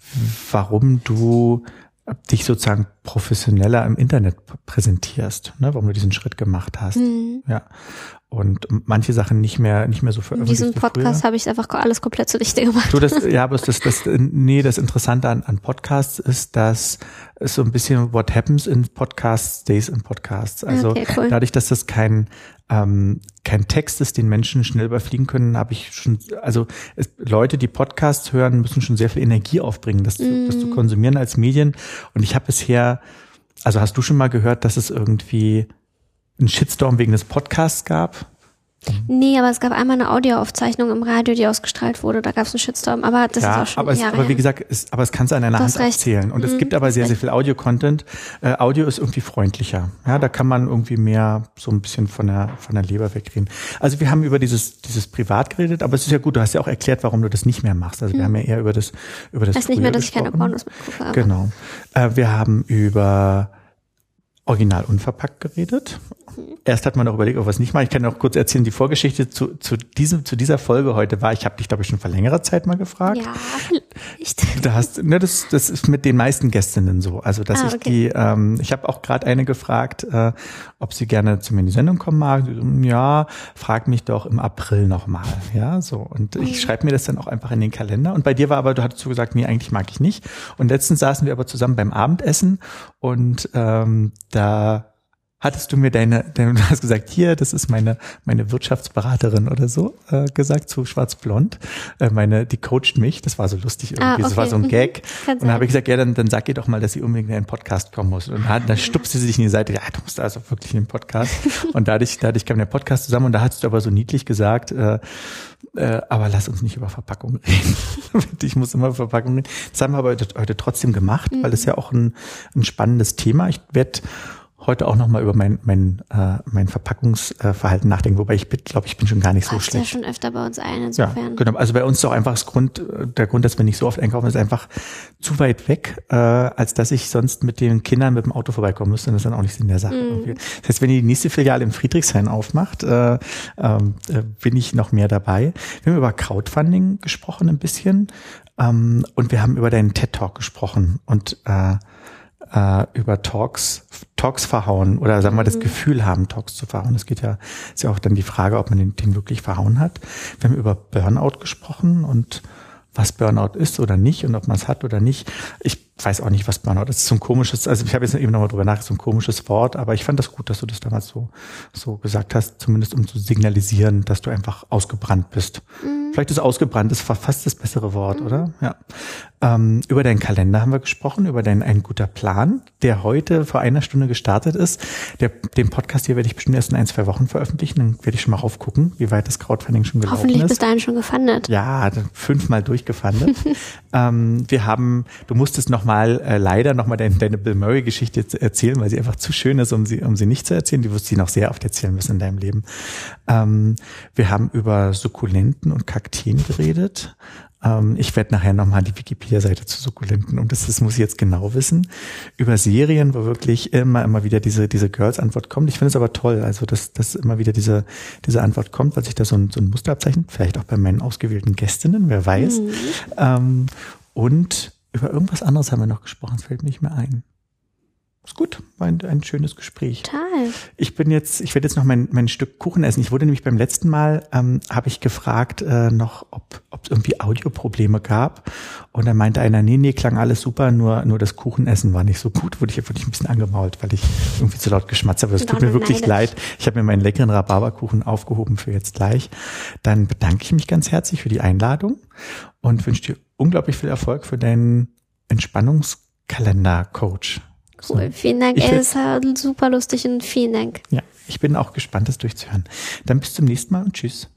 warum du dich sozusagen professioneller im Internet präsentierst, ne, warum du diesen Schritt gemacht hast. Mhm. Ja. Und manche Sachen nicht mehr, nicht mehr so veröffentlicht. In diesem Podcast habe ich einfach alles komplett zunichte gemacht. Du, das, ja, aber das, das, nee, das Interessante an, an Podcasts ist, dass es so ein bisschen what happens in Podcasts stays in Podcasts. Also okay, cool. Dadurch, dass das kein, ähm, kein Text ist, den Menschen schnell überfliegen können, habe ich schon, also es, Leute, die Podcasts hören, müssen schon sehr viel Energie aufbringen, das, mm. zu, das zu konsumieren als Medien. Und ich habe bisher, also hast du schon mal gehört, dass es irgendwie einen Shitstorm wegen des Podcasts gab? Nee, aber es gab einmal eine Audioaufzeichnung im Radio, die ausgestrahlt wurde. Da gab es einen Shitstorm, aber das ja, ist auch schon aber, es, aber wie gesagt, es, aber es kannst du an einer Hand abzählen. Und mhm, es gibt aber sehr, sehr viel Audio-Content. Äh, Audio ist irgendwie freundlicher. Ja, da kann man irgendwie mehr so ein bisschen von der von der Leber wegreden. Also wir haben über dieses dieses Privat geredet, aber es ist ja gut. Du hast ja auch erklärt, warum du das nicht mehr machst. Also mhm. wir haben ja eher über das über das. Ich weiß nicht mehr, dass gesprochen. Ich keine Pornos mehr gucke. Aber. Genau. Äh, wir haben über Original unverpackt geredet. Erst hat man auch überlegt, ob wir es nicht machen. Ich kann auch kurz erzählen, die Vorgeschichte zu, zu diesem, zu dieser Folge heute war, ich habe dich, glaube ich, schon vor längerer Zeit mal gefragt. Ja, vielleicht. Da hast, ne, das, das ist mit den meisten Gästinnen so. Also, dass ah, ich okay. die, ähm, ich habe auch gerade eine gefragt, äh, ob sie gerne zu mir in die Sendung kommen mag. Ja, frag mich doch im April nochmal. Ja, so. Und mhm. ich schreibe mir das dann auch einfach in den Kalender. Und bei dir war aber, du hattest so gesagt, nee, eigentlich mag ich nicht. Und letztens saßen wir aber zusammen beim Abendessen und ähm, da hattest du mir deine, deine, du hast gesagt, hier, das ist meine meine Wirtschaftsberaterin oder so, äh, gesagt, zu Schwarz-Blond. Äh, meine, die coacht mich, das war so lustig irgendwie, ah, okay. Das war so ein Gag. Und dann habe ich gesagt, ja, dann, dann sag ihr doch mal, dass sie unbedingt in einen Podcast kommen muss. Und dann, dann stupste sie sich in die Seite, ja, du musst also wirklich in den Podcast. Und dadurch, dadurch kam der Podcast zusammen und da hast du aber so niedlich gesagt, äh, äh, aber lass uns nicht über Verpackung reden. Ich muss immer über Verpackung reden. Das haben wir aber heute, heute trotzdem gemacht, mhm. weil das ja auch ein, ein spannendes Thema. Ich werde heute auch nochmal über mein mein äh, mein Verpackungsverhalten nachdenken, wobei ich glaube, ich bin schon gar nicht so Ach, schlecht. Das ist ja schon öfter bei uns ein, insofern. Ja, genau. Also bei uns ist auch einfach das Grund, der Grund, dass wir nicht so oft einkaufen, ist einfach zu weit weg, äh, als dass ich sonst mit den Kindern mit dem Auto vorbeikommen müsste. Und das ist dann auch nicht Sinn der Sache. Mm. Das heißt, wenn die nächste Filiale im Friedrichshain aufmacht, äh, äh, bin ich noch mehr dabei. Wir haben über Crowdfunding gesprochen ein bisschen ähm, und wir haben über deinen TED-Talk gesprochen und äh, über Talks, Talks verhauen oder sagen wir das Gefühl haben, Talks zu verhauen. Es geht ja, ist ja auch dann die Frage, ob man den, den wirklich verhauen hat. Wir haben über Burnout gesprochen und was Burnout ist oder nicht und ob man es hat oder nicht. Ich weiß auch nicht, was Burnout ist. So ein komisches, also ich habe jetzt eben nochmal drüber nachgedacht, so ein komisches Wort, aber ich fand das gut, dass du das damals so so gesagt hast, zumindest um zu signalisieren, dass du einfach ausgebrannt bist. Mhm. Vielleicht ist ausgebrannt, ist fast das bessere Wort, mhm. oder? Ja. Ähm, über deinen Kalender haben wir gesprochen, über deinen Ein guter Plan, der heute vor einer Stunde gestartet ist. Der, den Podcast hier werde ich bestimmt erst in ein, zwei Wochen veröffentlichen, dann werde ich schon mal raufgucken, wie weit das Crowdfunding schon gelaufen Hoffentlich ist. Hoffentlich bis dahin schon gefundet. Ja, fünfmal durchgefundet. ähm, wir haben, du musstest nochmal, äh, leider nochmal deine, deine Bill Murray-Geschichte erzählen, weil sie einfach zu schön ist, um sie, um sie nicht zu erzählen. Du wirst sie noch sehr oft erzählen müssen in deinem Leben. Ähm, wir haben über Sukkulenten und Kakteen geredet. Ähm, ich werde nachher nochmal die Wikipedia-Seite zu Sukkulenten, und das, das muss ich jetzt genau wissen. Über Serien, wo wirklich immer, immer wieder diese, diese Girls-Antwort kommt. Ich finde es aber toll, also, dass, dass immer wieder diese, diese Antwort kommt, weil sich da so ein, so ein Muster abzeichnet. Vielleicht auch bei meinen ausgewählten Gästinnen, wer weiß. Mhm. Ähm, und über irgendwas anderes haben wir noch gesprochen, es fällt mir nicht mehr ein. Ist gut, war ein, ein schönes Gespräch. Total. Ich bin jetzt, ich werde jetzt noch mein, mein Stück Kuchen essen. Ich wurde nämlich beim letzten Mal, ähm, habe ich gefragt äh, noch, ob ob es irgendwie Audioprobleme gab. Und dann meinte einer, nee, nee, klang alles super, nur nur das Kuchenessen war nicht so gut. Wurde ich, wurde ich ein bisschen angemault, weil ich irgendwie zu laut geschmatzt habe. Das tut mir wirklich leid. Ich habe mir meinen leckeren Rhabarberkuchen aufgehoben für jetzt gleich. Dann bedanke ich mich ganz herzlich für die Einladung und wünsche dir unglaublich viel Erfolg für deinen Entspannungskalender-Coach. Cool, vielen Dank. Er ist halt super lustig und vielen Dank. Ja, ich bin auch gespannt, das durchzuhören. Dann bis zum nächsten Mal und tschüss.